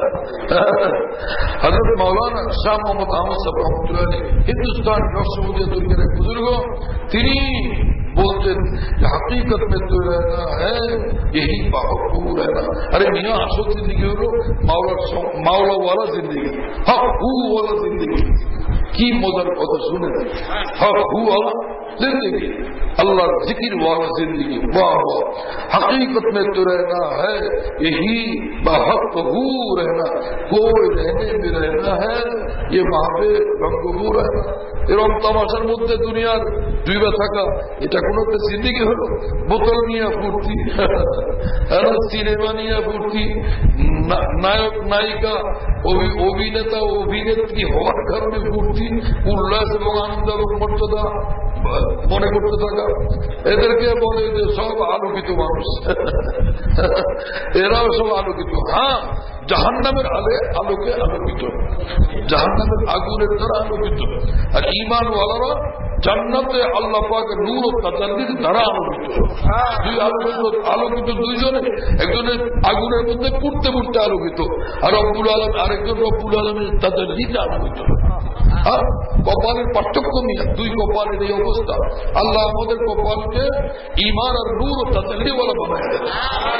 হযরত মাওলানা শাহ মোহাম্মদ আহমদ সাহেব রহমতুল্লাহ হিন্দুস্তান রাষ্ট্রপতি তুর্কের এক বুজুর্গ, তিনি বলতেন যে হकीकत में तो रहना है यही बाहू रहना। अरे मियाँ আসল जिंदगी হলো মাওলা ওয়ালা জিন্দগি, হক হু ওয়ালা জিন্দগি। কি মজার কথা শুনে, হক হু ওয়ালা जिंदगी, अल्लाह जिक्र वाला जिंदगी। वाह वाह! हकीकत में तो रहना है यही बहकहू रहना, कोई रहने में रहना है ये महाबे रंगबू रहना। এরকম তামাশার মধ্যে দুনিয়ার ডুবে থাকা, এটা কোন একটা জিন্দেগি হলো? বোতল নিয়ে ফুর্তি, সিনেমা নিয়ে ফুর্তি, নায়ক নায়িকা অভিনেতা অভিনেত্রী হওয়ার কারণে ফুর্তি, উল্লাস এবং আনন্দ এবং মর্যাদা মনে করতে থাকা, এদেরকে বলে যে সব আলোকিত মানুষ। এরাও সব আলোকিত। হ্যাঁ, জাহান্নামের আলোকে আলোকিত, জাহান্নামের আগুনের দ্বারা আলোকিত। আর ঈমান ওয়ালারা জান্নাতে আল্লাহ পাকের নূর ও তাজাল্লির দ্বারা আলোকিত। দুই আলোকিত দুইজনে, একজনে আগুনের মধ্যে পুড়তে পুড়তে আলোকিত, আর রব্বুল আলম আরেকজন রব্বুল আলমের তাজাল্লিতে আলোকিত। আর কপালের পার্থক্য নিয়ে দুই কপালের এই অবস্থা। আল্লাহ আমাদের কপালকে ঈমান আর নূর ও তাজাল্লি ওয়ালা বানায় দেয়।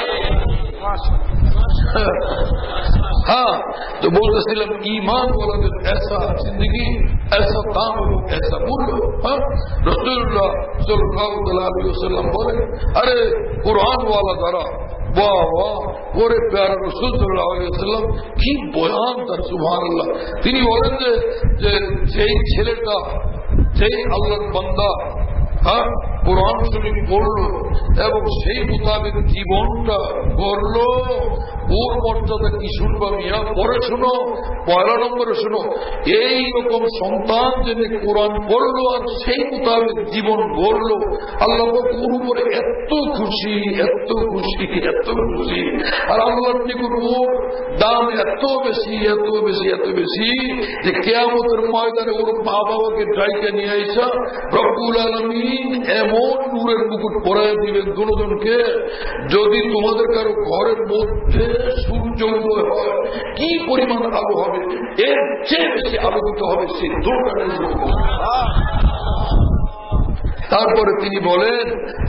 हाँ, तो बोलतेছিলাম ईमान वालों ऐसा जिंदगी, ऐसा काम हो, ऐसा मूल्य। रसूलुल्लाह सल्लल्लाहु अलैहि वसल्लम बोले, अरे कुरान वाला जरा वाह वाह, ওরে প্যারা রাসূল সাল্লাল্লাহু আলাইহি ওয়াসাল্লাম কি বয়ান তার, সুবহানাল্লাহ। তিনি বলেন যে যেই ছেলেটা, যেই আল্লাহর বান্দা কোরআন শরীফ পড়ল এবং সেই মোতাবেক জীবনটা গড়ল, ওর মর্যাদা কি শুনবা মিয়া? পরে শুনো, পয়লা নম্বরে শুনো, এইরকম সন্তান যিনি কোরআন পড়লো আর সেই মোতাবেক জীবন গড়ল, আল্লাহ ওর উপরে এত খুশি, এত খুশি, এত খুশি। আর আল্লাহর নিকট ওর দাম এত বেশি এত বেশি এত বেশি যে কিয়ামতের ময়দানে ওর মা বাবাকে ডাইকে নিয়ে আইসা রব্বুল আলামিন এমন নূরের মুকুট পরায় দিবেন দুজনকে, যদি তোমাদের কারো ঘরের মধ্যে সূর্য উদয় হয় কি পরিমাণ আলো হবে, এর চেয়ে বেশি আলোকিত হবে সেই দুর্গানের। তারপরে তিনি বলেন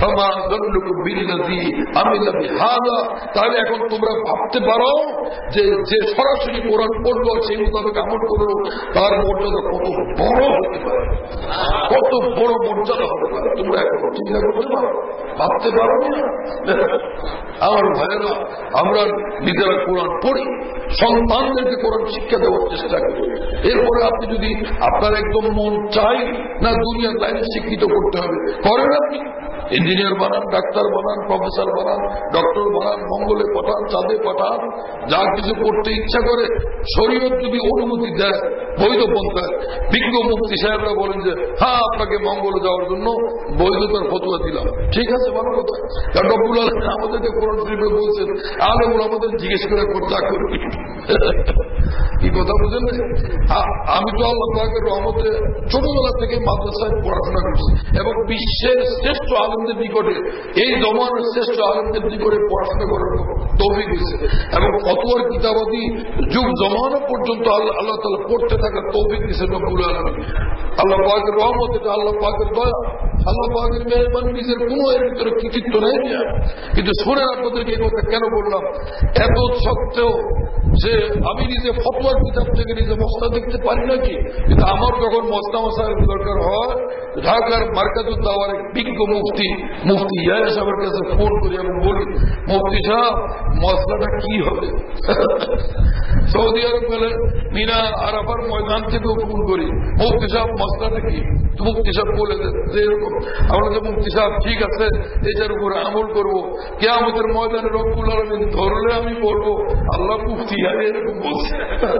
তাহলে এখন তোমরা ভাবতে পারো যে যে সরাসরি কোরআন পড়লো সেই মোতাবেক আমল করলো তার মর্যাদা কত বড় হতে পারে, কত বড় মর্যাদা হতে পারে। তোমরা এখন চিন্তা করতে পারো, ভাবতে পারো না? আমার ভাইয়েরা, আমরা নিজেরা কোরআন পড়ি, সন্তানদেরকে কোরআন শিক্ষা দেওয়ার চেষ্টা করি। এরপরে আপনি যদি আপনার একদম মন চাই না দুনিয়ার লাইনে শিক্ষিত করতে হবে, করেন আপনি ইঞ্জিনিয়ার বানান, ডাক্তার বানান, প্রফেসর বানান, ডক্টর বানান, মঙ্গলে পাঠান, চাঁদে পাঠান, যা কিছু করতে ইচ্ছা করে শরীয়ত যদি অনুমতি দেয় বৈধ পন্থায়। বিজ্ঞ মুফতি সাহেবরা বলেন যে হ্যাঁ আপনাকে মঙ্গলে যাওয়ার জন্য বৈধতার ফতোয়া দিলাম, ঠিক আছে, ভালো কথা। কারণ রব্বুল আলামিন আমাদেরকে কোরআন শরীফে বলছেন আলেমুল আমাদের জিজ্ঞেস করে যা করবি। কি কথা বুঝেন? আমি তো আল্লাহ পাকের রহমতে ছোটবেলা থেকে মাদ্রাসায় পড়াশোনা করছি এবং বিশ্বের শ্রেষ্ঠ আলেমদের নিকটে, এই জমানের শ্রেষ্ঠ আলেমদের নিকটে পড়াশোনা করার তৌফিক হয়েছে এবং ফতোয়ার কিতাবাদি যুগ জমানো পর্যন্ত আল্লাহ তাআলা পড়তে থাকার তৌফিক দিয়েছে রব্বুল আলামিন। আল্লাহ পাকের রহমত, এটা আল্লাহ পাকের দয়া, আল্লাহ পাকের মেহরবানি, নিজের কোনো এর ভিতরে কৃতিত্ব নেই। কিন্তু শুনে আপনাদেরকে এই কথা কেন বললাম, এত সত্ত্বেও যে আমি নিজে ফতোয়ার কিতাব থেকে নিজে মসলা দেখতে পারি নাকি, কিন্তু আমার যখন মসলা মশাইয়ের দরকার হয় ঢাকার মার্কাজুদ দাওয়ার এক বিজ্ঞ মুফতি ইয়াহিয়া সাহেবের কাছে ফোন করি এবং বলি, মুফতি সাহেব মসলাটা কি হবে? সৌদি আরব গেলে মিনা আরাফার ময়দান থেকেও ফোন করি, মুফতি সাহেব মসলাটা কি? মুফতি সাহেব বলে দেন যে এরকম। আমরা তো মুফতি সাহেব ঠিক আছে, এটার উপরে আমল করবো, কিয়ামতের ময়দানে রব্বুল আলামিন ধরলে আমি বলবো আল্লাহ মুফতি ইয়াহিয়া এরকম বলছে।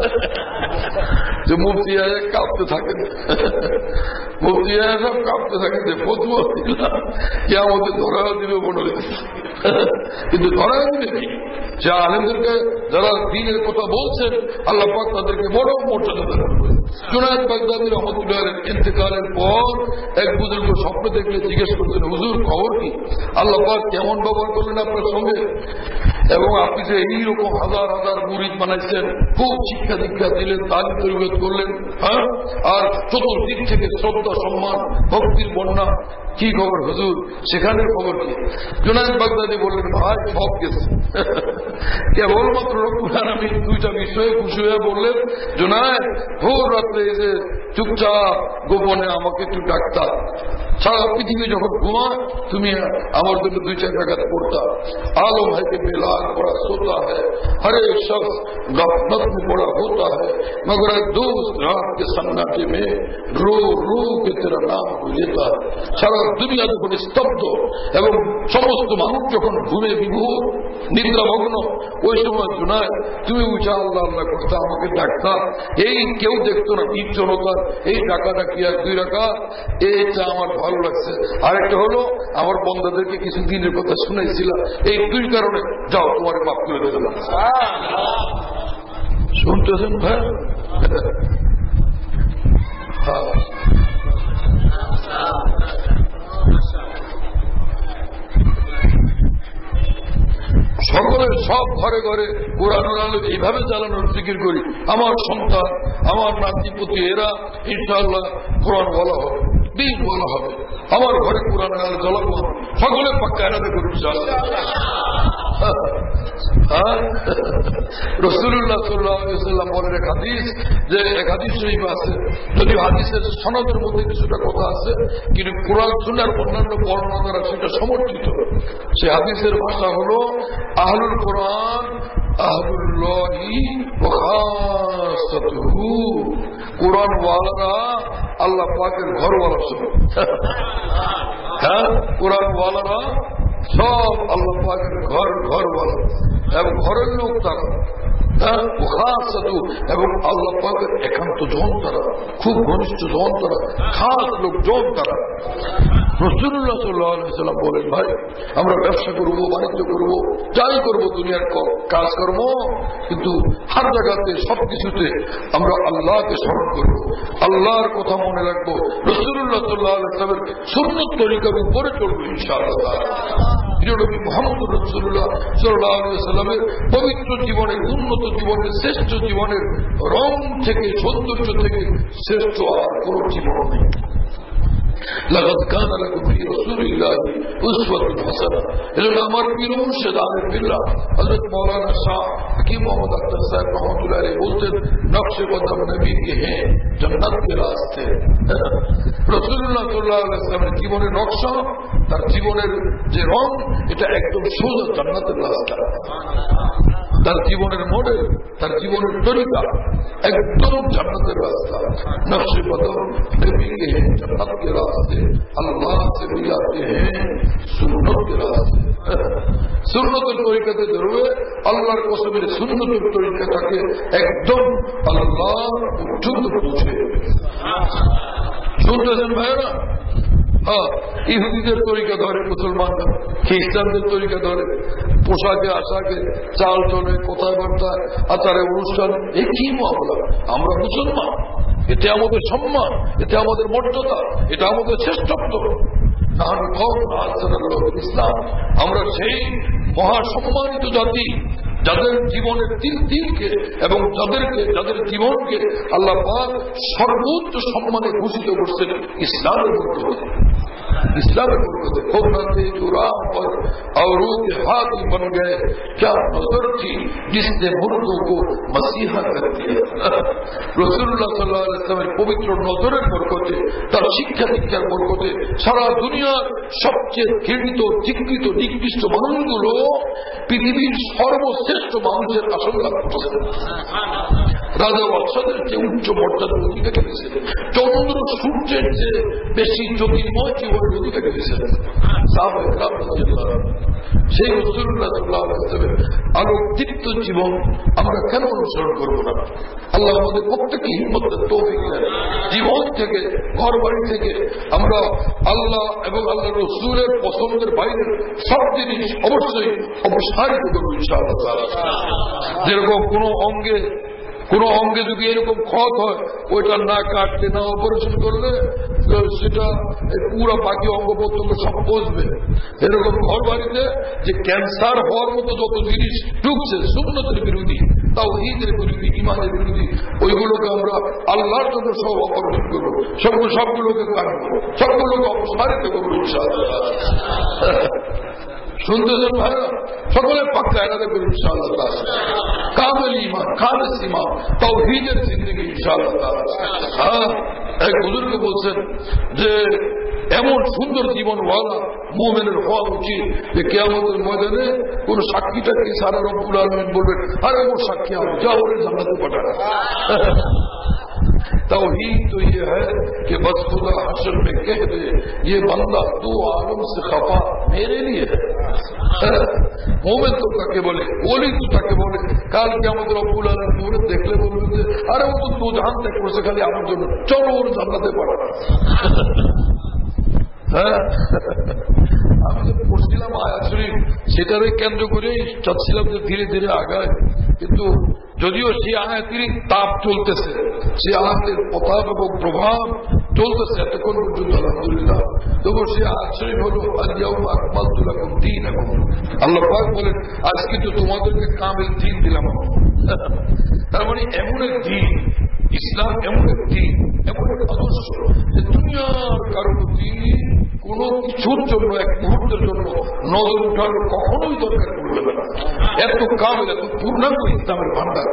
যে মুফতি ইয়াহিয়া কাঁপতে থাকেন, মুফতি ইয়াহিয়া সব কাঁপতে থাকেন যে ফতোয়া দিলাম কিয়ামতে ধরাও দিবে মনে হয়েছে, কিন্তু ধরাও দিবে কি? যে আলেমদেরকে যারা দ্বীনের কথা বলছেন আল্লাহ পাক তাদেরকে বড় মর্যাদা দান করেন। জুনায়েদ বাগদাদী রাহমাতুল্লাহির ইন্তেকালের পর এক বুজুর্গ স্বপ্ন দেখলে জিজ্ঞেস করতেন, হুজুর খবর কি? আল্লাহ পাক কেমন ব্যবহার করলেন আপনার সঙ্গে, এবং আপনি যে এইরকম হাজার হাজার মুরিদ বানাইছেন, খুব শিক্ষা দীক্ষা দিলেন, তালিম তরবিয়ত করলেন, হ্যাঁ, আর চতুর্দিক থেকে শ্রদ্ধা সম্মান ভক্তির বন্যা, কি খবর হুজুর? সেখানের খবর কি? জুনায়েদ বাগদাদী বললেন, ভাই সব গেছে। কেবলমাত্র রব্বুল আলামিন দুইটা বিষয়ে খুশি হয়ে বললেন, জুনায়েদ ভোর রাত্রে এসে চুপচাপ গোপনে আমাকে একটু ডাকতাম, সারা পৃথিবী যখন ঘুমায় তুমি আমার জন্য 2-4 রাকাত পড়তা। आलम है कि बेलाल बड़ा सोता है, हर एक शख्स गफलत में बड़ा होता है, मगर दोस्त रात के सन्नाटे में रो रो के तेरा नाम को लेता है। সারা দুনিয়া যখন স্তব্ধ এবং সমস্ত মানুষ যখন ঘুমে বিভোর নিদ্রামগ্ন, ওই সময় জুনায়েদ তুমি উঠা আল্লাহ আল্লাহ করতে আমাকে ডাকতা, এই কেউ দেখতো না ঈদ জনতার এই ডাকাটা কি আর 2 রাকাত, এইটা আমার ভালো লাগছে। আরেকটা হলো আমার বন্দাদেরকে কিছু দিনের কথা শুনাইছিলাম, এই 2 কারণে যাও তোমার মাফ করে দিলাম। শুনতেছেন ভাই? সকলের সব ঘরে ঘরে কোরআনুল আলো এইভাবে চালানোর জিকির করি, আমার সন্তান আমার নাতিপুতি এরা ইনশাআল্লাহ কোরআন বলা হবে, দিন বলা হবে, আমার ঘরে কোরআনুল আলো জ্বলাবো, সকলের পাক্কা এনাদের করি রাসূলুল্লাহ সাল্লাল্লাহু আলাইহি ওয়াসাল্লাম বলেন এক হাদিস, যে এক হাদিস শরীফ আছে, যদি হাদিসের সনদের মধ্যে কিছুটা কথা আছে কিন্তু কোরআন সুন্নাহর অন্যান্য বর্ণনা দ্বারা সেটা সমর্থিত। সে হাদিসের ভাষা হলো আহলুল কোরআন আহলুল্লাহি ওয়া খাসাতুহু, কোরআন ওয়ালারা আল্লাহ পাকের ঘরওয়ালা সব। হ্যাঁ, কোরআন ওয়ালারা সব আল্লাহ পাকের ঘরওয়ালা এবং ঘরের লোক তারা, এবং আল্লাহ পাকের একান্ত জন তারা, খুব ঘনিষ্ঠ জন তারা, খাস লোক জন তারা। রাসূলুল্লাহ সাল্লাল্লাহু আলাইহি ওয়াসাল্লাম বলেন, ভাই আমরা ব্যবসা করবো, বাণিজ্য করবো, যাই করবো দুনিয়ার কাজকর্ম, কিন্তু হার জায়গাতে সবকিছুতে আমরা আল্লাহকে স্মরণ করবো, আল্লাহর কথা মনে রাখবো, রাসূলুল্লাহ সাল্লাল্লাহু আলাইহি ওয়াসাল্লামের সুন্নাত তরিকার উপরে চলবো ইনশাআল্লাহ। নবী মুহাম্মদ রাসূলুল্লাহ সাল্লাল্লাহু আলাইহি ওয়াসাল্লামের পবিত্র জীবনের, উন্নত জীবনের, শ্রেষ্ঠ জীবনের রং থেকে, সৌন্দর্য থেকে শ্রেষ্ঠ আর কোন জীবন নেই। লাকাদ কানা লাকুম ফি রাসূলিল্লাহি উসওয়াতুন হাসানাহ। এজন্য আমার পীর মুর্শিদ আমির বিল্লাহ হযরত মাওলানা শাহ হাকিম মোহাম্মদ আখতার সাহেব রহমাতুল্লাহ আলাইহি বলতেন, নকশে কদম নবী কে হ্যাঁ জান্নাত কে রাস্তে। রাসূলুল্লাহ সাল্লাল্লাহু আলাইহি ওয়াসাল্লামের জীবনের নকশা, তার জীবনের যে রং, এটা একদম সোজা জান্নাতের রাস্তা। তার জীবনের মডেল, তার জীবনের তরিকা একদম জান্নাতের রাস্তা। নকশে কদম নবী কে হ্যাঁ জান্নাত কে রাস্তে, আল্লাহ সে মিলাতে হ্যাঁ সুন্নত কে রাস্তে। সুন্নতের তরিকাতে ধরবে, আল্লাহর কসমের সুন্নতের তরিকাটাকে একদম আল্লাহ পর্যন্ত পৌঁছে শুনতেছেন ভাইরা। হ্যাঁ, ইহুদিদের তরিকা ধরে মুসলমানরা, খ্রিস্টানদের তরিকা ধরে, পোশাকে আশাকে, চাল চলে, কথাবার্তা, আচারে অনুষ্ঠান, একই মামলা। আমরা মুসলমান, এতে আমাদের সম্মান, এতে আমাদের মর্যাদা, এটা আমাদের শ্রেষ্ঠত্ব। ইসলাম, আমরা সেই মহাসম্মানিত জাতি যাদের জীবনের দিনকে এবং যাদের জীবনকে আল্লাহ পাক সর্বোচ্চ সম্মানে ভূষিত করছেন ইসলামের বরকতে। इस्लाम हुर्रत जुराम पर औरों के हाथ बन गए, क्या नजर थी जिसने मुर्दों को मसीहा कर दिया। রাসূলুল্লাহ সাল্লাল্লাহু আলাইহি ওয়াসাল্লামের পবিত্র নজরের বরকতে, তার শিক্ষা দীক্ষার বরকতে সারা দুনিয়ার সবচেয়ে ঘৃণিত, ধিকৃত, নিকৃষ্ট মানুষগুলো পৃথিবীর সর্বশ্রেষ্ঠ মানুষের আসন লাভ করছে। রাজা বাদশাদের চেয়ে উচ্চ মর্যাদার অধিকারী হয়েছে, চন্দ্র সূর্যের চেয়ে বেশি জ্যোতির্ময় জীবনের অধিকারী হয়েছে। সেই রাসূলুল্লাহ সাল্লাল্লাহু আলাইহি ওয়াসাল্লামের আলোকদীপ্ত জীবন আমরা কেন অনুসরণ করবো না? আল্লাহ আমাদের প্রত্যেককে হিম্মত তৌফিক দেন, জীবন থেকে, ঘর বাড়ি থেকে আমরা আল্লাহ এবং আল্লাহ রাসূলের পছন্দের বাইরে সব জিনিস অবশ্যই অপসারিত করবো ইনশাআল্লাহ। যেরকম কোন অঙ্গে যদি এরকম ক্ষত হয়, ওইটা না কাটলে, না অপারেশন করলে সেটা পুরো বাকি অঙ্গ প্রত্যঙ্গ সব বসবে। এরকম ঘর বাড়িতে যে ক্যান্সার হওয়ার মতো যত জিনিস ঢুকছে, সুন্নতের বিরোধী, তাওহীদের বিরোধী, ঈমানের বিরোধী, ওইগুলোকে আমরা আল্লাহর জন্য সব অপারেশন করবো, সবগুলোকে কাটবো, সবগুলোকে অপসারিত করবো ইনশাআল্লাহ। শুনতেছেন ভাইরা? সকলে পাক্কা এরাদা করি ইনশাআল্লাহ। কামেল ঈমান, খালেস ঈমান, তাওহীদের জিন্দেগি ইনশাআল্লাহ। হ্যাঁ, এক বুজুর্গ বলছেন যে এমন সুন্দর জীবনওয়ালা মুমিনের হওয়া উচিত যে কিয়ামতের ময়দানে কোন সাক্ষীটাকে সারা রব্বুল আলামিন বলবেন, আরে ওর সাক্ষী আমি, যা ওরে জান্নাতে পাঠানো। तौहीद तो ये है कि बस खुदा हशर में कह दे ये बंदा दो आलम से खफा मेरे लिए है। मोमेन तो ताके बोले, ओली तो ताके बोले, काल कियामत रब्बुल आलमीन देखले बोलবে আরে ও তো দু জাহান ত্যাগ করছে খালি আমার জন্য, চলো ওর জান্নাতে পাঠানো। আমি তো পড়ছিলাম আয়াত শরীফ, সেটারে কেন্দ্র করে চাচ্ছিলাম যে ধীরে ধীরে আগায়, কিন্তু যদিও সে আয়াতের তাপ চলতেছে, সে আয়াতের প্রতাপ এবং প্রভাব চলতেছে এতক্ষণ পর্যন্ত আলহামদুলিল্লাহ, তবু সে আয়াত শরীফ হলো আল-ইয়াউমা আকমালতু লাকুম দীনাকুম। আল্লাহ পাক বলেন আজকে তো তোমাদেরকে কামেল দ্বীন দিলাম। তার মানে এমন এক দ্বীন, ইসলাম এমন এক দ্বীন, এমন এক আদর্শ যে দুনিয়ার কারো প্রতি কোন কিছুর জন্য, এক মুহূর্তের জন্য নজর উঠানোর কখনোই দরকার পড়বে না। এত কামেল, এত পূর্ণাঙ্গ ইসলামের ভান্ডার।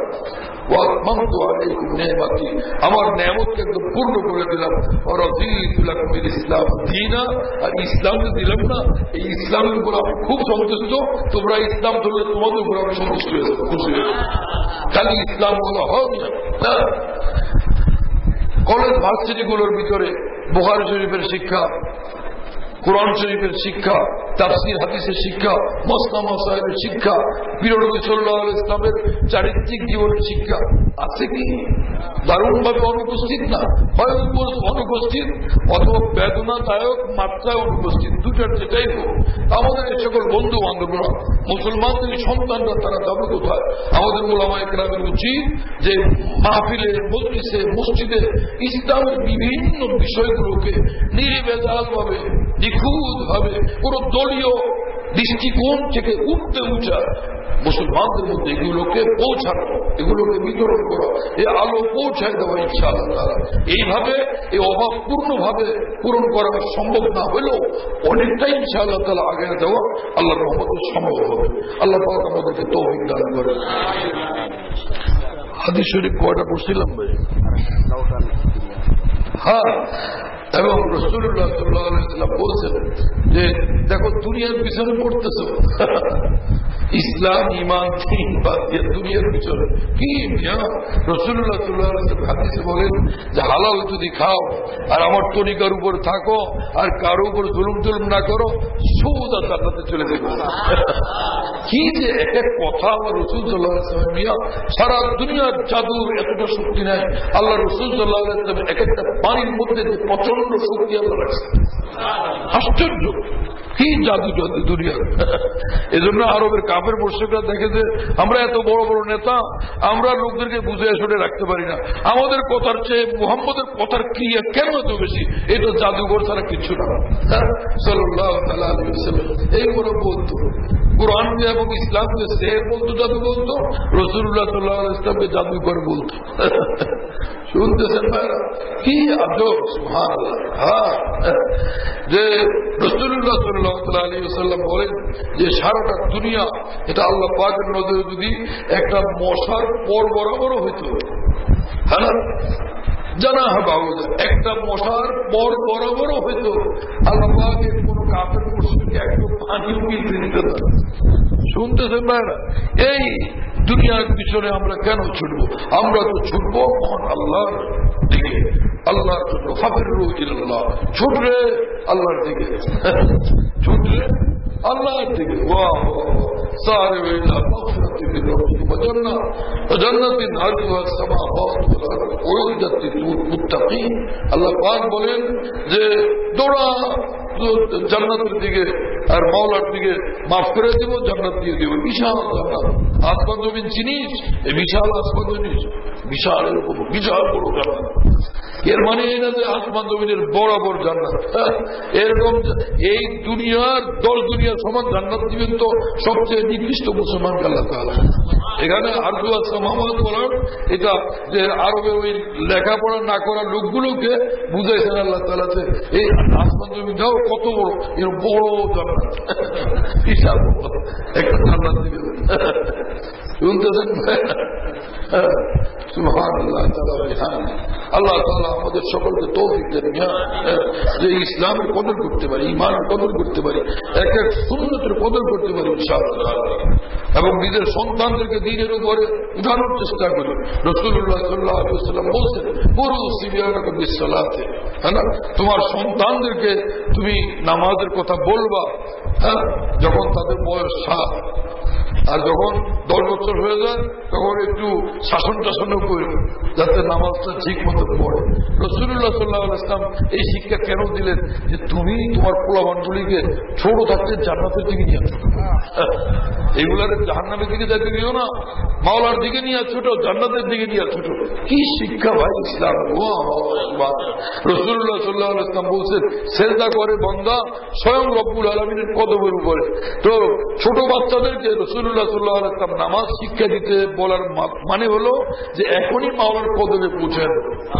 আমার নেয়ামতকে একদম পূর্ণ করে দিলাম, ইসলাম দিনা, আর ইসলামকে দিলাম না, এই ইসলামের উপর আমি খুব সন্তুষ্ট। তোমরা ইসলাম ধরলে তোমাদের উপর আমি সন্তুষ্ট হয়েছে, খুশি হয়েছে। খালি ইসলাম বলা হবে না। কলেজ ভার্সিটিগুলোর ভিতরে বুখারী শরীফের শিক্ষা, কোরআন শরীফের শিক্ষা, তাফসীর হাদিসের শিক্ষা, মসনা মাসাইলের শিক্ষা, প্রিয় নবী সাল্লাল্লাহু আলাইহি ওয়াসাল্লামের চারিত্রিক জীবনের শিক্ষা আছে কি? দারুণভাবে অনুপস্থিত না, হয় অনুপস্থিত অথবা বেদনাদায়ক মাত্রায় অনুপস্থিত, দুটার যেটাই হোক। আমাদের এই সকল বন্ধু বান্ধবরা, মুসলমানদের সন্তানরা, তারা যাবে কোথায়? আমাদের ওলামায়ে কেরামের উচিত যে মাহফিলে, মজলিসে, মসজিদে ইসলামের বিভিন্ন বিষয়গুলোকে নির্ভেজালভাবে, নিখুঁতভাবে, কোন দলীয় দৃষ্টিকোণ থেকে উঠতে উঠা মুসলমানদের মধ্যে এগুলোকে পৌঁছানো, এগুলোকে বিতরণ করা, এই আলো পৌঁছায় দেওয়া ইনশাআল্লাহ। এইভাবে এই অভাব পূর্ণভাবে পূরণ করা সম্ভব না হলেও অনেকটাই ইনশাআল্লাহ তাআলা আগে দেওয়া আল্লাহর রহমতে সম্ভব হবে। আল্লাহ পাক আমাদেরকে তৌফিক দান করেন। হাদিস শরীফ কয়টা পড়ছিলাম ভাই? হ্যাঁ, এবং রাসূলুল্লাহ সাল্লাল্লাহু আলাইহি ওয়াসাল্লাম বলছেন যে দেখো দুনিয়ার পিছনে পড়তেছ, ইসলাম, ঈমান, দ্বীন বাদ দিয়ে দুনিয়ার পিছনে কি? রাসূলুল্লাহ সাল্লাল্লাহু আলাইহি ওয়াসাল্লাম হাদিসে বলেন যে হালাল যদি খাও আর আমার তরিকার উপর থাকো আর কারো উপর জুলুম না করো, সোজা জান্নাতে চলে যাবে। কি যে এক এক কথা আমার রাসূল সাল্লাল্লাহু আলাইহি ওয়াসাল্লাম নিয়ে সারা দুনিয়ার জাদুর এতটা শক্তি নাই। আল্লাহ রাসূল সাল্লাল্লাহু আলাইহি ওয়াসাল্লাম এক একটা পানির মধ্যে যে প্রচন্ড শক্তি আল্লাহ রাখছে, আশ্চর্য কি জাদু জাদু দুনিয়ার। এজন্য আরবের কাফের মুশরিকরা দেখে যে আমরা এত বড় বড় নেতা, আমরা লোকদেরকে বুঝে আসলে রাখতে পারি না, আমাদের কথার চেয়ে মুহাম্মদের কথার ক্রিয়া কেন এত বেশি? এটা জাদুঘর ছাড়া কিছু না। সাল্লাল্লাহু আলাইহি ওয়াসাল্লাম এইগুলো বলতো, কোরআন এবং ইসলামকে শের বলতো, জাদু বলতো, রাসূলুল্লাহ সাল্লাল্লাহু আলাইহি ওয়াসাল্লামকে জাদুকর বলতো। শুনতেছেন ভাইরা? কি আজব, সুবহানাল্লাহ। হ্যাঁ, যে রাসূলুল্লাহ সাল্লাল্লাহু আলাইহি ওয়াসাল্লাম বলেন যে সারাটা দুনিয়া এটা আল্লাহ পাকের নজরে যদি একটা মশার পর বরাবরও হইতো, হ্যাঁ জানা বাবু, একটা মশার পর বরাবরও হইতো, আল্লাহ পাকের কোন কাফের মুশরিককে একটু পানিও মিলতে দিতে না। শুনতেছেন ভাইরা? এই দুনিয়ার পিছনে আমরা কেন ছুটবো? আমরা তো ছুটবো মহান আল্লাহর দিকে, আল্লাহর জন্য। ফাফিরু ইলাল্লাহ, ছুটরে আল্লাহর দিকে, ছুটরে আল্লাহর দিকে। ওয়াও সারে ইলা মাগফিরাতি মির রাব্বিকুম ওয়া জান্নাহ ওয়া জান্নাতিন আরদুহা আস-সামাওয়াতু ওয়াল আরদ উইদ্দাত লিল মুত্তাকিন। আল্লাহ পাক বলেন যে দৌড়া জান্নাতের দিকে আর মাওলার দিকে, মাফ করে দেব, জান্নাত দিয়ে দেব। বিশাল জান্নাত, আসমান জমিন চিনিস? এই বিশাল আসমান জমিন, বিশাল এরকম বিশাল বড় জান্নাত। এর মানে এই না যে আসমান জমিনের বরাবর জান্নাত, এরকম এই দুনিয়ার 10 দুনিয়ার সমান জান্নাত দিবেন তো সবচেয়ে নিকৃষ্ট মুসলমানকে আল্লাহ তাআলা। এখানে আরদু আস-সামাওয়াত বলার এটা যে আরবে ওই লেখাপড়া না করা লোকগুলোকে বুঝাইছেন আল্লাহ তাআলা যে এই আসমান জমিনটাও কত বড়, এর বড় জান্নাত, বিশাল একটা জান্নাত দিবেন। শুনতেছেন? সুবহানাল্লাহ। আল্লাহ তাআলা আমাদের সকলকে তৌফিক দেন যে ইসলামের কদর করতে পারি, ঈমানের কদর করতে পারি, এক এক সুন্নতের কদর করতে পারি ইনশাআল্লাহ, এবং নিজের সন্তানদেরকে দ্বীনের উপরে উঠানোর চেষ্টা করি। রাসূলুল্লাহ সাল্লাল্লাহু আলাইহি ওয়াসাল্লাম বলেছেন পুরু সিবিয়ানাকুম বিসসালাতে, হ্যাঁ না, তোমার সন্তানদেরকে তুমি নামাজের কথা বলবা, হ্যাঁ, যখন তাদের বয়স 7, আর যখন 10 বছর হয়ে যায় তখন একটু শাসন টাসনও করি যাতে নামাজটা ঠিক মতো পড়ে। রাসূলুল্লাহ সাল্লাল্লাহু আলাইহি ওয়াসাল্লাম এই শিক্ষা কেন দিলেন? যে তুমি তোমার পোলাপানগুলিকে ছোট থাকতে জান্নাতের দিকে নিয়ে আসো, এইগুলার জাহান্নামের দিকে যাইতে দিও না, মাওলার দিকে নিয়ে ছোট, জান্নাতের দিকে নিয়ে ছোট। কি শিক্ষা ভাই ইসলাম! রাসূলুল্লাহ সাল্লাল্লাহু আলাইহি ওয়াসাল্লাম বলছেন সিজদা করে বান্দা স্বয়ং রব্বুল আলামিনের কদমের উপরে। তো ছোট বাচ্চাদেরকে রাসূলুল্লাহ সাল্লাল্লাহু আলাইহি ওয়াসাল্লাম নামাজ শিক্ষা দিতে বলার মানে হলো যে এখনই মাওলার কদমে পৌঁছে দেবো,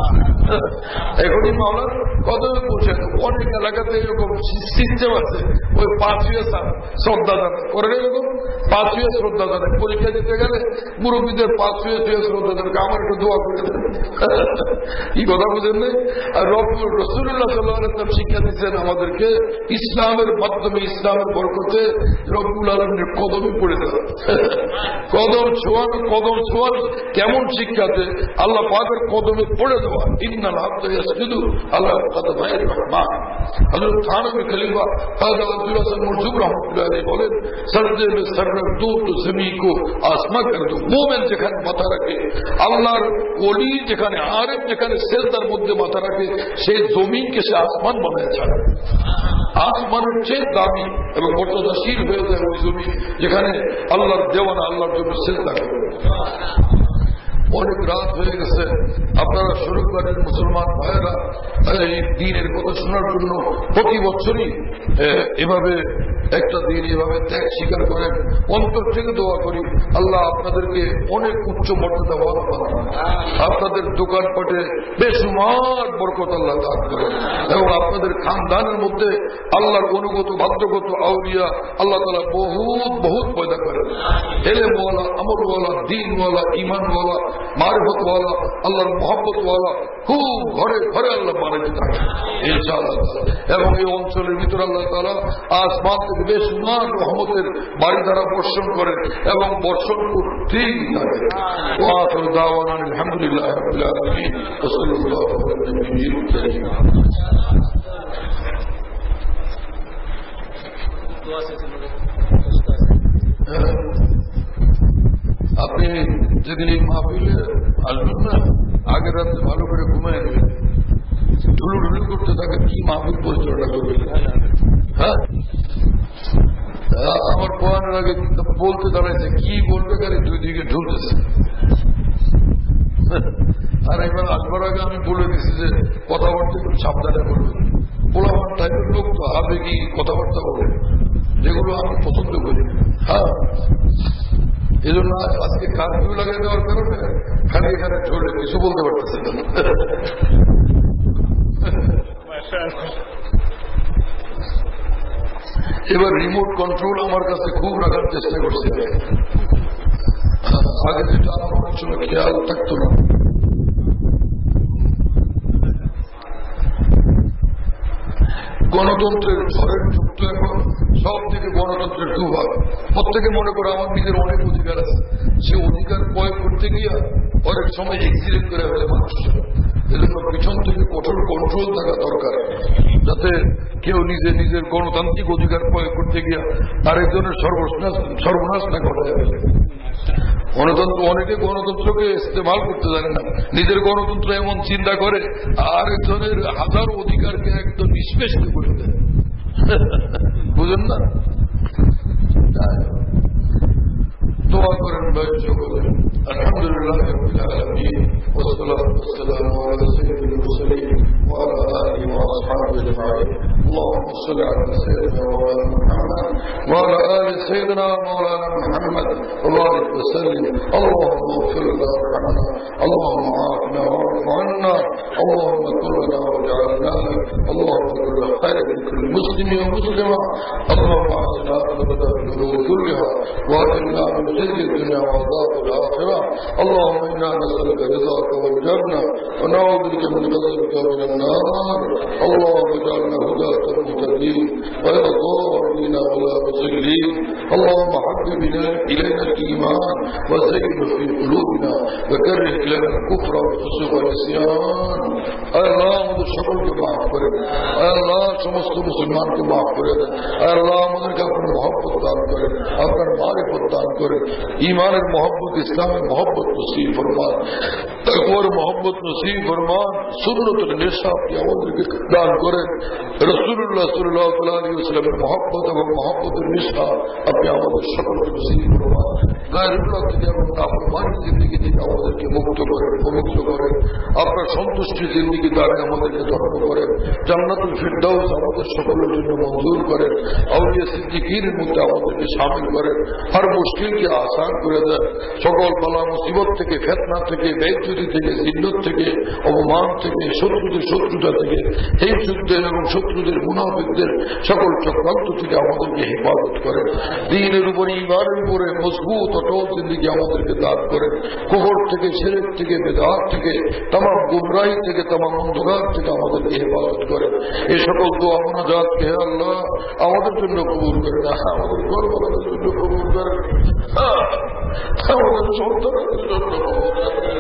এখনই মাওলার কদমে পৌঁছে দেবো। অনেক এলাকাতে এরকম সিস্টেম আছে, ওই 5 শ্রদ্ধা জানা করে এরকম পা ছুঁয়ে শ্রদ্ধা জানাই। পরীক্ষা দিতে গেলে মুরব্বীদের পা ছুঁয়ে শ্রদ্ধা জানাই, আমার একটু দোয়া করে দেন। কি কথা বুঝেন নাই? আর রাসূলুল্লাহ সাল্লাল্লাহু আলাইহি ওয়াসাল্লাম শিক্ষা দিচ্ছেন আমাদেরকে ইসলামের মাধ্যমে, ইসলামের বরকতে রব্বুল আলামিনের কদমে পড়ে দেওয়া। কদম ছোঁয়ানো কেমন শিক্ষাতে? আল্লাহ পাকের কদমে পড়ে দেওয়া। ইন্নাল আবদা ইয়াসজুদু আলা কদমাইর রহমান। হযরত থানবী খলিফা কাজী আব্দুল হাসান মুরসুব রাহমাতুল্লাহ আলাইহি বলেন, সরদে মে সরর দো তো জমি কো আসমান কর দো। মুমিন যেখানে মাথা রাখে, আল্লাহর ওলি যেখানে, আরেফ যেখানে সিজদার মধ্যে মাথা রাখে, সেই জমিনকে সে আসমান বানায় ছাড়ে। আসমানের চেয়ে দামি এবং মর্যাদাশীল হয়ে যায় ওই জমি যেখানে আল্লাহর দেওয়ানা আল্লাহর জন্য সিজদা করে। অনেক রাত হয়ে গেছে, আপনারা শরীফবাড়ির মুসলমান ভাইয়েরা এই দিনের কথা শোনার জন্য প্রতি বছরই এভাবে একটা দিন এভাবে ত্যাগ স্বীকার করেন। অন্তর থেকে দোয়া করি আল্লাহ আপনাদেরকে অনেক উচ্চ মর্যাদা বানান, আপনাদের দোকানপাটে বেসুমার বরকত আল্লাহ দান করেন এবং আপনাদের খানদানের মধ্যে আল্লাহর অনুগত বাধ্যগত আউলিয়া আল্লাহ তাআলা বহুত পয়দা করেন। এলেমওয়ালা, আমলওয়ালা, দ্বীনওয়ালা, ঈমানওয়ালা, মারিফতওয়ালা, আল্লাহর মহব্বতওয়ালা খুব ঘরে ঘরে আল্লাহ বানাইতে থাকে ইনশাআল্লাহ। এবং এই অঞ্চলের ভিতরে আল্লাহ তাআলা আসমান থেকে বেসুমার রহমতের বাড়ি দ্বারা বর্ষণ করেন এবং বর্ষণ করতেই থাকে। ওয়া আখিরু দাওয়ানা আলহামদুলিল্লাহি রাব্বিল আলামিন ওয়া সাল্লাল্লাহু আলা নবিয়্যিল কারীম। আপনি যেদিন এই মাহফিলে আসবেন না, আগের রাতে ভালো করে ঘুমায় নেবেন, ঢুলুঢুলু করতে থাকে কি মাহফিল পরিচালনা করবেন। হ্যাঁ, আমার পড়ানোর আগে বলতে দাঁড়াইছে কি বলবে গাড়ি দুই দিকে ঢুলতেছে। আর একবার আসবার আগে আমি বলে দিচ্ছি যে কথাবার্তা একটু সাবধানে বলবেন। পোলাপান টাইপের লোক তো আবেগী কথাবার্তা বলে, যেগুলো আমি পছন্দ করি। হ্যাঁ, এই জন্য আজকে কারফিউ লাগিয়ে দেওয়ার কারণে খালি এখানে চলে কিছু বলতে পারতেছে না। এবার রিমোট কন্ট্রোল আমার কাছে খুব রাখার চেষ্টা করছে। আগে যেটা আমার অনেক সময় খেয়াল থাকতো না। গণতন্ত্রের ঝড়ের যুগ তো এখন, সব থেকে গণতন্ত্রের দুভাগ। প্রত্যেকে মনে করে আমার নিজের অনেক অধিকার আছে, সে অধিকার প্রয়োগ করতে গিয়ে অনেক সময় এক্সিডেন্ট করে ফেলে মানুষ। এজন্য পিছন থেকে কঠোর কন্ট্রোল থাকা দরকার, যাতে কেউ নিজের গণতান্ত্রিক অধিকার প্রয়োগ করতে গিয়ে আরেকজনের সর্বনাশ না ঘটায় ফেলে। অনেকে গণতন্ত্রকে ইস্তেমাল করতে জানে না, নিজের গণতন্ত্র এমন চিন্তা করে আরেকজনের হাজার অধিকারকে একদম নিষ্পেষিত করে দেয়। বুঝেন না? দোয়া করেন ভাই সকলে। আলহামদুলিল্লাহ রাব্বিল আলামিন ওয়া সলাতু ওয়াসসালামু আলা সাইয়্যিদিল মুরসালিন ওয়া আলা আলিহি ওয়া আসহাবিহি আজমাইন। اللهم صل على سيدنا مولانا محمد وعلى آل سيدنا مولانا محمد وبارك وسلم. اللهم اغفر لنا وارحمنا، اللهم عافنا واعف عنا، اللهم كن لنا واجعلنا لك، اللهم كل خير لكل مسلم ومسلمة، اللهم اعطنا عقبة الأمور كلها واجعلنا من خزي الدنيا وعذاب الآخرة. اللهم إنا نسألك رضاك والجنة ونعوذ بك من غضبك ومن النار. اللهم اجعلنا هداة المهتدين غير ضالين ولا مضلين. اللهم حبب إلينا الإيمان وزينه في قلوبنا وكره إلينا الكفر والفسوق والعصيان. আল্লাহ আমাদের সকলকে মাফ করে দেন, আল্লাহ সমস্ত মুসলমানকে মাফ করে দেন, আল্লাহ আমাদেরকে আপনার মহব্বত দান করেন, আপনার মারিফত দান করেন, ঈমানের মহব্বত, ইসলামের মহব্বত নসিব ফরমান, তাকওয়ার মহব্বত নসিব ফরমান, সুন্নতের নেশা আপনি আমাদেরকে দান করেন, রাসূলুল্লাহ সাল্লাল্লাহু আলাইহি ওয়াসাল্লামের মহব্বত এবং মহব্বতের নেশা আপনি আমাদের সকলকে নসিব ফরমান। গায়রুল্লাহ থেকে এবং আপনার জিন্দিগি থেকে আমাদেরকে মুক্ত করেন, পবিত্র করেন। আপনার সন্তুষ্টি জিন্দিগি দ্বারা আমাদেরকে ধর্ম করেন। জান্নাতুল ফিরদাউস আমাদের সকলের জন্য মঞ্জুর করেন। আউলিয়া সিদ্দিকীর মধ্যে আমাদেরকে শামিল করেন। হর মুশকিলকে আসান করে দেন। সকল বালা মুসিবত থেকে, ফিতনা থেকে, বেইজ্জতি থেকে, জিল্লত থেকে, অপমান থেকে, শত্রুদের শত্রুতা থেকে, এই যুদ্ধের এবং শত্রুদের মুনাফিকদের সকল চক্রান্ত থেকে আমাদেরকে হেফাজত করেন। দ্বীনের উপরে, ঈমানের উপরে মজবুত অটল জিন্দেগি আমাদেরকে দান করেন। কুফর থেকে, শিরক থেকে, বিদআত থেকে, तमाम गुमराही থেকে, तमाम অন্ধকার থেকে আমাদেরকে হেফাজত করেন। এই সকল দোয়া মুনাজাতকে হে আল্লাহ আমাদের জন্য কবুল করেন, আমাদের ঘরওয়ালাদের জন্য কবুল করেন, আমাদের সন্তানদের জন্য কবুল করেন,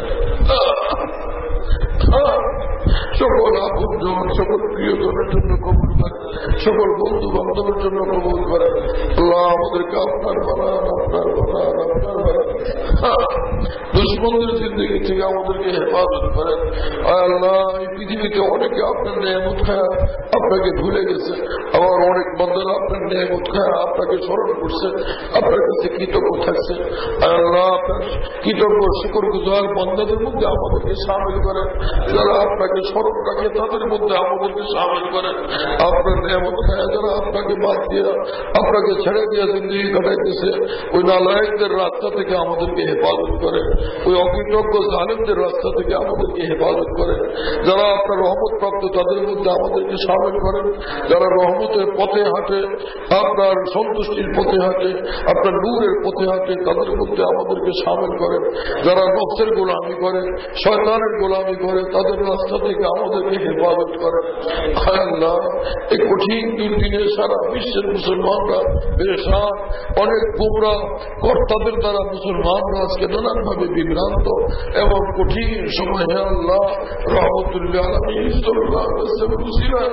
সকল আপনজন, সকল প্রিয়জনের জন্য কবুল করেন, সকল বন্ধু বান্ধবের জন্য কবুল করেন। আল্লাহ আমাদেরকে আপনার বানান, আপনার বানান, আপনার বানান। দুশ্মনদের জিন্দগি থেকে আমাদেরকে হেফাজত করেন। আল্লাহ এই পৃথিবীতে অনেকে আপনার নেয়ামত খায়া আপনাকে ভুলে গেছে, আবার অনেক বান্দারা আপনার নেয়ামত খায়া আপনাকে স্মরণ করছে, আপনার কাছে কৃতজ্ঞ থাকছে। আল্লাহ আপনার কৃতজ্ঞ শুকরগুজার বান্দাদের মধ্যে আমাদেরকে শামিল করেন। যারা আপনাকে স্মরণ রাখে তাদের মধ্যে আমাদেরকে শামিল করেন। আপনার নেয়ামত খায়া যারা আপনাকে বাদ দিয়ে, আপনাকে ছেড়ে দিয়ে জিন্দগি কাটাইতেছে, ওই নালায়েকদের রাস্তা থেকে আমাদেরকে হেফাজত করেন। ওই অকৃতজ্ঞ জালেমদের রাস্তা থেকে আমাদেরকে হেফাজত করেন। যারা আপনার রহমত প্রাপ্ত তাদের মধ্যে আমাদেরকে শামিল করেন। যারা রহমতের পথে হাঁটে, আপনার সন্তুষ্টির পথে হাঁটে, আপনার নূরের পথে হাঁটে, তাদের মধ্যে আমাদেরকে শামিল করেন। যারা নফসের গোলামি করে, শয়তানের গোলামি করে, তাদের রাস্তা থেকে আমাদেরকে হেফাজত করেন। আল্লাহ এই কঠিন দুর্দিনে সারা বিশ্বের মুসলমানরা পেরেশান, অনেক গুমরাহ কর্তাদের দ্বারা মুসলমানরা আজকে নানানভাবে বিভ্রান্ত এবং কঠিন সময় হে আল্লাহ রহমতুল্লাহ আলামিন সাল্লাল্লাহু আলাইহি ওয়াসাল্লাম ছিলেন।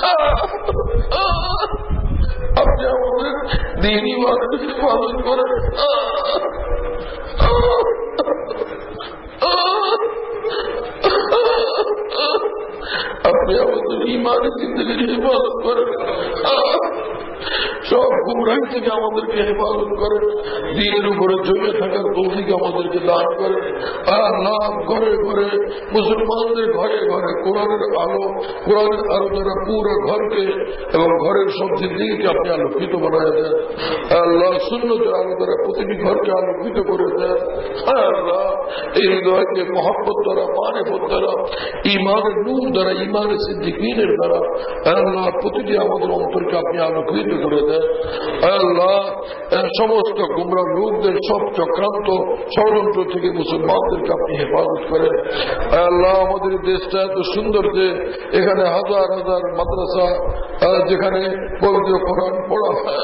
আপনি আমাদের দ্বীন ঈমানের হেফাজত করেন। আপনি আমাদের ঈমানের জিন্দেগির হেফাজত করেন। সব গুমরাহি থেকে আমাদেরকে হেফাজত করেন। দ্বীনের উপরে জমে থাকার তৌফিক আমাদেরকে দান করেন। আল্লাহ ঘরে ঘরে মুসলমানদের ঘরে ঘরে কোরআনের আলো, কোরআনের আলো দ্বারা পুরো ঘরকে এবং ঘরের সব জিন্দেগিকে আপনি আলোকিত বানায় দেন। আল্লাহ সুন্নতের আলো দ্বারা প্রতিটি ঘরকে আলোকিত করে দেন। আল্লাহ এই হৃদয়কে মহব্বত দ্বারা, মারিফত দ্বারা, ঈমানের নূর দ্বারা, ঈমানের সিদ্দিকীনের দ্বারা আল্লাহ প্রতিটি আমাদের অন্তরকে আপনি আলোকিত করে দেন। আল্লাহ সমস্ত গুমরাহ লোকদের সব চক্রান্ত ষড়যন্ত্র থেকে মুসলমানদেরকে আপনি হেফাজত করেন। আল্লাহ আমাদের দেশটা এত সুন্দর যে এখানে হাজার হাজার মাদ্রাসা, যেখানে পবিত্র কোরআন পড়া হয়,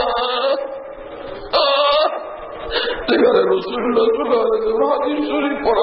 যেখানে রাসূলুল্লাহ সাল্লাল্লাহু আলাইহি ওয়াসাল্লাম হাদিস শরীফ পড়া,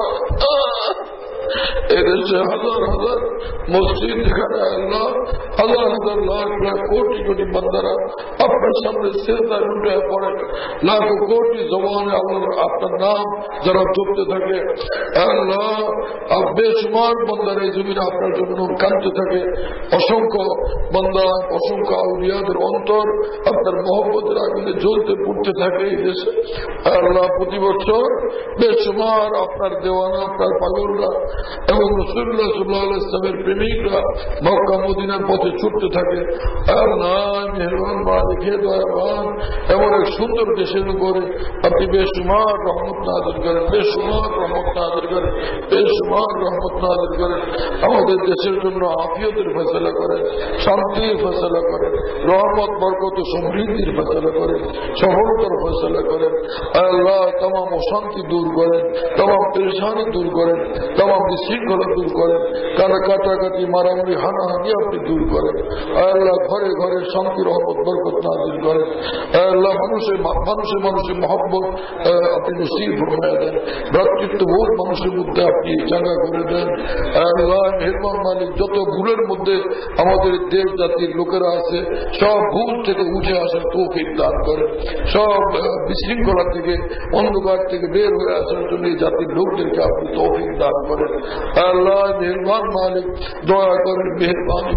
এদেশে হাজার হাজার মসজিদ, যেখানে আল্লাহ হাজার হাজার লাখ লাখ কোটি কোটি বান্দারা আপনার সামনে সিজদায় লুটে পড়ে, লাখো কোটি জবানে আপনার নাম যারা জপতে থাকে। আল্লাহ বেশুমার বান্দার এই জমিনে আপনার জন্য কাঁদতে থাকে। অসংখ্য বান্দা, অসংখ্য আউলিয়াদের অন্তর আপনার মহব্বতের আগুনে জ্বলতে পড়তে থাকে এই দেশে। আল্লাহ প্রতি বছর বেশুমার আপনার দেওয়ানা, আপনার পাগলরা এবং রাসূলুল্লাহ সাল্লাল্লাহু আলাইহি ওয়াসাল্লামের প্রেমিকরা মক্কা মদিনার পথে ছুটতে থাকে। আল্লাহ মেহেরবান মালিক হে দয়াবান, এমন এক সুন্দর দেশের উপরে আপনি বেশুমার রহমত নাযিল করেন, বেশুমার রহমত নাযিল করেন, বেশুমার রহমত নাযিল করেন। আমাদের দেশের জন্য আফিয়তের ফয়সালা করেন, শান্তির ফয়সালা করেন, রহমত বরকত সমৃদ্ধির ফয়সালা করেন, সফলতার ফয়সালা করেন। আল্লাহ तमाम অশান্তি দূর করেন, तमाम পেরেশানি দূর করেন, तमाम বিশৃঙ্খলা দূর করেন, কাটাকাটি মারামারি হানাহানি আপনি দূর করেন। আল্লাহ ঘরে ঘরে শান্তি রহমত বরকত নাযিল করেন। আল্লাহ মানুষের মহব্বত আপনি নসিব ফরমায়ে দেন। ভ্রাতৃত্ববোধ মানুষের মধ্যে আপনি জায়গা করে দেন। আল্লাহ মেহেরবান মালিক, যত ভুলের মধ্যে আমাদের দেশ জাতির লোকেরা আছে সব ভুল থেকে উঠে আসার তৌফিক দান করেন। সব বিশৃঙ্খলা থেকে, অন্ধকার থেকে বের হয়ে আসার জন্য এই জাতির লোকদেরকে আপনি তৌফিক দান করেন। আল্লাহ মেহেরবান মালিক, দয়া করেন, মেহরবানি করেন,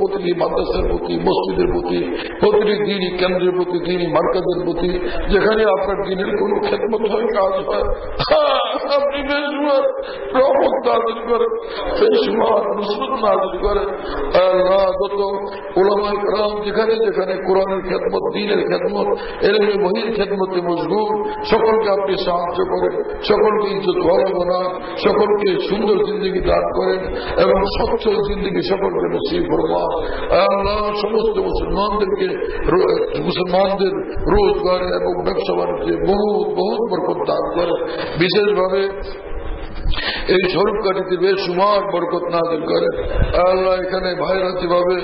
প্রতিটি মাদ্রাসার প্রতি, মসজিদের প্রতি, প্রতিটি দিনই কেন্দ্রের প্রতি, দিনই মার্কাজের প্রতি, যেখানে আপনার দিনের কোন খেদমত হয়, কাজ হয়, আপনি বেশুমার রহমত নাযিল করেন, বেশুমার নুসরত নাযিল করেন। আল্লাহ যত উলামায়ে কেরাম যেখানে যেখানে কোরআনের খেদমত, দ্বীনের খেদমত, ইলমে ওহীর খেদমতে মশগুল, সকলকে আপনি সাহায্য করেন, সকলকে ইজ্জত ওয়ালা বানান, সকলকে সুন্দর জিন্দগি দান করেন এবং সচ্ছল জিন্দগি সকলকে নসিব ফরমান। আল্লাহ সমস্ত মুসলমানদের রোজগারে এবং ব্যবসা বাণিজ্যে বহুত বহুত বরকত দান করেন। বিশেষভাবে এই স্বরূপকাঠিতে বেশুমার বরকত নাযিল করেন। আল্লাহ এখানে ভাইরা যেভাবে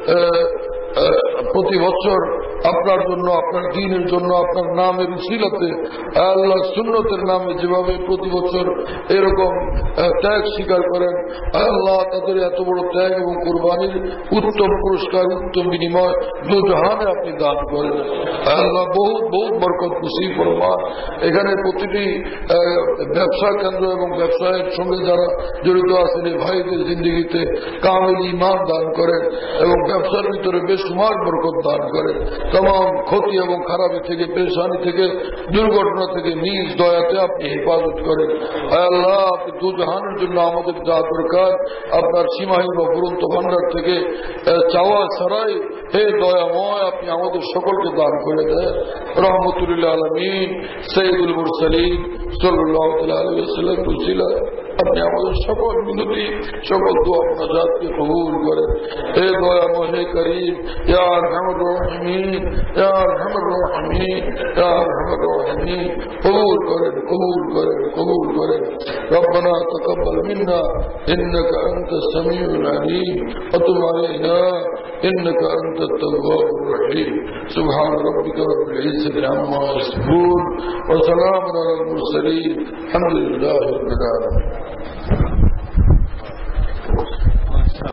প্রতি বছর আপনার জন্য, আপনার দ্বীনের জন্য, আপনার নামের উসিলাতে, আল্লাহ সুন্নতের নামে যেভাবে প্রতি বছর এরকম ত্যাগ স্বীকার করেন, আল্লাহ তাদের এত বড় ত্যাগ এবং কুরবানির উত্তম পুরস্কার, উত্তম বিনিময় দুজাহানে আপনি দান করেন। আল্লাহ বহুত বহুত বরকত নসিব ফরমান। এখানে প্রতিটি ব্যবসা কেন্দ্র এবং ব্যবসায়ের সঙ্গে যারা জড়িত আছেন এই ভাইদের জিন্দগিতে কামিল ঈমান দান করেন এবং ব্যবসার ভিতরে বেশুমার বরকত দান করেন। तमाम ক্ষতি এবং খারাপি থেকে, পেরেশানি থেকে, দুর্ঘটনা থেকে নিজ দয়াতে আপনি হেফাজত করেন। আল্লাহ আপনি দুজাহানের জন্য আমাদের যা দরকার আপনার সীমাহীন বা ফুরন্ত ভান্ডার থেকে চাওয়া ছাড়াই হে দয়াময় আপনি আমাদের সকলকে দান করে দেন। রহমতুল্লাহ আলামিন সৈয়দুল মুরসালিন সাল্লাল্লাহু আলাইহি ওয়াসাল্লাম উসিলা আপনি আমাদের সকল মিনতি, সকল দোয়া মুনাজাতকে কবুল করেন। হে দয়াময়, হে করিম, ইয়া আরহামুর রাহিমিন, ইয়া আরহামুর রাহিমিন, ইয়া আরহামুর রাহিমিন, কবুল করেন, কবুল করেন, কবুল করেন। রব্বানা তাকাব্বাল মিন্না ইন্নাকা আনতাস সামিউল আলিম ওয়া তুব আলাইনা ইন্নাকা আনতাত তাওয়াবুর রহিম। সুবহান রাব্বিকা রাব্বিল ইজ্জাতি আম্মা ইয়াসিফুন ওয়া সালামুন আলাল মুরসালিন আলহামদুলিল্লাহি রাব্বিল আলামিন।